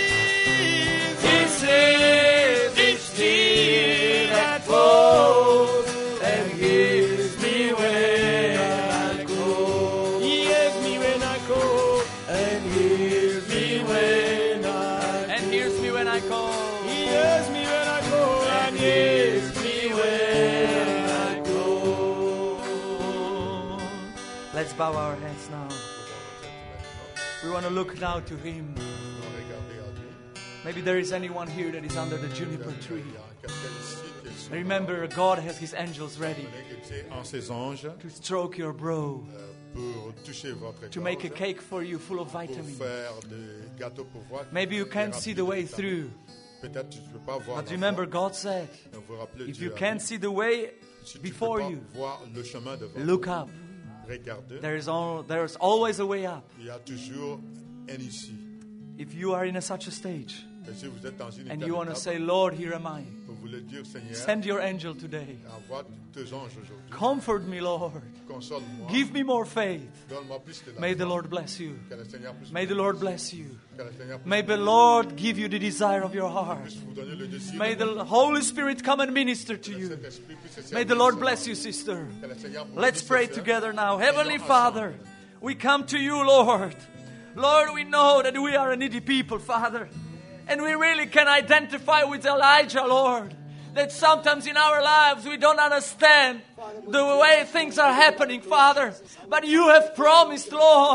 sees each tear that falls and hears me when I call. He hears me when I call. And hears me when I call. He hears me when I call. And hears me when I call. Let's bow our heads now. We want to look now to Him. Regardez à Dieu. Maybe there is anyone here that is under the juniper tree. Il y a quelqu'un ici qui est sur Remember, God has His angels ready que c'est en ses anges to stroke your brow, pour toucher votre to make a gorge, cake for you full of pour vitamins. faire des gâteaux pour voir. Maybe you can't see the way through, Peut-être tu ne peux pas voir. but la remember, voie. God said, Vous rappelez if Dieu you a can't dit, see the way si tu peux before pas you, voir le chemin devant look toi, up. regarde. There's always a way up. Il y a toujours un ici. If you are in such a stage Et si vous êtes dans une and telle you want to étape, say, Lord, here am I. vous voulez dire, Seigneur, Send your angel today. envoie tes anges aujourd'hui. Comfort me, Lord. Console-moi. Give me more faith. Donne-moi plus de la May the foi. Lord bless you. Que le Seigneur puisse May vous the Lord bénir. bless you. Que le Seigneur puisse May vous the bénir. Lord give you the desire of your heart. Puisse vous donner le désir May de the votre Holy Spirit come and minister to cœur. you. Saint-Esprit puisse se May servir the Lord de bless ça. you, sister. Que le Seigneur vous Let's bénisse, pray sœur. together now. Prions Heavenly ensemble. Father, we come to you, Lord. Lord, we know that we are a needy people, Father. And we really can identify with Elijah, Lord. That sometimes in our lives we don't understand the way things are happening, Father. But you have promised, Lord,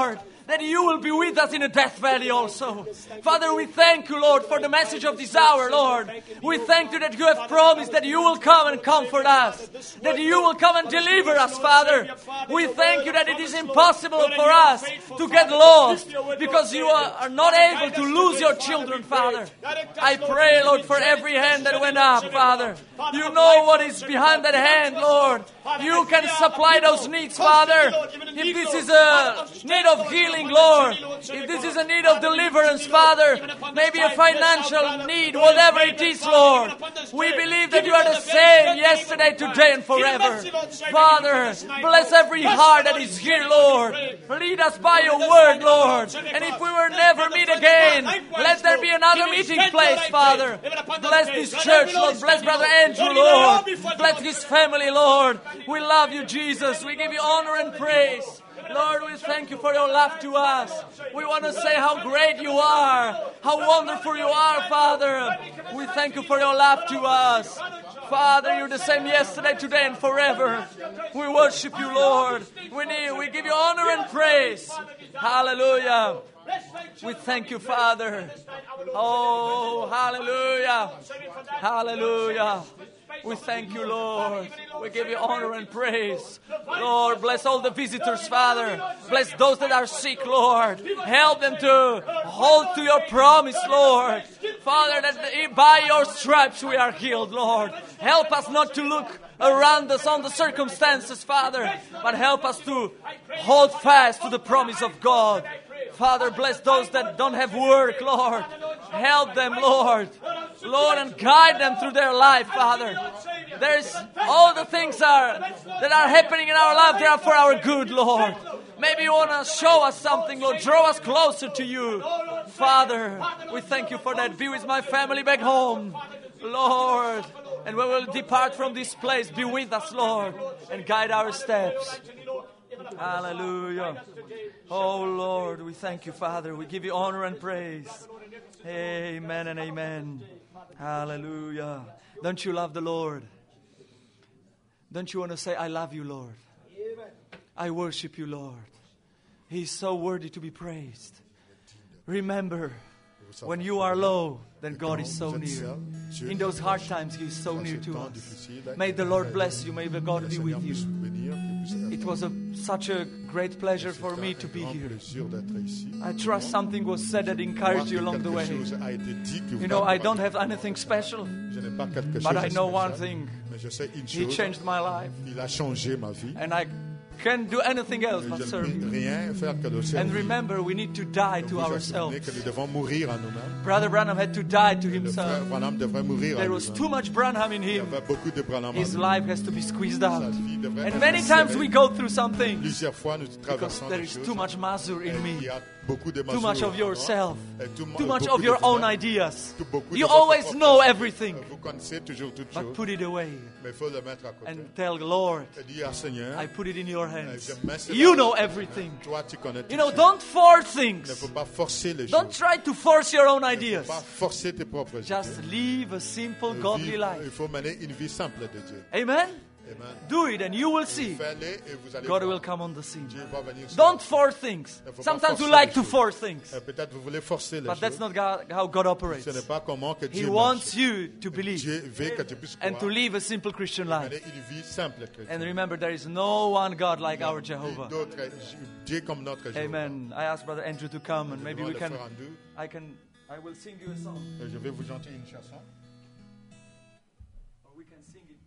that you will be with us in the death valley also. Father, we thank you, Lord, for the message of this hour, Lord. We thank you that you have promised that you will come and comfort us, that you will come and deliver us, Father. We thank you that it is impossible for us to get lost because you are not able to lose your children, Father. I pray, Lord, for every hand that went up, Father. You know what is behind that hand, Lord. You can supply those needs, Father. If this is a need of healing, Lord, if this is a need of deliverance, Father, maybe a financial need, whatever it is, Lord, we believe that you are the same yesterday, today, and forever. Father, bless every heart that is here, Lord. Lead us by your word, Lord. And if we will never meet again, let there be another meeting place, Father. Bless this church, Lord. Bless Brother Andrew, Lord. Bless his family, Lord. We love you, Jesus. We give you honor and praise. Lord, we thank you for your love to us. We want to say how great you are, how wonderful you are, Father. We thank you for your love to us. Father, you're the same yesterday, today, and forever. We worship you, Lord. We give you honor and praise. Hallelujah. We thank you, Father. Oh, hallelujah. Hallelujah. We thank you, Lord. We give you honor and praise. Lord, bless all the visitors, Father. Bless those that are sick, Lord. Help them to hold to your promise, Lord. Father, that by your stripes we are healed, Lord. Help us not to look around us on the circumstances, Father, but help us to hold fast to the promise of God. Father, bless those that don't have work, Lord. Help them, Lord. Lord, and guide them through their life, Father. There's all the things that are happening in our life, they are for our good, Lord. Maybe you want to show us something, Lord. Draw us closer to you. Father, we thank you for that. Be with my family back home, Lord. And when we'll depart from this place, be with us, Lord, and guide our steps. Hallelujah. Oh, Lord, we thank you, Father. We give you honor and praise. Amen and amen. Hallelujah. Don't you love the Lord? Don't you want to say, I love you, Lord? I worship you, Lord. He is so worthy to be praised. Remember, when you are low, then God is so near. In those hard times, He is so near to us. May the Lord bless you. May the God be with you. It was such a great pleasure for me to be here. I trust something was said that encouraged you along the way. You know, I don't have anything special, but I know one thing. He changed my life. And I can't do anything else but serve you. And remember, we need to die to ourselves. Brother Branham had to die to himself. There was too much Branham in him. His life has to be squeezed out. And many times we go through something because there is too much Mazur in me. Too much of yourself. Too much of your own ideas. You always know everything. But put it away. And tell the Lord, I put it in your hands. You know everything. You know, don't force things. Don't try to force your own ideas. Just live a simple, godly life. Amen? Do it and you will see God will come on the scene. Don't force things. Sometimes we like to force things, but that's not how God operates. He wants you to believe and to live a simple Christian life. And remember, there is no one God like our Jehovah. Amen. I asked Brother Andrew to come, and maybe I will sing you a song. Je vais vous chanter une chanson. Or we can sing it.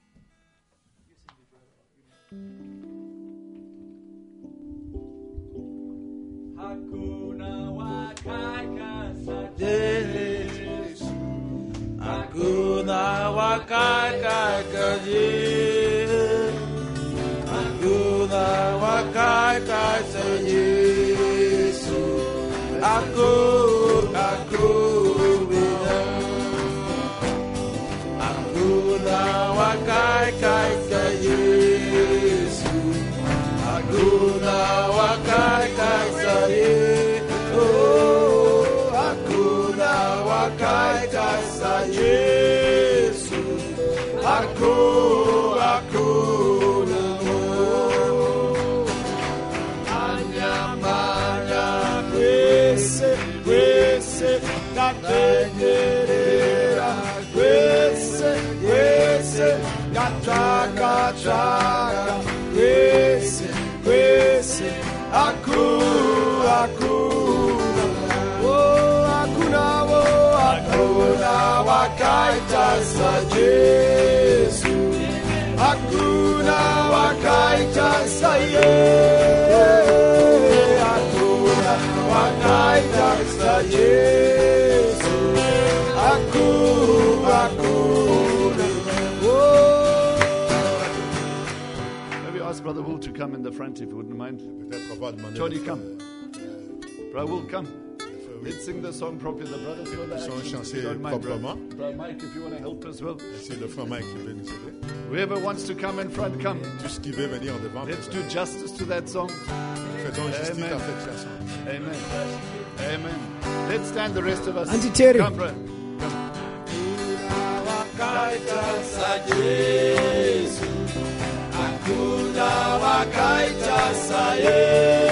Hakuna wakaka Yesu, hakuna wakaka Yesu, hakuna wakaka Yesu, hakuna wakaka Yesu, hakuna wakaka Yesu, hakuna wakaka Yesu, hakuna anyamanya ndatengerera kwese kwese ngataka taka kwese kwese hakuna wakaita sa Yesu, hakuna wakaita sa Yesu, hakuna wakaita sa Yesu, hakuna. Maybe ask Brother Will to come in the front if you wouldn't mind. Tony, come. Brother Will, come. Let's sing the song properly. The brothers know that. Don't mind, brother Mike, if you want to help as well. Whoever wants to come in front, come. Let's do justice to that song. Amen. Amen. Amen. Let's stand, the rest of us. Auntie Terry. Come, brother. Hakuna wakaita sa Yesu.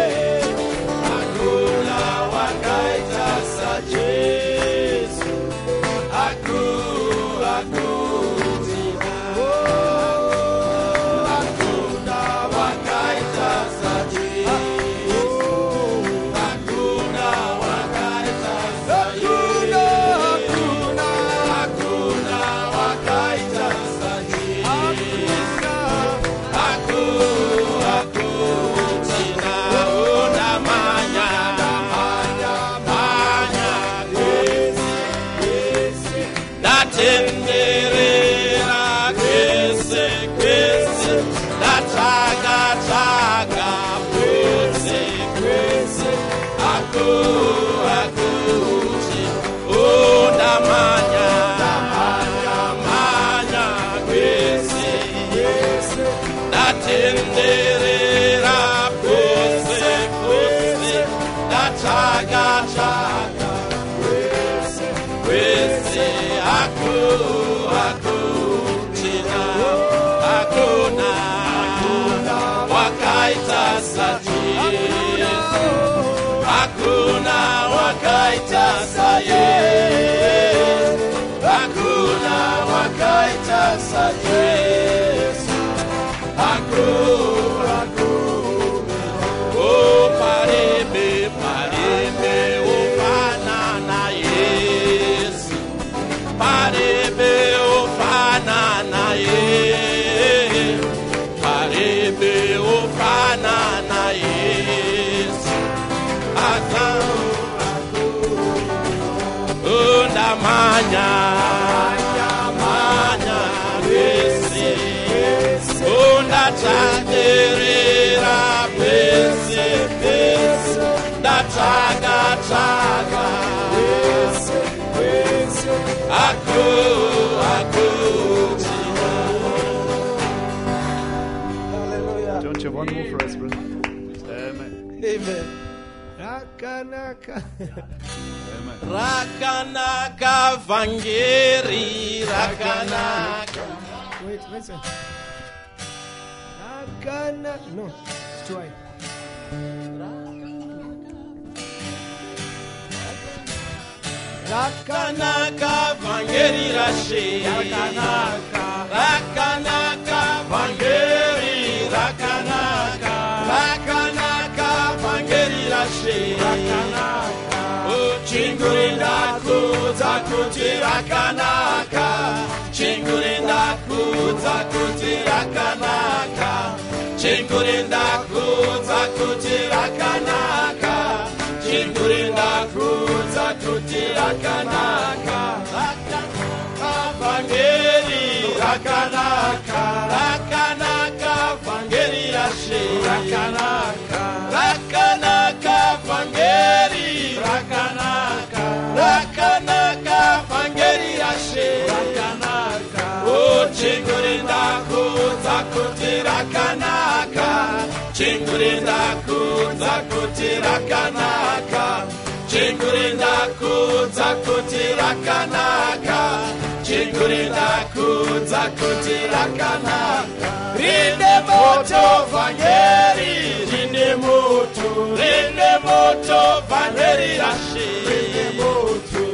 Hakuna wakaita sa Yesu, hakuna wakaita sa Yesu, hakuna. Oh, parebe, parebe, ufana na Yesu, parebe, ufana na Yesu, parebe, ufana na Yesu. Undamanya, manya, besi, undatanderera, besi, besi, ndataga, taga, besi, besi, aku, tina. Hallelujah. Don't you have one more for us, brother? Amen. Amen. Rakanaka. Rakanaka vangeri, rakanaka. Wait. Rakanaka. No, it's too high. Rakanaka vangeri rashi, rakanaka, rakanaka vangeri, rakanaka, rakanaka vangeri rashi, rakanaka. Chingurinda kuza kuti rakanaka, chingurinda kuza kuti rakanaka, chingurinda kuza kuti rakanaka, chingurinda kuza kuti rakanaka, rakanaka vangeri, rakanaka, rakanaka vangeri rashi, rakanaka, rakanaka vangeri, rakanaka, rakanaka vangeri rashi, rakanaka. Oh, chingurinda kuza kuti rakanaka, chingurinda kuza kuti rakanaka, chingurinda kuza kuti rakanaka, chingurinda kuza kuti rakanaka. Rinde moto vangeri, rinde moto vangeri rashi, rinde moto.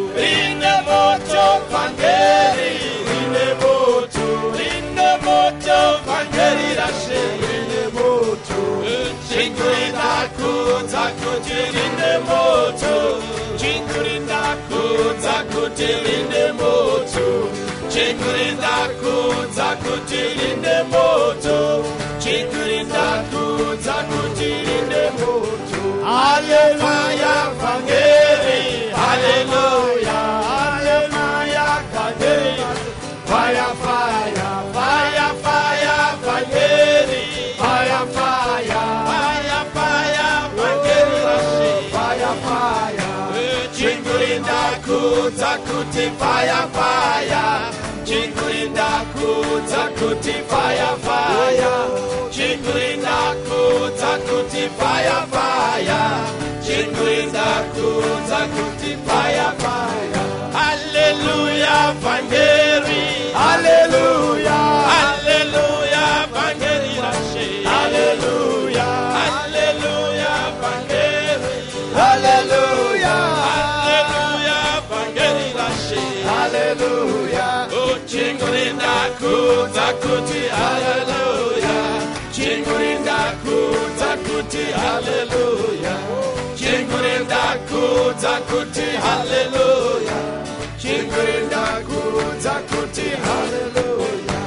dzakutirinde moto, chikurinda dzakutirinde moto, chikurinda dzakutirinde moto, chikurinda dzakutirinde moto. Hallelujah, vangeli, hallelujah, hallelujah, vangeli, fire, fire, fire, fire, vangeli, fire, fire, fire, fire, vangeli, fire, fire, chikurinda dzakuti fire, fire, chikurinda dzakuti fire, fire, chikurinda dzakuti fire, fire, chikurinda dzakuti fire, fire. Hallelujah, vangeli, hallelujah, hallelujah, vangeli, hallelujah, hallelujah, vangeli, hallelujah, hallelujah, vangeli, hallelujah. Oh, chikurinda dzakuti hallelujah, chikurinda dzakuti hallelujah, chikurinda dzakuti hallelujah, chikurinda dzakuti hallelujah.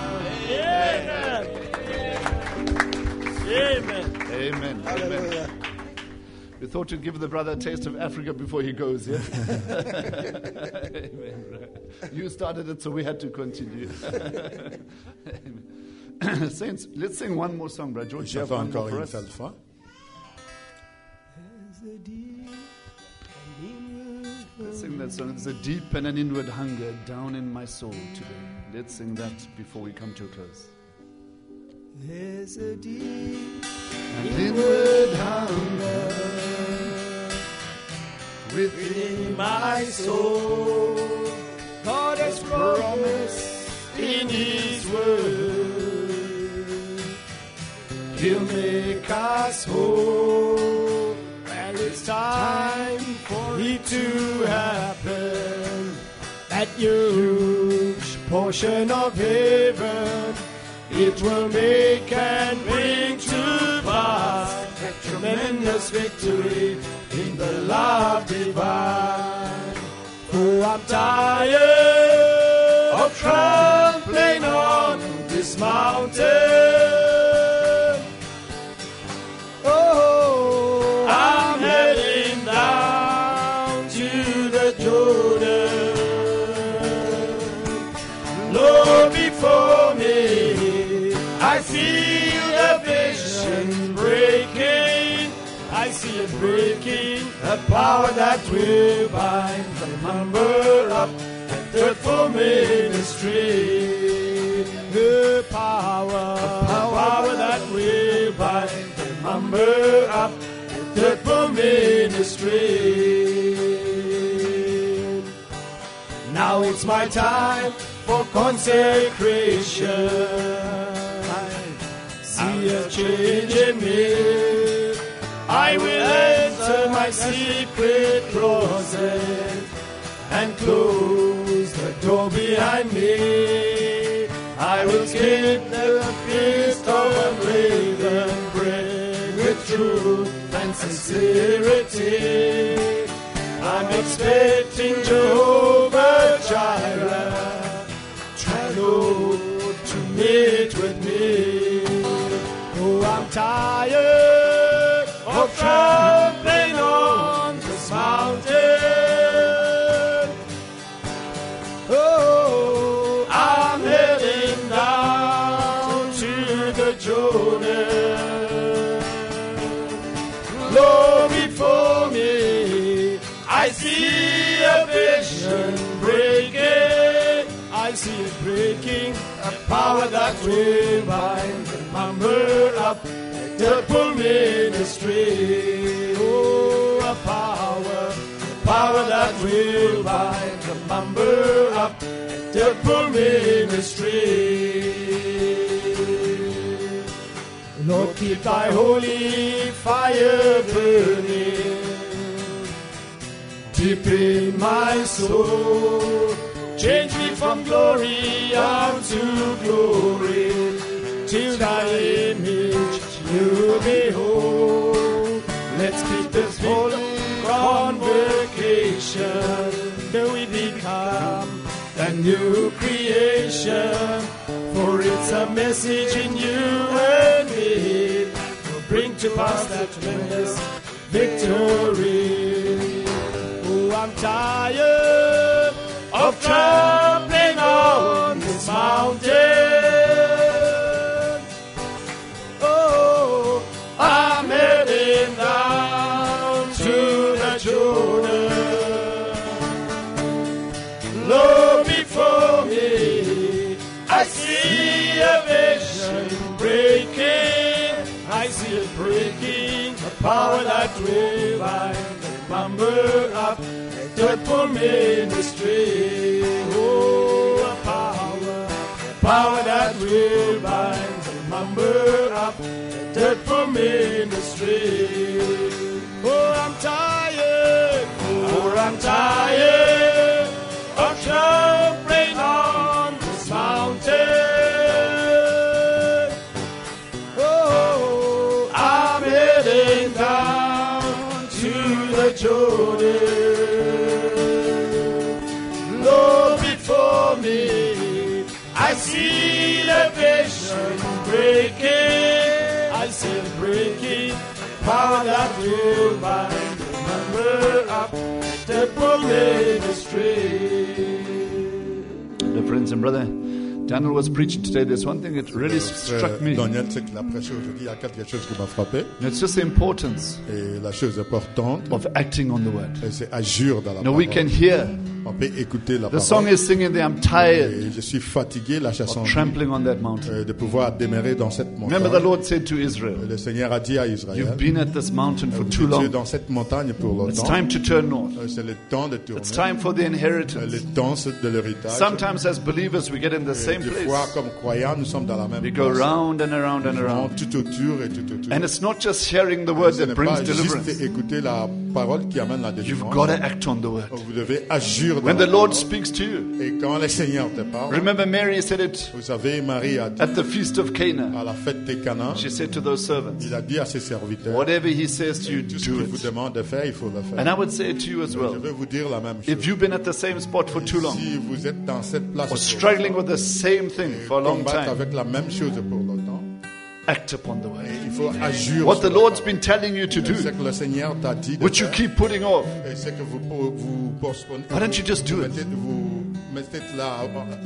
Amen. Amen. Hallelujah. We thought you'd give the brother a taste of Africa before he goes, yeah? Amen. You started it, so we had to continue. Saints, let's sing one more song, brother George. You have one more for us? Let's sing that song. There's a deep and an inward hunger down in my soul today. Let's sing that before we come to a close. There's a deep and inward hunger within my soul. God has promised in His word He'll make us whole. And it's time for it to happen. That huge portion of heaven it will make and bring to pass a tremendous victory in the love divine. For I'm tired of trampling on this mountain. Oh, I'm heading down to the Jordan. Lord, before me I feel a vision breaking. I see it breaking. A power that will bind the number up and for ministry. The power that will bind the number up and for ministry. Now it's my time for consecration. See a change in me. I will enter my secret closet and close the door behind me. I will skip the feast of unleavened bread with truth and sincerity. I'm expecting Jehovah Jireh, try Lord to meet with me. Oh, I'm tired of trampling on this mountain. Oh, I'm heading down to the Jordan. Lord, before me I see a vision breaking. I see it breaking. A power that will bind the number up. The full ministry. Oh, a power that will bind the number up. The full ministry. Lord, keep thy holy fire burning deep in my soul. Change me from glory unto glory, till thy image you behold. Let speak this holy convocation. Can we become a new creation? For it's a message in you and me to bring to pass that tremendous victory. Oh, I'm tired of trampling on this mountain. Oh, I'm heading down to the Jordan. Lo, before me, I see a vision breaking. I see it breaking. A power that will bind the member up. For ministry, oh, a power that will bind the member up, for ministry. Oh, I'm tired of trampling on this mountain. Oh, I'm heading down to the Jordan. I see the vision breaking. I see it breaking. Power that will bind the member up. Temple ministry. Dear friends and brother, Daniel was preaching today. There's one thing that really struck me. Daniel, c'est qu'il a prêché aujourd'hui. Il y a quelque chose qui m'a frappé. It's just the importance Et la chose importante, of acting on the word. c'est agir dans la Now parole. we can hear. On peut écouter la The parole. song is singing there, I'm tired Et je suis fatigué, la chanson, of trampling on that mountain. de pouvoir demeurer dans cette montagne. Remember the Lord said to Israel, Le Seigneur a dit à Israël, you've been at this mountain for vous too étiez long. dans cette montagne pour It's longtemps. time to turn north. C'est le temps de tourner. It's time for the inheritance. Le temps de l'héritage. Sometimes as believers we get in the same Des fois, place. comme croyants, nous sommes dans la même We go place. round and around and Nous allons around. tout autour et tout autour. And it's not just hearing the word Ce that n'est brings pas deliverance. juste écouter la parole qui amène la You've délivrance. got to act on the word. Vous devez agir dans When la the Lord parole. speaks to you, Et quand le Seigneur te parle, remember Mary said it vous savez, Marie a dit at the feast of Cana. à la fête des Canaan, She said to those servants, il a dit à ses serviteurs, whatever he says to you, tout ce do qu'il vous it. demande de faire, il faut le faire. And I would say it to you as Je well. vais vous dire la même chose. If you've been at the same spot for too long, Si vous êtes dans cette place or struggling with the same thing for a long combattre time, avec la même chose pour longtemps, act upon the word. il faut agir. What sur the la Lord's parole. been telling you to do, C'est que le Seigneur t'a dit de which you faire, keep putting off, et c'est que vous postponez. why don't you just do it? Vous mettez là.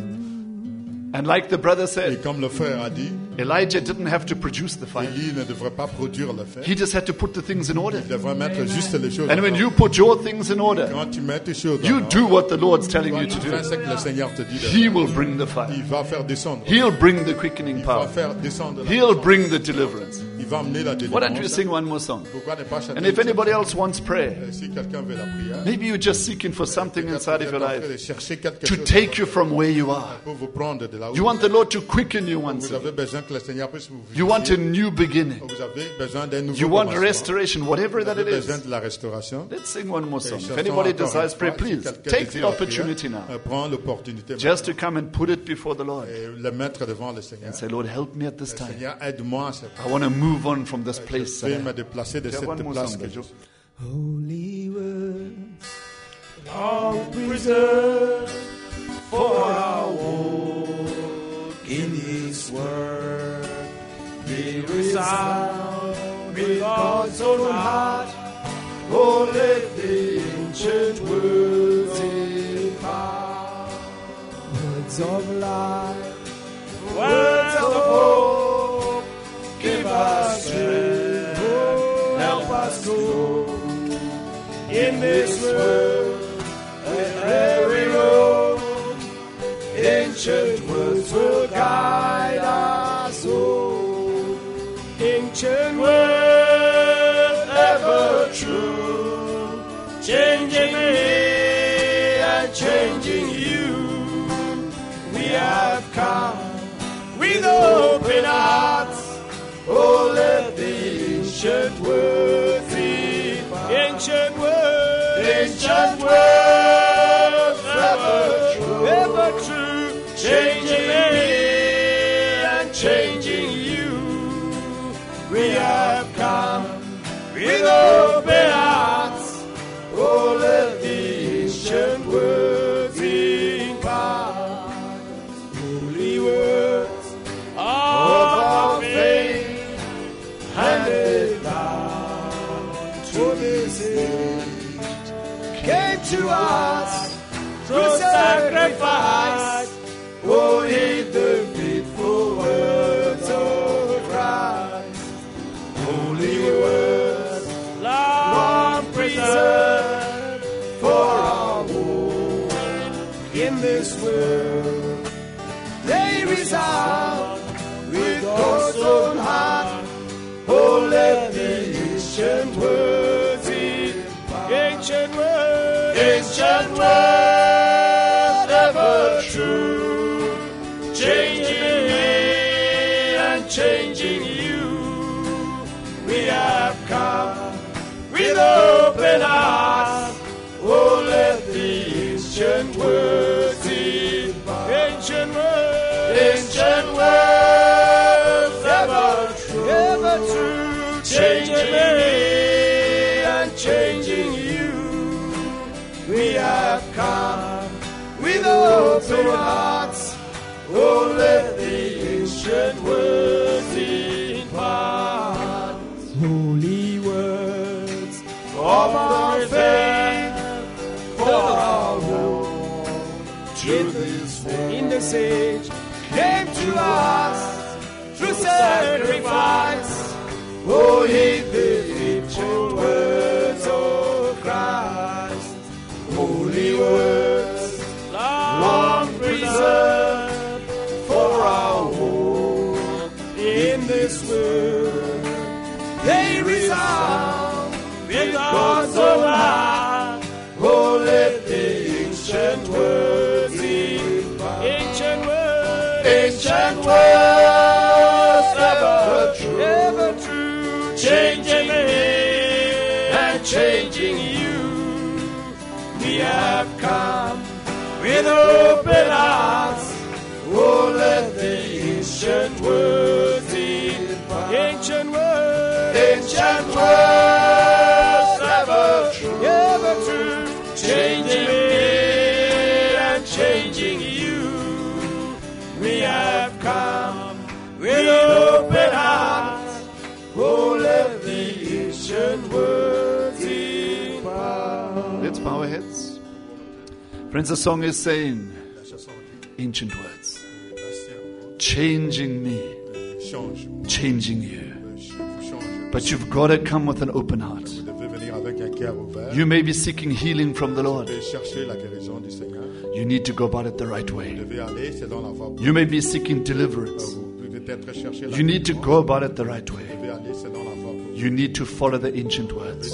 And like the brother Et said, comme le frère a dit, Elijah didn't have to produce the fire. Élie ne devrait pas produire le feu. He just had to put the things in order. Il devrait mettre juste les choses And en when ordre. you put your things in order, Quand tu mets tes choses you en do ordre, what the Lord's telling you tu to fais do. ce que le Seigneur te dit de He faire. will bring the fire. Il va faire descendre. He'll bring the quickening Il va power. faire descendre la He'll puissance. bring the deliverance. Il va amener la Why don't we délivrance. sing one more song? Pourquoi ne pas chanter? And if anybody else wants prayer, Si quelqu'un veut la prière, maybe you're just seeking for something inside of your peut-être en train life de chercher quelque to chose take you from where you are. pour vous prendre de là où You want the Lord to quicken you once vous again. avez besoin que le Seigneur puisse vous You want a vivifier. new beginning. Vous avez besoin d'un nouveau You want commencement. restoration, whatever Vous that avez it besoin is. de la restauration. Let's sing one more song. If Chanson anybody encore desires une prayer, fois. Si please quelqu'un take the désire la prière, opportunity now. Prends l'opportunité Just to come and put it before the Lord. et le mettre devant le Seigneur. And say, Lord, help me at this time. Seigneur, aide-moi à cette I want to move on from this place. Je vais me déplacer de Yeah, cette one more place song, que Joe. je suis. Holy words, long preserved for our walk in His word. Be resound with God's own heart. Oh, let the ancient words impart. Words of life, words of hope, give us strength, help us go in this world, every road. Ancient words will guide us home. Ancient words ever true, changing me and changing you. We have come with open hearts. Oh, let the ancient words be ancient words ever true, changing me and changing you. We have come with open for this age came to us through sacrifice. Oh, heed the faithful words of Christ. Holy words, long preserved for our home in this world. They resound with God's own heart. Oh, let the ancient words in ancient words ever true, changing me and changing you. We have come with open hearts. Oh, let the ancient words in ancient words ever true, changing me and changing you. We have come with open hearts. Oh, let the ancient words impart. Holy words of our faith for our hope. In this age came to us through sacrifice. Oh, heed the ancient words of Christ. Holy words, long preserved for our hope in this world. They resound with God's own heart. Oh, let the ancient words in ancient words ever true, changing me and changing you. We have come with open hearts. Oh, let the ancient words in ancient words ever true, changing me and changing you. We have come with open hearts. Oh, let the ancient words impart. Let's bow our heads. Friends, the song is saying, ancient words, changing me, changing you. But you've got to come with an open heart. You may be seeking healing from the Lord. You need to go about it the right way. You may be seeking deliverance. You need to go about it the right way. You need to follow the ancient words.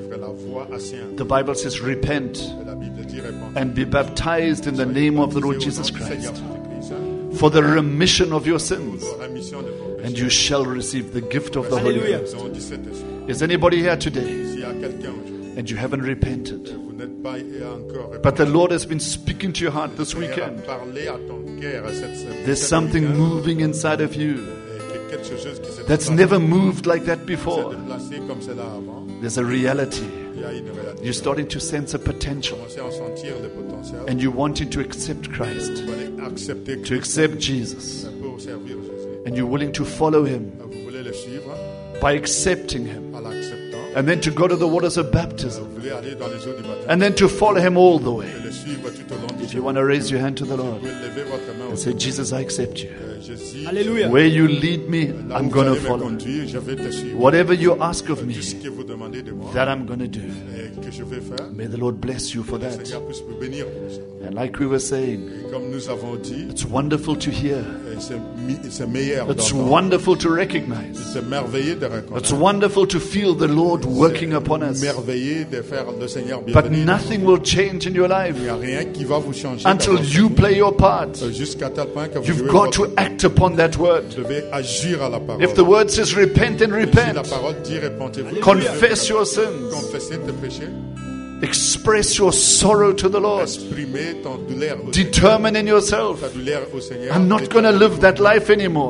The Bible says, repent and be baptized in the name of the Lord Jesus Christ for the remission of your sins, and you shall receive the gift of the Holy Ghost. Is anybody here today and you haven't repented, but the Lord has been speaking to your heart this weekend? There's something moving inside of you that's never moved like that before. There's a reality. You're starting to sense a potential, and you're wanting to accept Christ, to accept Jesus, and you're willing to follow Him by accepting Him, and then to go to the waters of baptism, and then to follow Him all the way. If you want to raise your hand to the Lord and say, Jesus, I accept you. Hallelujah. Where you lead me, I'm going to follow. Whatever you ask of me, that I'm going to do. May the Lord bless you for that. And like we were saying, it's wonderful to hear. It's wonderful to recognize. It's wonderful to feel the Lord working upon us. But nothing will change in your life until you play your part. You've got to act upon that word. If the word says repent, and repent. Confess your sins. Express your sorrow to the Lord. Determine in yourself, I'm not going to live that life anymore.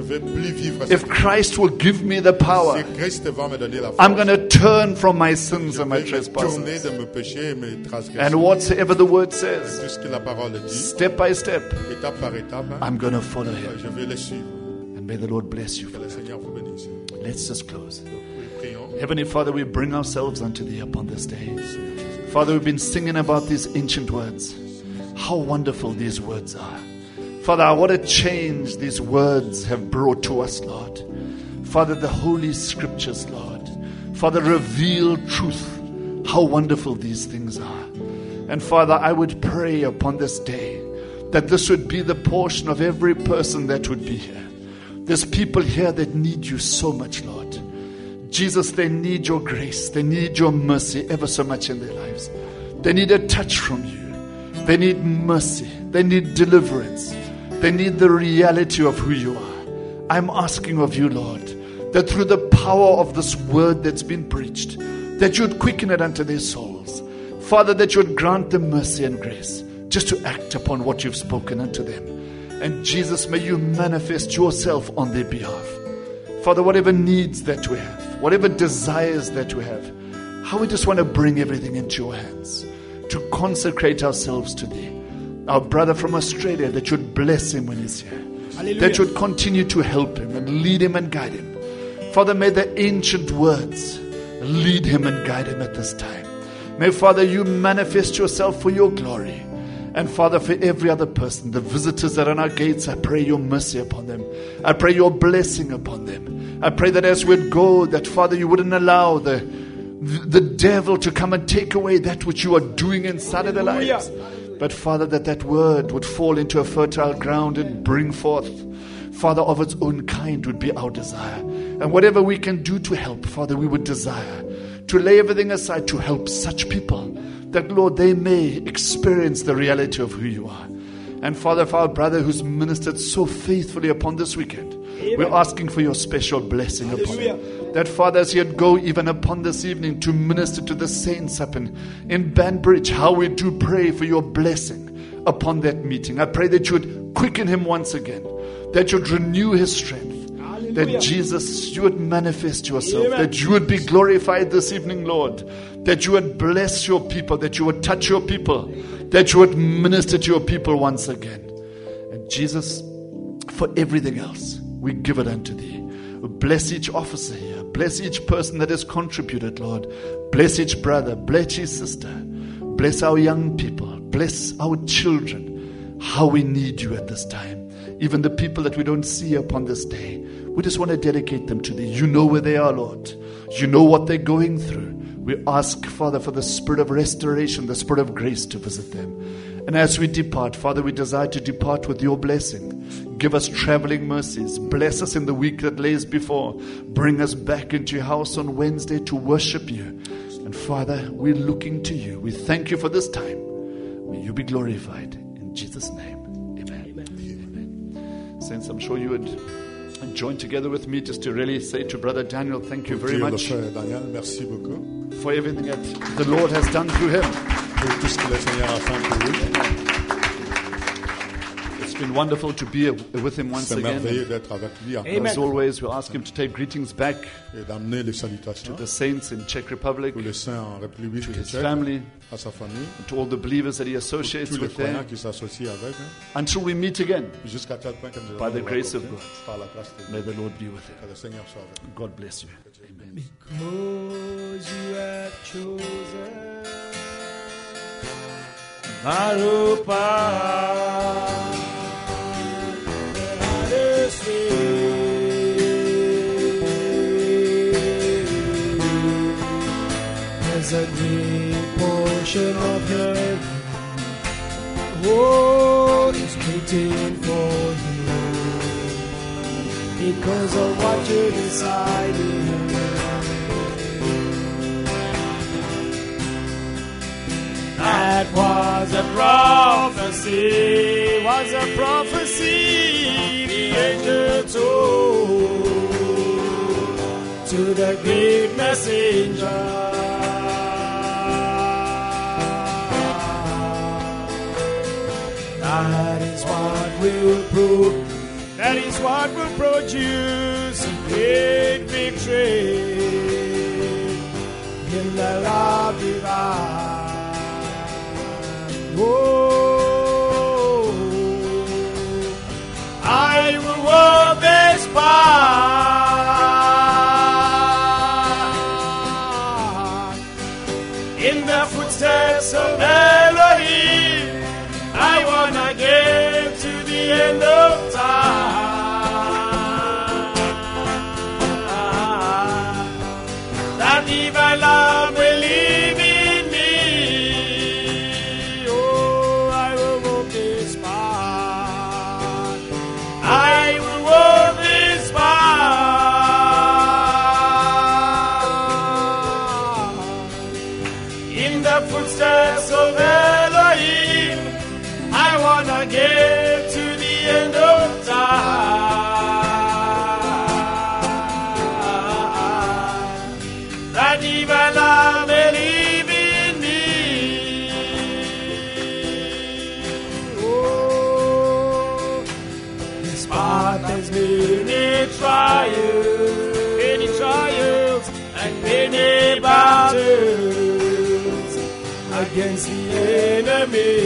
If Christ will give me the power, I'm going to turn from my sins and my trespasses. And whatsoever the word says, step by step, I'm going to follow Him. And may the Lord bless you for that. Let's just close. Heavenly Father, we bring ourselves unto Thee upon this day. Father, we've been singing about these ancient words. How wonderful these words are. Father, what a change these words have brought to us, Lord. Father, the Holy Scriptures, Lord. Father, reveal truth. How wonderful these things are. And Father, I would pray upon this day that this would be the portion of every person that would be here. There's people here that need You so much, Lord. Jesus, they need Your grace. They need Your mercy ever so much in their lives. They need a touch from You. They need mercy. They need deliverance. They need the reality of who You are. I'm asking of You, Lord, that through the power of this word that's been preached, that You would quicken it unto their souls. Father, that You would grant them mercy and grace just to act upon what You've spoken unto them. And Jesus, may You manifest Yourself on their behalf. Father, whatever needs that we have, whatever desires that we have, how we just want to bring everything into Your hands, to consecrate ourselves to Thee. Our brother from Australia, that You would bless him when he's here. Hallelujah. That You would continue to help him and lead him and guide him. Father, may the ancient words lead him and guide him at this time. May, Father, You manifest Yourself for Your glory. And Father, for every other person, the visitors that are on our gates, I pray Your mercy upon them. I pray Your blessing upon them. I pray that as we'd go, that Father, You wouldn't allow the devil to come and take away that which You are doing inside of their lives. But Father, that word would fall into a fertile ground and bring forth, Father, of its own kind would be our desire. And whatever we can do to help, Father, we would desire to lay everything aside to help such people, that, Lord, they may experience the reality of who You are. And Father, for our brother who's ministered so faithfully upon this weekend, we're asking for Your special blessing upon him. That, Father, as He'd go even upon this evening to minister to the saints up in Banbridge, how we do pray for Your blessing upon that meeting. I pray that You would quicken him once again, that You would renew his strength, that Jesus, You would manifest Yourself, that You would be glorified this evening, Lord, that You would bless Your people, that You would touch Your people, that You would minister to Your people once again. And Jesus, for everything else, we give it unto Thee. Bless each officer here. Bless each person that has contributed, Lord. Bless each brother. Bless each sister. Bless our young people. Bless our children. How we need You at this time. Even the people that we don't see upon this day, we just want to dedicate them to Thee. You know where they are, Lord. You know what they're going through. We ask, Father, for the spirit of restoration, the spirit of grace to visit them. And as we depart, Father, we desire to depart with Your blessing. Give us traveling mercies. Bless us in the week that lays before. Bring us back into Your house on Wednesday to worship You. And Father, we're looking to You. We thank You for this time. May You be glorified. In Jesus' name, amen. Amen. Saints, I'm sure you would join together with me just to really say to Brother Daniel, thank you very much Merci beaucoup. for everything that the Lord has done through him. Pour tout ce que le Seigneur a fait pour lui. It's been wonderful to be with him once C'est again. merveilleux d'être avec lui encore. As always, we'll ask him to take greetings back Et d'amener les to salutations the saints in Czech Republic, pour les saints en République to his tchèque, family, à sa famille, to all the believers that he pour associates tous les with there, croyants qui s'associent avec, until we meet again. jusqu'à tel point que nous By the allons grace of rencontrer God. par la grâce de May Dieu. the Lord be with Que him. le Seigneur soit avec nous. God bless you. Amen. Because You have chosen Marupa, there's a great portion of heaven, oh, it's waiting for You because of what You decided. That was a prophecy, the angel told to the great messenger. That is what will prove, that is what will produce a great victory in the love divine. Oh, I will walk this path In the footsteps of Elohim, I wanna get to the end of time. That divine love will live in me. Oh, I will walk this path. I will walk this path. In the footsteps of Elohim, I wanna get to the end of time. That divine love will live in me. Oh, this path has many trials and many battles against the enemy.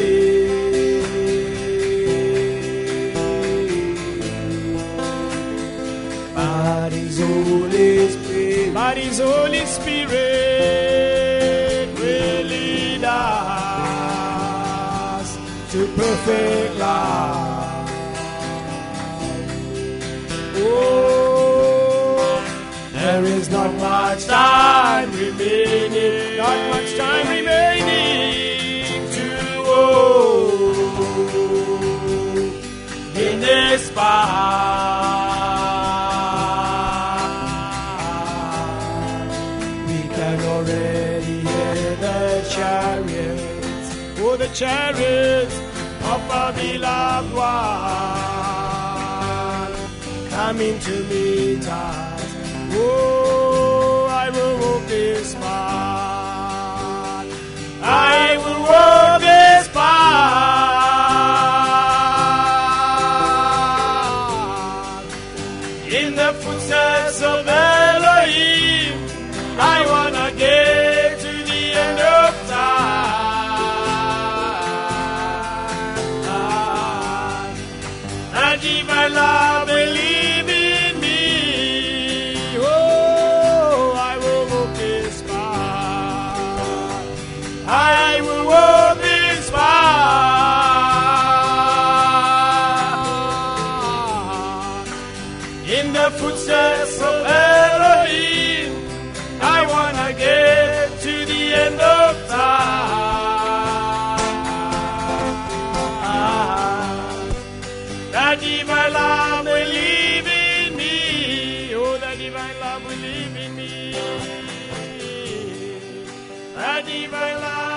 But His Holy Spirit will lead us to perfect love. Oh, there is not much time remaining, to walk in this path. The chariots of our beloved one coming to meet us. Oh, I will walk this path. I will walk this path. In the footsteps of Elohim, I wanna get to the end of time. Divine love will live in me. Oh, I will walk this path. I will walk this path. In the footsteps of Elohim, I wanna get to the end of time. That divine love will live in me. Oh, that divine love will live in me. That divine love.